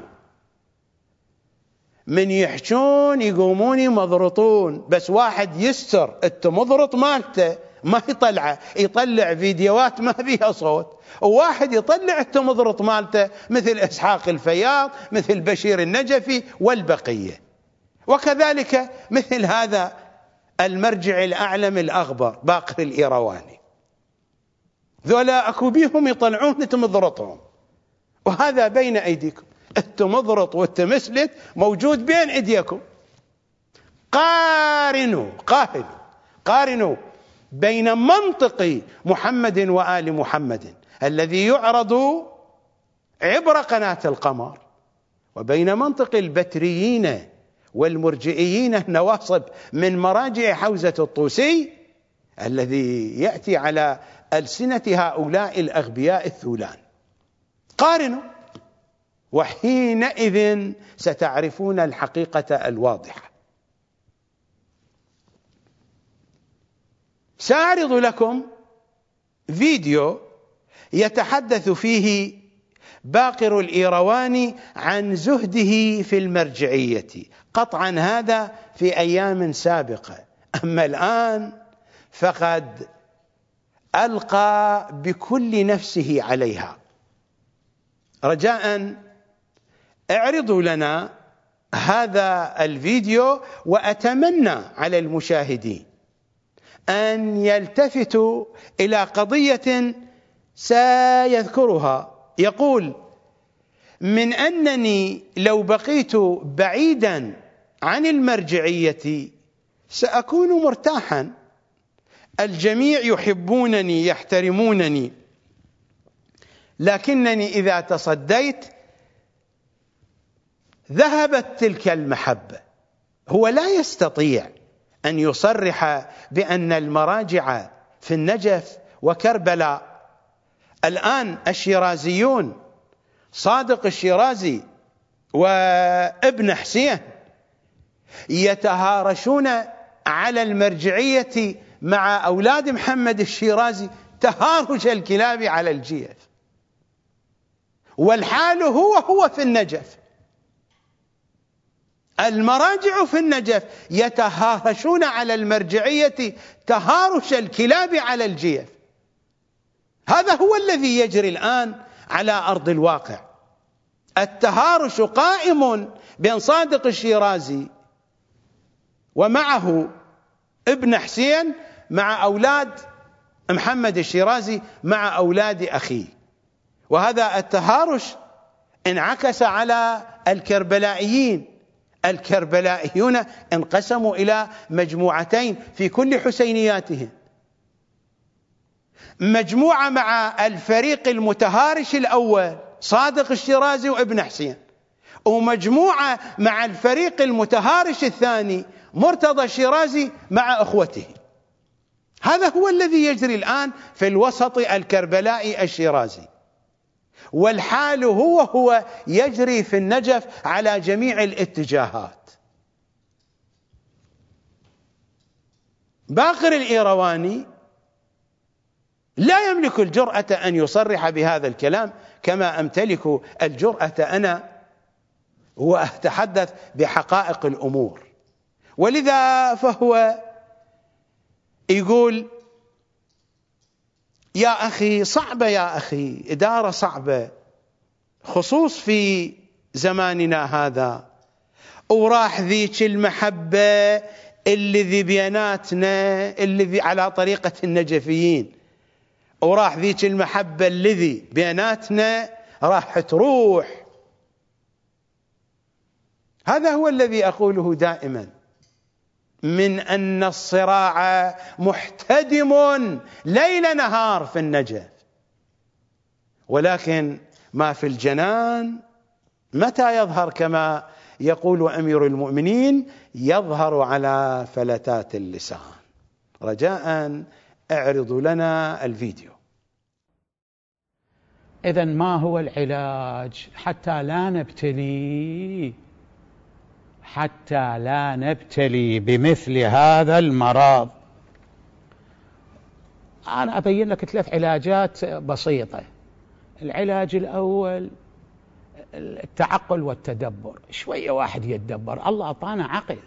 من يحجون يقومون مضرطون، بس واحد يستر التمضرط مالته ما يطلعه، يطلع فيديوهات ما فيها صوت، وواحد يطلع التمضرط مالته مثل إسحاق الفياض، مثل بشير النجفي والبقية. وكذلك مثل هذا المرجع الأعلم الأغبر باقر الإيرواني، ذولا أكو بيهم يطلعون تمضرطهم، وهذا بين أيديكم. التمضرط والتمسلت موجود بين أيديكم. قارنوا قارنوا قارنوا بين منطق محمد وآل محمد الذي يعرض عبر قناة القمر، وبين منطق البتريين والمرجئيين النواصب من مراجع حوزة الطوسي الذي يأتي على ألسنة هؤلاء الأغبياء الثولان. قارنوا، وحينئذ ستعرفون الحقيقة الواضحة. سأعرض لكم فيديو يتحدث فيه باقر الإيرواني عن زهده في المرجعية. قطعا هذا في أيام سابقة، أما الآن فقد ألقى بكل نفسه عليها. رجاء اعرضوا لنا هذا الفيديو، وأتمنى على المشاهدين أن يلتفتوا إلى قضية سيذكرها. يقول: من أنني لو بقيت بعيدا عن المرجعية سأكون مرتاحا، الجميع يحبونني يحترمونني، لكنني إذا تصديت ذهبت تلك المحبة. هو لا يستطيع أن يصرح بأن المراجع في النجف وكربلاء الآن الشيرازيون صادق الشيرازي وابن حسين يتهارشون على المرجعية مع أولاد محمد الشيرازي تهارش الكلاب على الجيف، والحال هو هو في النجف. المراجع في النجف يتهارشون على المرجعية تهارش الكلاب على الجيف. هذا هو الذي يجري الآن على أرض الواقع. التهارش قائم بين صادق الشيرازي ومعه ابن حسين مع أولاد محمد الشيرازي مع أولاد أخيه، وهذا التهارش انعكس على الكربلائيين. الكربلائيون انقسموا إلى مجموعتين في كل حسينياتهم. مجموعة مع الفريق المتهارش الأول صادق الشيرازي وابن حسين، ومجموعة مع الفريق المتهارش الثاني مرتضى الشيرازي مع أخوته. هذا هو الذي يجري الآن في الوسط الكربلائي الشيرازي، والحال هو هو يجري في النجف على جميع الاتجاهات. باقر الإيرواني لا يملك الجرأة أن يصرح بهذا الكلام كما أمتلك الجرأة أنا، وأتحدث بحقائق الأمور. ولذا فهو يقول يا أخي صعبة، يا أخي إدارة صعبة، خصوص في زماننا هذا، وراح ذيك المحبة اللي ذي بيناتنا اللي ذي على طريقة النجفيين، وراح ذيك المحبة اللي ذي بيناتنا راح تروح. هذا هو الذي أقوله دائما، من أن الصراع محتدم ليل نهار في النجف، ولكن ما في الجنان متى يظهر كما يقول أمير المؤمنين؟ يظهر على فلتات اللسان. رجاء اعرضوا لنا الفيديو. إذن ما هو العلاج حتى لا نبتلي حتى لا نبتلي بمثل هذا المرض؟ أنا أبين لك ثلاث علاجات بسيطة. العلاج الأول التعقل والتدبر. شوية واحد يتدبر، الله أعطانا عقل،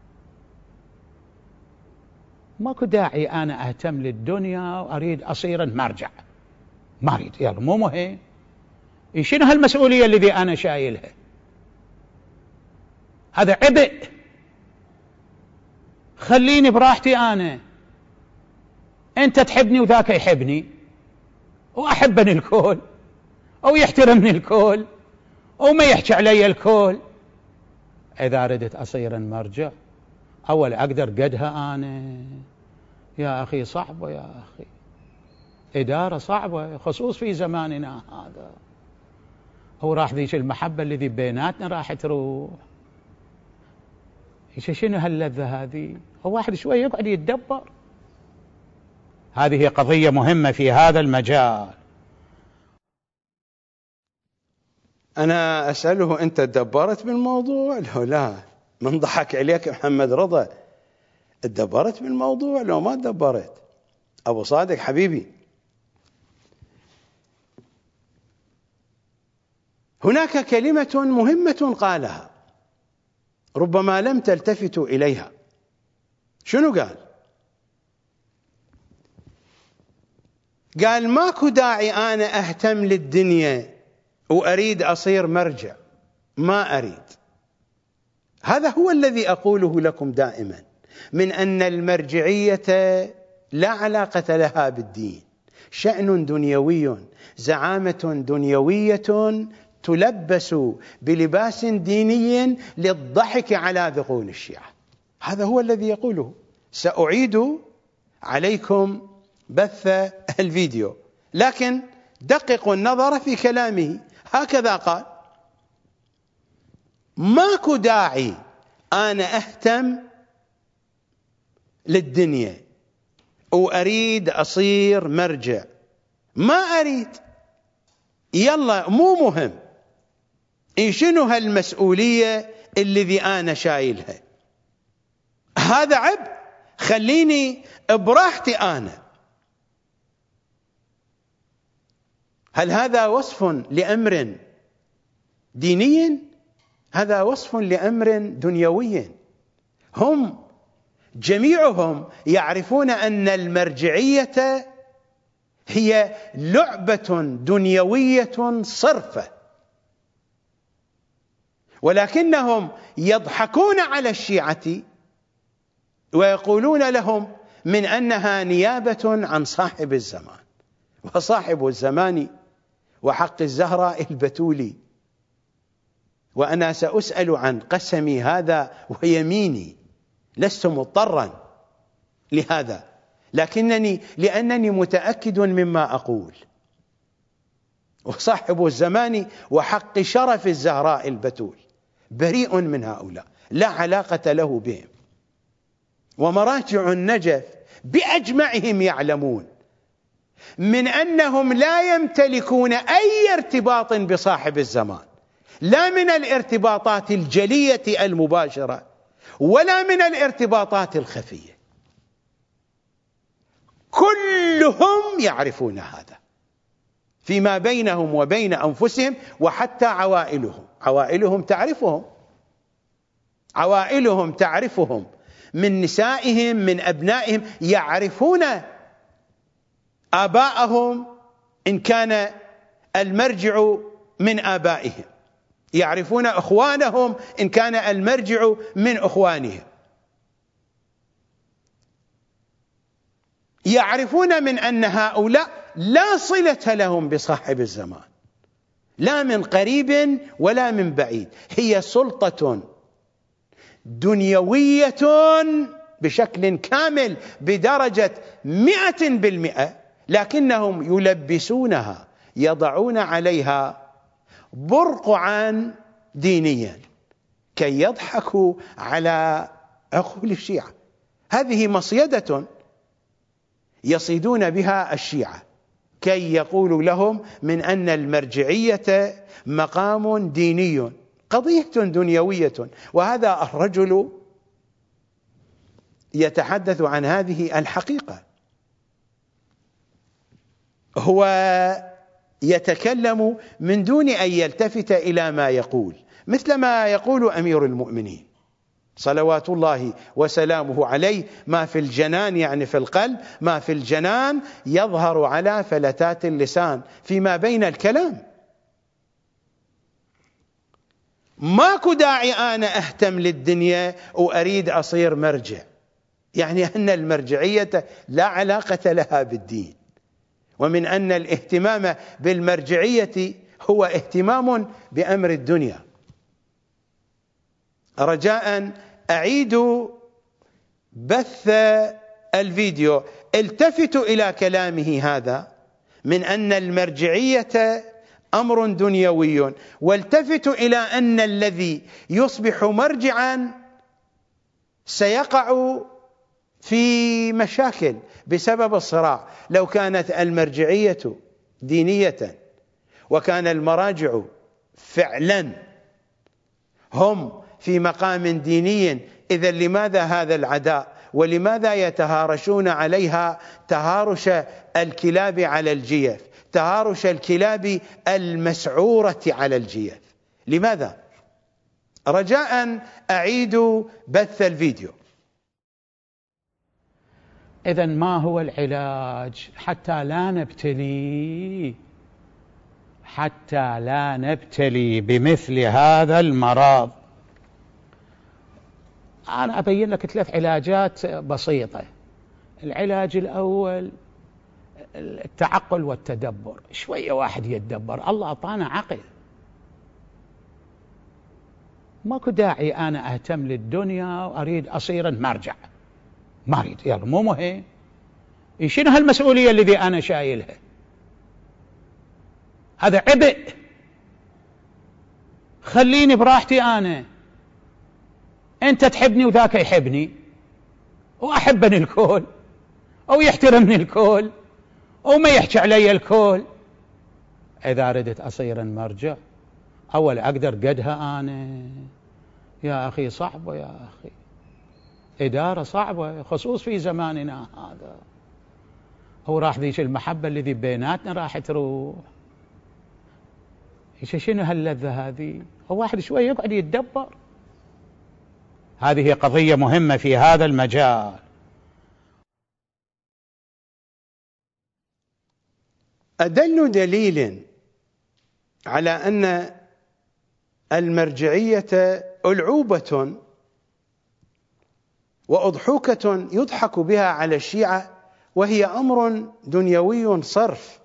ماكو داعي أنا أهتم للدنيا وأريد أصير مرجع، ما أريد، يلا مو مهم. شنو هالمسؤولية الذي أنا شايلها؟ هذا عبء، خليني براحتي أنا. أنت تحبني وذاك يحبني وأحبني الكل أو يحترمني الكل وما يحكي علي الكل. إذا ردت أصير مرجع أول أقدر قدها أنا. يا أخي صعبة، يا أخي إدارة صعبة، خصوص في زماننا هذا. هو راح ذيك المحبة الذي بيناتنا راح تروح. شنو هاللذة هذه؟ هو واحد شوي يقعد يتدبر. هذه قضية مهمة في هذا المجال. أنا أسأله أنت تدبرت بالموضوع؟ لو لا، من ضحك عليك محمد رضا، تدبرت بالموضوع لو ما تدبرت؟ أبو صادق حبيبي، هناك كلمة مهمة قالها ربما لم تلتفتوا إليها. شنو قال؟ قال ماكو داعي أنا أهتم للدنيا وأريد أصير مرجع، ما أريد. هذا هو الذي أقوله لكم دائما، من أن المرجعية لا علاقة لها بالدين، شأن دنيوي، زعامة دنيوية تلبس بلباس ديني للضحك على ذقون الشيعة. هذا هو الذي يقوله. سأعيد عليكم بث الفيديو، لكن دققوا النظر في كلامه. هكذا قال: ماكو داعي أنا أهتم للدنيا وأريد أصير مرجع، ما أريد، يلا مو مهم. إن شنو هالمسؤولية الذي أنا شايلها؟ هذا عبء، خليني براحتي أنا. هل هذا وصف لأمر ديني؟ هذا وصف لأمر دنيوي. هم جميعهم يعرفون أن المرجعية هي لعبة دنيوية صرفة، ولكنهم يضحكون على الشيعة ويقولون لهم من أنها نيابة عن صاحب الزمان، وصاحب الزمان وحق الزهراء البتولي. وأنا سأسأل عن قسمي هذا ويميني، لست مضطرا لهذا، لكنني لأنني متأكد مما أقول، وصاحب الزمان وحق شرف الزهراء البتول بريء من هؤلاء، لا علاقة له بهم. ومراجع النجف بأجمعهم يعلمون من أنهم لا يمتلكون أي ارتباط بصاحب الزمان، لا من الارتباطات الجلية المباشرة ولا من الارتباطات الخفية، كلهم يعرفون هذا فيما بينهم وبين أنفسهم، وحتى عوائلهم عوائلهم تعرفهم عوائلهم تعرفهم من نسائهم من أبنائهم، يعرفون آباءهم إن كان المرجع من آبائهم، يعرفون أخوانهم إن كان المرجع من أخوانهم، يعرفون من أن هؤلاء لا صلة لهم بصاحب الزمان، لا من قريب ولا من بعيد، هي سلطة دنيوية بشكل كامل بدرجة مئة بالمئة، لكنهم يلبسونها، يضعون عليها برقعا دينيا كي يضحكوا على عقول الشيعة. هذه مصيدة يصيدون بها الشيعة كي يقولوا لهم من أن المرجعية مقام ديني، قضية دنيوية. وهذا الرجل يتحدث عن هذه الحقيقة، هو يتكلم من دون أن يلتفت إلى ما يقول، مثل ما يقول أمير المؤمنين صلوات الله وسلامه عليه: ما في الجنان يعني في القلب، ما في الجنان يظهر على فلتات اللسان، فيما بين الكلام. ماكو داعي أنا أهتم للدنيا وأريد أصير مرجع، يعني أن المرجعية لا علاقة لها بالدين، ومن أن الاهتمام بالمرجعية هو اهتمام بأمر الدنيا. رجاء أعيد بث الفيديو، التفتوا إلى كلامه هذا من أن المرجعية أمر دنيوي، والتفتوا إلى أن الذي يصبح مرجعا سيقع في مشاكل بسبب الصراع. لو كانت المرجعية دينية وكان المراجع فعلا هم في مقام ديني، إذا لماذا هذا العداء؟ ولماذا يتهارشون عليها تهارش الكلاب على الجيف، تهارش الكلاب المسعورة على الجيف؟ لماذا؟ رجاء أعيد بث الفيديو. إذن ما هو العلاج حتى لا نبتلي حتى لا نبتلي بمثل هذا المرض؟ أنا أبين لك ثلاث علاجات بسيطة. العلاج الأول التعقل والتدبر، شوية واحد يتدبر، الله أعطانا عقل، ماكو داعي أنا أهتم للدنيا وأريد أصير مرجع، ما أريد، يلا مو مهم، شنو هالمسؤولية الذي أنا شايلها؟ هذا عبء، خليني براحتي أنا، أنت تحبني وذاك يحبني وأحبني الكل أو يحترمني الكل وما يحكي علي الكل. إذا ردت أصير مرجع أول أقدر قدها أنا، يا أخي صعبة، يا أخي إدارة صعبة، خصوص في زماننا هذا. هو راح ذيش المحبة الذي بيناتنا راح تروح، إيش شنو هاللذة هذه؟ هو واحد شوي يقعد يتدبر. هذه قضية مهمة في هذا المجال. أدل دليل على أن المرجعية ألعوبة وأضحوكة يضحك بها على الشيعة، وهي أمر دنيوي صرف.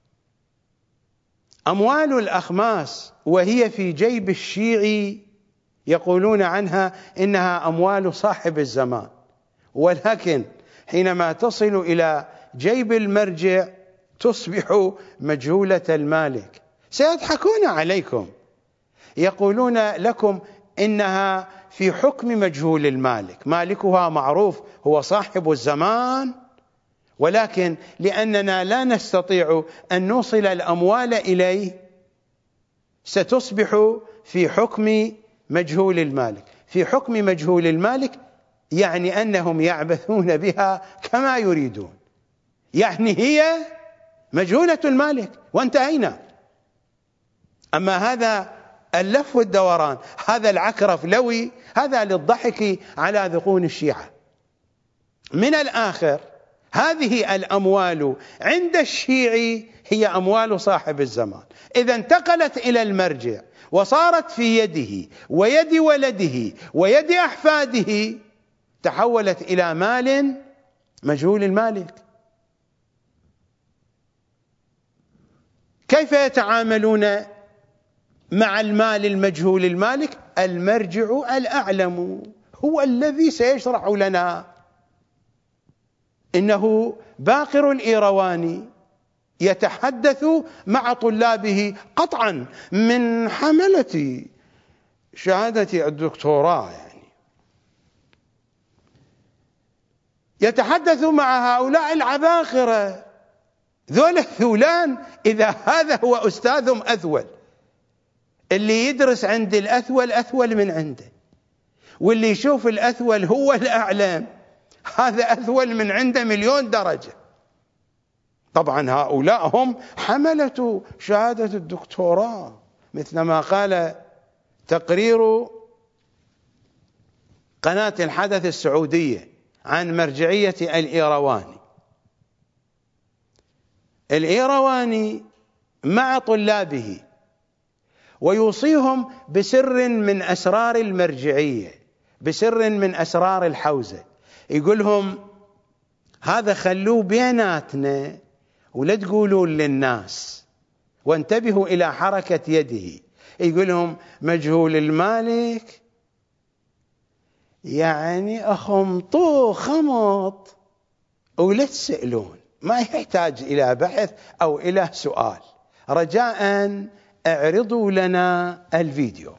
أموال الأخماس وهي في جيب الشيعي يقولون عنها إنها أموال صاحب الزمان، ولكن حينما تصل إلى جيب المرجع تصبح مجهولة المالك. سيضحكون عليكم، يقولون لكم إنها في حكم مجهول المالك، مالكها معروف هو صاحب الزمان، ولكن لأننا لا نستطيع أن نوصل الأموال إليه ستصبح في حكم مجهول المالك. في حكم مجهول المالك يعني أنهم يعبثون بها كما يريدون، يعني هي مجهولة المالك وانتهينا. أما هذا اللف والدوران، هذا العكرف لوي، هذا للضحك على ذقون الشيعة. من الآخر هذه الأموال عند الشيعي هي أموال صاحب الزمان، إذا انتقلت إلى المرجع وصارت في يده ويد ولده ويد أحفاده تحولت إلى مال مجهول المالك. كيف يتعاملون مع المال المجهول المالك؟ المرجع الأعلم هو الذي سيشرح لنا. إنه باقر الإيرواني يتحدث مع طلابه قطعا من حملة شهادة الدكتوراه، يعني يتحدث مع هؤلاء العباقرة ذول الثولان. إذا هذا هو أستاذهم أثول، اللي يدرس عند الأثول أثول من عنده، واللي يشوف الأثول هو الأعلم هذا أثول من عنده مليون درجة. طبعا هؤلاء هم حملة شهادة الدكتوراه، مثل ما قال تقرير قناة الحدث السعودية عن مرجعية الإيرواني. الإيرواني مع طلابه ويوصيهم بسر من أسرار المرجعية، بسر من أسرار الحوزة. يقولهم هذا خلوه بيناتنا ولا تقولوا للناس، وانتبهوا إلى حركة يده. يقولهم مجهول المالك يعني أخمطوه خمط ولا تسألون، ما يحتاج إلى بحث أو إلى سؤال. رجاء اعرضوا لنا الفيديو.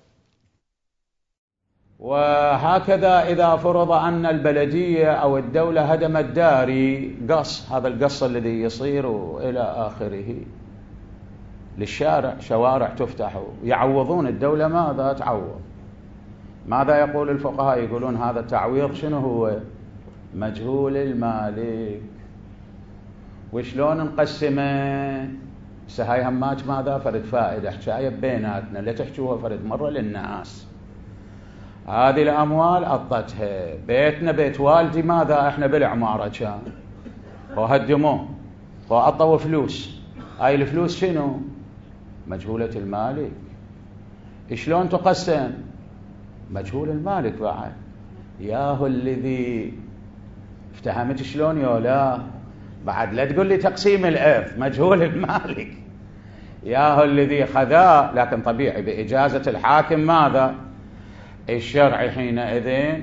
وهكذا إذا فرض أن البلدية أو الدولة هدمت داري قص، هذا القص الذي يصير إلى آخره للشارع، شوارع تفتح، يعوضون الدولة. ماذا تعوض؟ ماذا يقول الفقهاء؟ يقولون هذا التعويض شنو هو؟ مجهول المالك. وشلون نقسمه؟ سهاي هماج ماذا فرد فائدة حكاية بيناتنا، لا تحكوها فرد مرة للناس. هذه الأموال أطتها بيتنا بيت والدي، ماذا احنا بالعمارة كان وهدموه وأطوا فلوس. هاي الفلوس شنو؟ مجهولة المالك. شلون تقسم؟ مجهول المالك بعد. ياهو الذي افتهمت شلون يولا بعد، لا تقول لي تقسيم الإرث، مجهول المالك. ياهو الذي خذاه، لكن طبيعي بإجازة الحاكم ماذا؟ الشرعي حينئذ،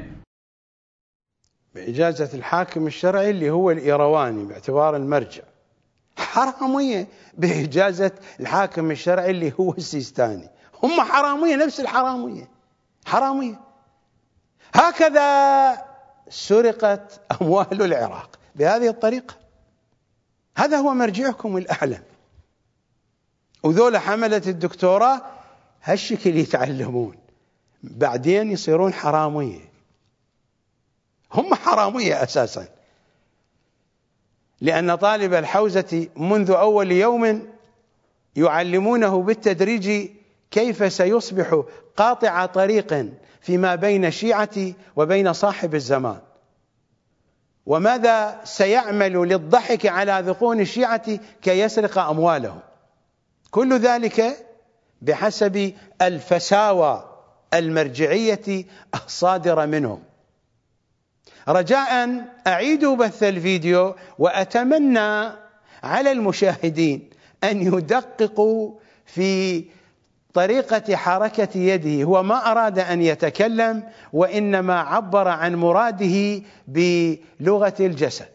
بإجازة الحاكم الشرعي اللي هو الإيرواني باعتبار المرجع. حرامية بإجازة الحاكم الشرعي اللي هو السيستاني. هم حرامية نفس الحرامية، حرامية. هكذا سرقت أموال العراق بهذه الطريقة. هذا هو مرجعكم الأعلم. وذول حملة الدكتوراه هالشكل يتعلمون، بعدين يصيرون حرامية. هم حرامية أساسا، لأن طالب الحوزة منذ أول يوم يعلمونه بالتدريج كيف سيصبح قاطع طريق فيما بين الشيعة وبين صاحب الزمان، وماذا سيعمل للضحك على ذقون الشيعة كي يسرق أموالهم. كل ذلك بحسب الفساوى المرجعية الصادرة منهم. رجاء أعيدوا بث الفيديو، وأتمنى على المشاهدين أن يدققوا في طريقة حركة يده، هو ما أراد أن يتكلم وإنما عبر عن مراده بلغة الجسد.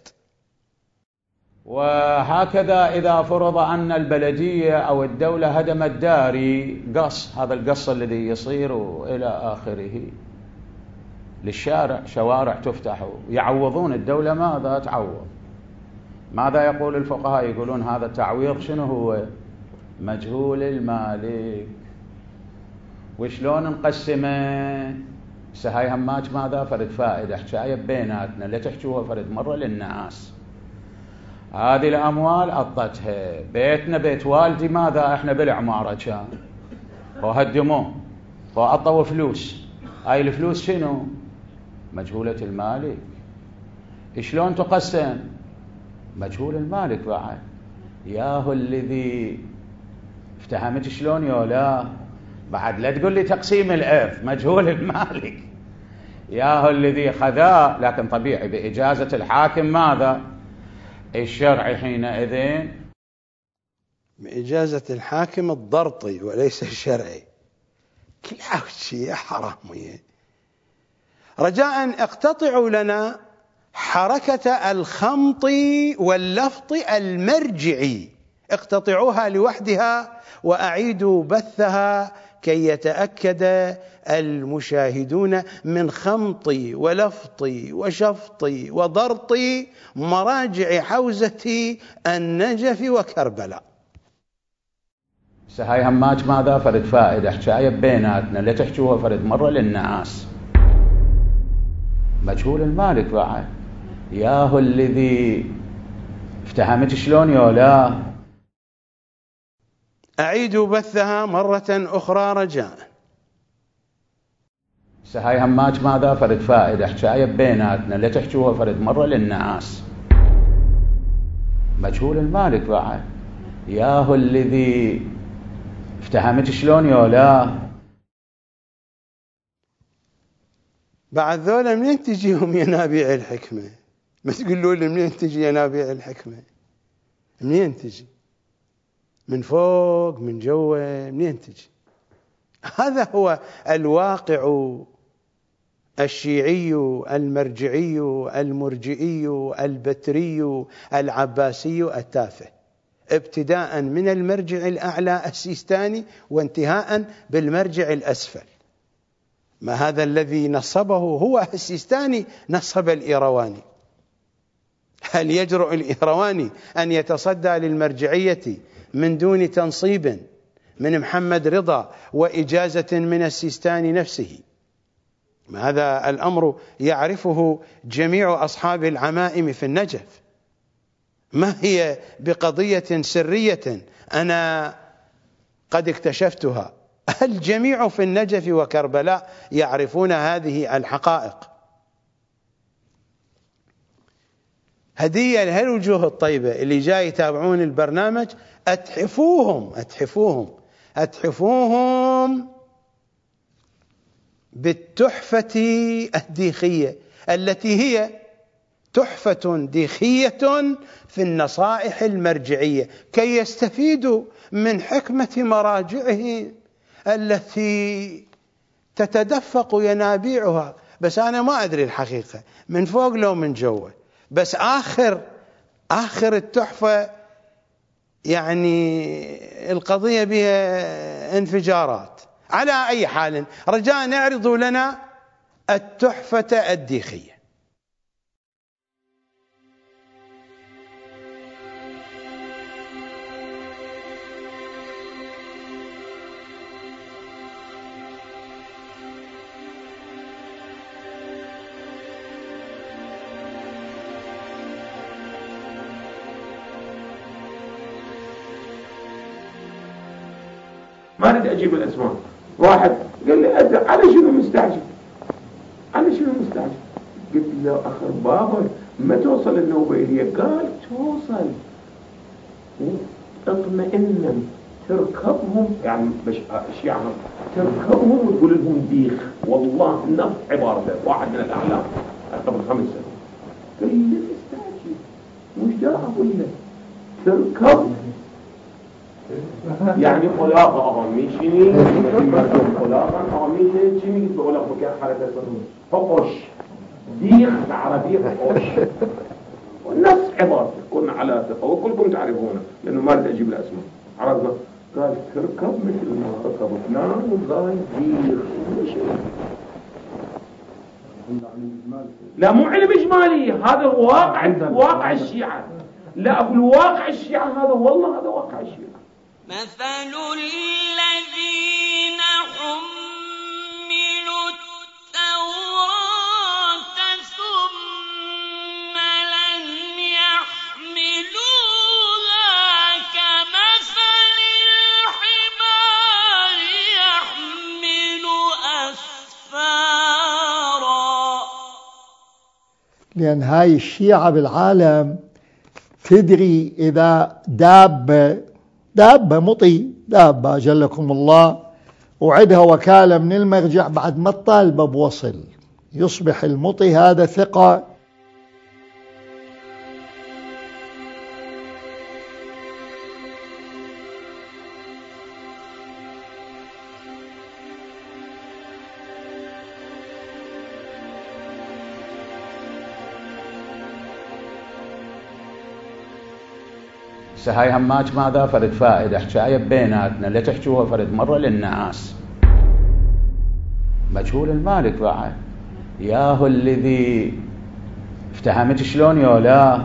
وهكذا إذا فرض أن البلدية أو الدولة هدمت داري قص، هذا القص الذي يصير إلى آخره للشارع، شوارع تفتح، يعوضون الدولة. ماذا تعوض؟ ماذا يقول الفقهاء؟ يقولون هذا التعويض شنو هو؟ مجهول المالك. وشلون نقسمه؟ هاي هماج ماذا فرد فائدة حكاية بيناتنا، لا تحكوها فرد مرة للناس. هذه الأموال أعطتها بيتنا بيت والدي، ماذا احنا بالعمارة كان وهدموه وأعطوا فلوس، هاي الفلوس شنو؟ مجهولة المالك. شلون تقسم؟ مجهول المالك بعد. ياهو الذي افتهمت شلون يولا؟ بعد لا تقول لي تقسيم الإرث، مجهول المالك. ياهو الذي خذاه، لكن طبيعي بإجازة الحاكم ماذا؟ الشرعي حينئذ، بإجازة الحاكم الضرطي وليس الشرعي. كل شيء حرام. رجاء اقتطعوا لنا حركة الخمط واللفظ المرجعي، اقتطعوها لوحدها وأعيدوا بثها كي يتأكد المشاهدون من خمط ولفظ وشفط وضرط مراجع حوزة النجف وكربلاء. هاي هماج ماذا فرد فائدة حكاية بيناتنا، لا تحكوها فرد مرة للناس. مجهول المالك بعد. ياهو الذي افتهمت شلون يولا؟ أعيدوا بثها مرة أخرى رجاء. هاي هماج ماذا فرد فائدة حكاية بيناتنا، لا تحكوها فرد مرة للناس. مجهول المالك بعد. ياهو الذي افتهمت شلون يولا؟ بعد ذولا منين تجيهم ينابيع الحكمة؟ ما تقولوا لي منين تجي ينابيع الحكمة؟ منين تجي؟ من فوق، من جوا، منين تجي؟ هذا هو الواقع الشيعي المرجعي المرجئي البتري العباسي التافه، ابتداء من المرجع الأعلى السيستاني وانتهاء بالمرجع الأسفل. ما هذا الذي نصبه هو السيستاني نصب الإيرواني. هل يجرؤ الإيرواني أن يتصدى للمرجعية من دون تنصيب من محمد رضا وإجازة من السيستاني نفسه؟ هذا الأمر يعرفه جميع أصحاب العمائم في النجف. ما هي بقضية سرية أنا قد اكتشفتها، الجميع في النجف وكربلاء يعرفون هذه الحقائق. هدية لهالوجوه الطيبة اللي جاي يتابعون البرنامج، أتحفوهم أتحفوهم أتحفوهم بالتحفة الديخية التي هي تحفة ديخية في النصائح المرجعية، كي يستفيدوا من حكمة مراجعهم التي تتدفق ينابيعها. بس أنا ما أدري الحقيقة من فوق لو من جوا، بس آخر آخر التحفة يعني القضية بها انفجارات. على أي حال رجاء نعرضوا لنا التحفة الديخية. ما أريد أجيب الأسماء. واحد قال لي على شنو مستعجل؟ على شنو مستعجل؟ قلت له أخر بابا ما توصل النوبيلية. قال توصل اطمئنا، تركبهم يعني مش يعني تركبهم وتقول لهم ديخ. والله نفس عبارته واحد من الأعلام قبل خمس سنين. قال لي مستعجل، مش دا أقول لك تركب يعني خلاقة أغميشني مردم خلاقا أغميشني چی میگید به اولاق بکر حالت اسمون حقوش ديخ عربية حقوش والنص عبارة كنا على ثقة وكلكم تعرفونه لأنه ما بدي أجيب الأسماء عرضنا قال تركب مثل ما ركب فلان وضاي ديخ ومشي لا مو علم إجمالي هذا واقع واقع الشيعة لا أقول واقع الشيعة هذا والله هذا واقع الشيعة مثل الذين حملوا التوراة ثم لم يحملوها كمثل الحمار يحمل أسفارا. لأن هاي الشيعة بالعالم تدري إذا دابة دابة مطي دابة جلكم الله وعدها وكالة من المرجع بعد ما الطالبة بوصل يصبح المطي هذا ثقة. هاي هماج ماذا فرد فائدة حكاية بيناتنا لا تحكوها فرد مرة للناس. مجهول المالك بعد ياهو الذي افتهمت شلون يولا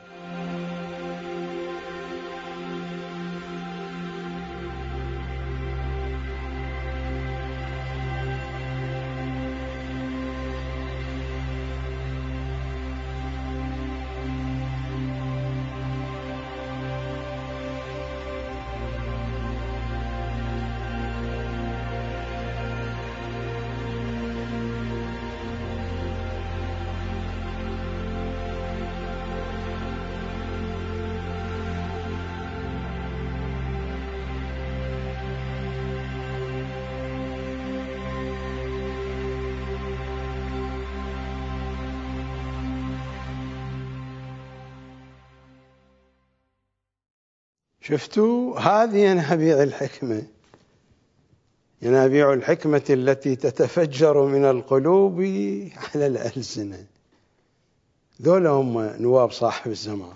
شفتوا هذه ينابيع الحكمة، ينابيع الحكمة التي تتفجر من القلوب على الألسنة. ذولا هم نواب صاحب الزمان.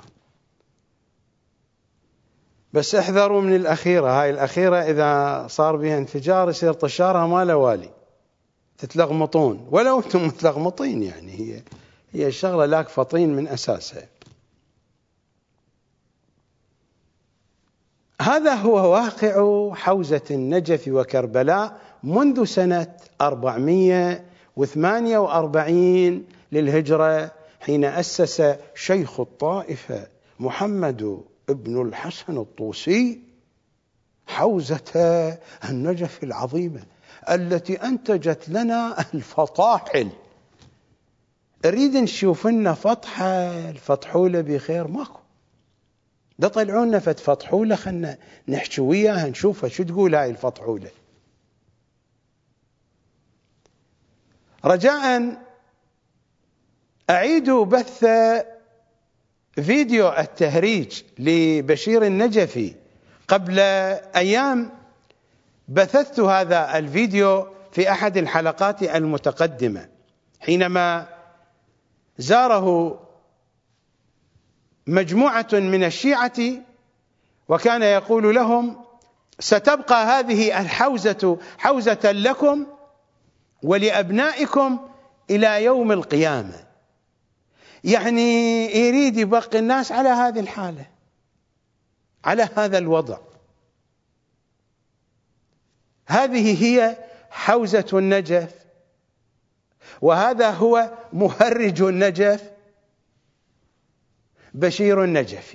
بس احذروا من الأخيرة، هاي الأخيرة إذا صار بها انفجار يصير طشارها ما له والي، تتلغمطون ولو أنتم متلغمطين، يعني هي هي الشغلة لاك فطين من أساسها. هذا هو واقع حوزة النجف وكربلاء منذ سنة أربعمائة وثمانية وأربعين للهجرة، حين أسس شيخ الطائفة محمد ابن الحسن الطوسي حوزة النجف العظيمة التي أنتجت لنا الفطاحل. أريد نشوف لنا فطحة الفطحولة بخير ماكو، ده طلعوا لنا فتفطحولة خلنا نحكي وياها نشوفها شو تقول هاي الفطحولة. رجاء أعيد بث فيديو التهريج لبشير النجفي. قبل أيام بثثت هذا الفيديو في أحد الحلقات المتقدمة حينما زاره مجموعة من الشيعة وكان يقول لهم ستبقى هذه الحوزة حوزة لكم ولأبنائكم إلى يوم القيامة. يعني يريد يبقي الناس على هذه الحالة، على هذا الوضع. هذه هي حوزة النجف، وهذا هو مهرج النجف بشير النجفي.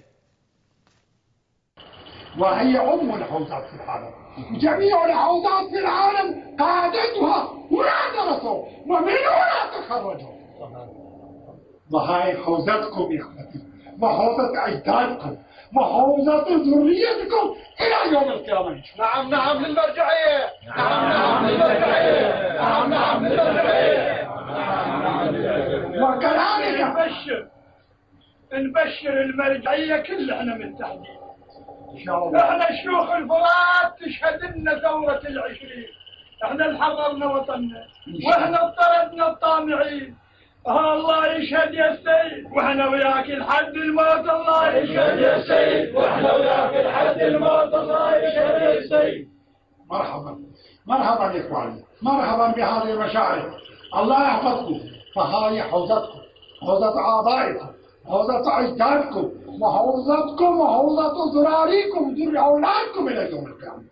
وهي أم الحوزات في العالم، جميع الحوزات في العالم قادتها ولا درسوا ومن هنا تخرجوا. وهي حوزتكم يا اخوتي، وحوزة أجدادكم، وحوزة ذريتكم إلى يوم القيامة. نعم نعم للمرجعية، نعم نعم للمرجعية، نعم نعم للمرجعية، وكذلك نبشر نبشر المرجعية كلنا متحدين. احنا شيوخ الفرات تشهد لنا ثورة العشرين، احنا اللي حررنا وطننا واحنا اضطردنا الطامعين. الله يشهد يا سيد واحنا وياك لحد الموت. الله يشهد يا سيد واحنا وياك لحد الموت. الله يشهد يا سيد. مرحبا مرحبا يا اخواني، مرحبا بهذه المشاعر. الله يحفظكم. فهاي حوزتكم، حوزة آبائكم، حوزة أجدادكم، وحوزتكم وحوزة ذراريكم، ذري أولادكم إلى يوم القيامة.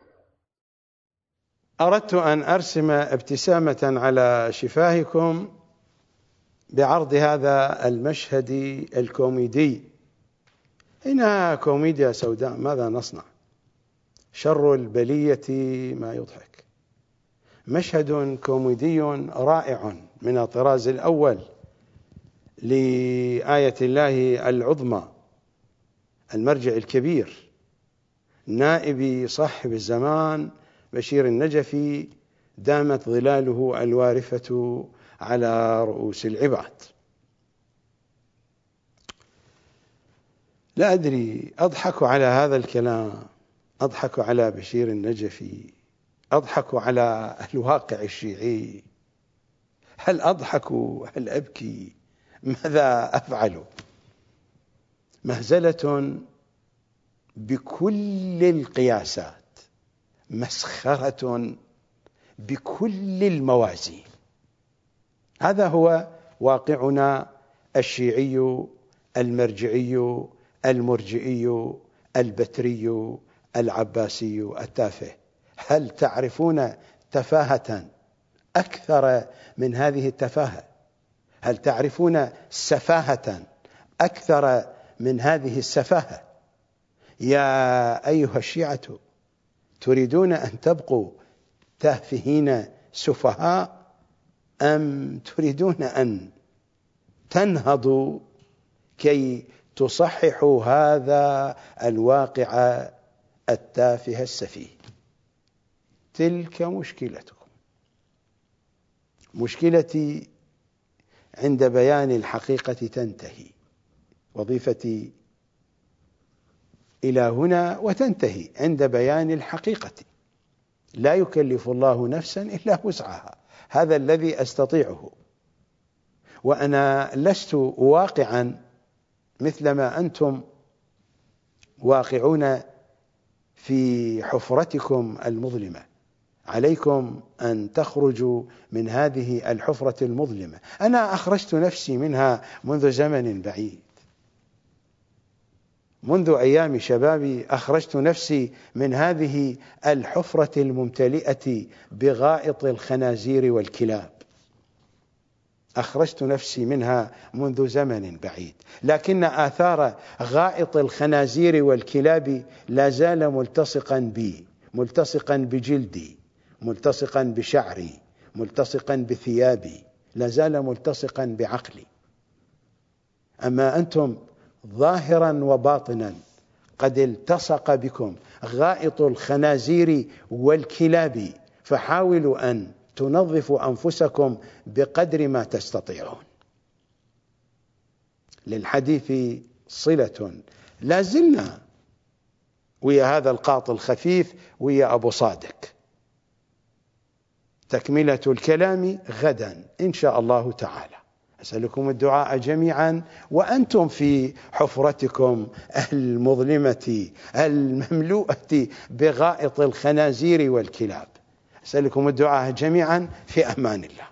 أردت أن أرسم ابتسامة على شفاهكم بعرض هذا المشهد الكوميدي. إنها كوميديا سوداء، ماذا نصنع؟ شر البلية ما يضحك. مشهد كوميدي رائع من الطراز الأول لآية الله العظمى، المرجع الكبير، نائب صاحب الزمان بشير النجفي، دامت ظلاله الوارفة على رؤوس العباد. لا أدري، أضحك على هذا الكلام، أضحك على بشير النجفي، أضحك على الواقع الشيعي. هل أضحك؟ هل أبكي؟ ماذا أفعل؟ مهزلة بكل القياسات، مسخرة بكل الموازين. هذا هو واقعنا الشيعي المرجعي المرجئي البتري العباسي التافه. هل تعرفون تفاهة أكثر من هذه التفاهة؟ هل تعرفون سفاهة أكثر من هذه السفاهة؟ يا أيها الشيعة، تريدون أن تبقوا تافهين سفهاء أم تريدون أن تنهضوا كي تصححوا هذا الواقع التافه السفيه؟ تلك مشكلتكم. مشكلتي عند بيان الحقيقة تنتهي، وظيفتي إلى هنا وتنتهي عند بيان الحقيقة. لا يكلف الله نفسا إلا وسعها، هذا الذي أستطيعه، وأنا لست واقعا مثلما أنتم واقعون في حفرتكم المظلمة. عليكم أن تخرجوا من هذه الحفرة المظلمة. أنا أخرجت نفسي منها منذ زمن بعيد، منذ أيام شبابي أخرجت نفسي من هذه الحفرة الممتلئة بغائط الخنازير والكلاب، أخرجت نفسي منها منذ زمن بعيد، لكن آثار غائط الخنازير والكلاب لا زال ملتصقا بي، ملتصقا بجلدي، ملتصقا بشعري، ملتصقا بثيابي، لا زال ملتصقا بعقلي. أما أنتم ظاهرا وباطنا قد التصق بكم غائط الخنازير والكلاب، فحاولوا أن تنظفوا أنفسكم بقدر ما تستطيعون. للحديث صلة، لا زلنا ويا هذا القاط الخفيف ويا أبو صادق. تكملة الكلام غدا إن شاء الله تعالى. أسألكم الدعاء جميعا وأنتم في حفرتكم المظلمة المملوءة بغائط الخنازير والكلاب. أسألكم الدعاء جميعا في أمان الله.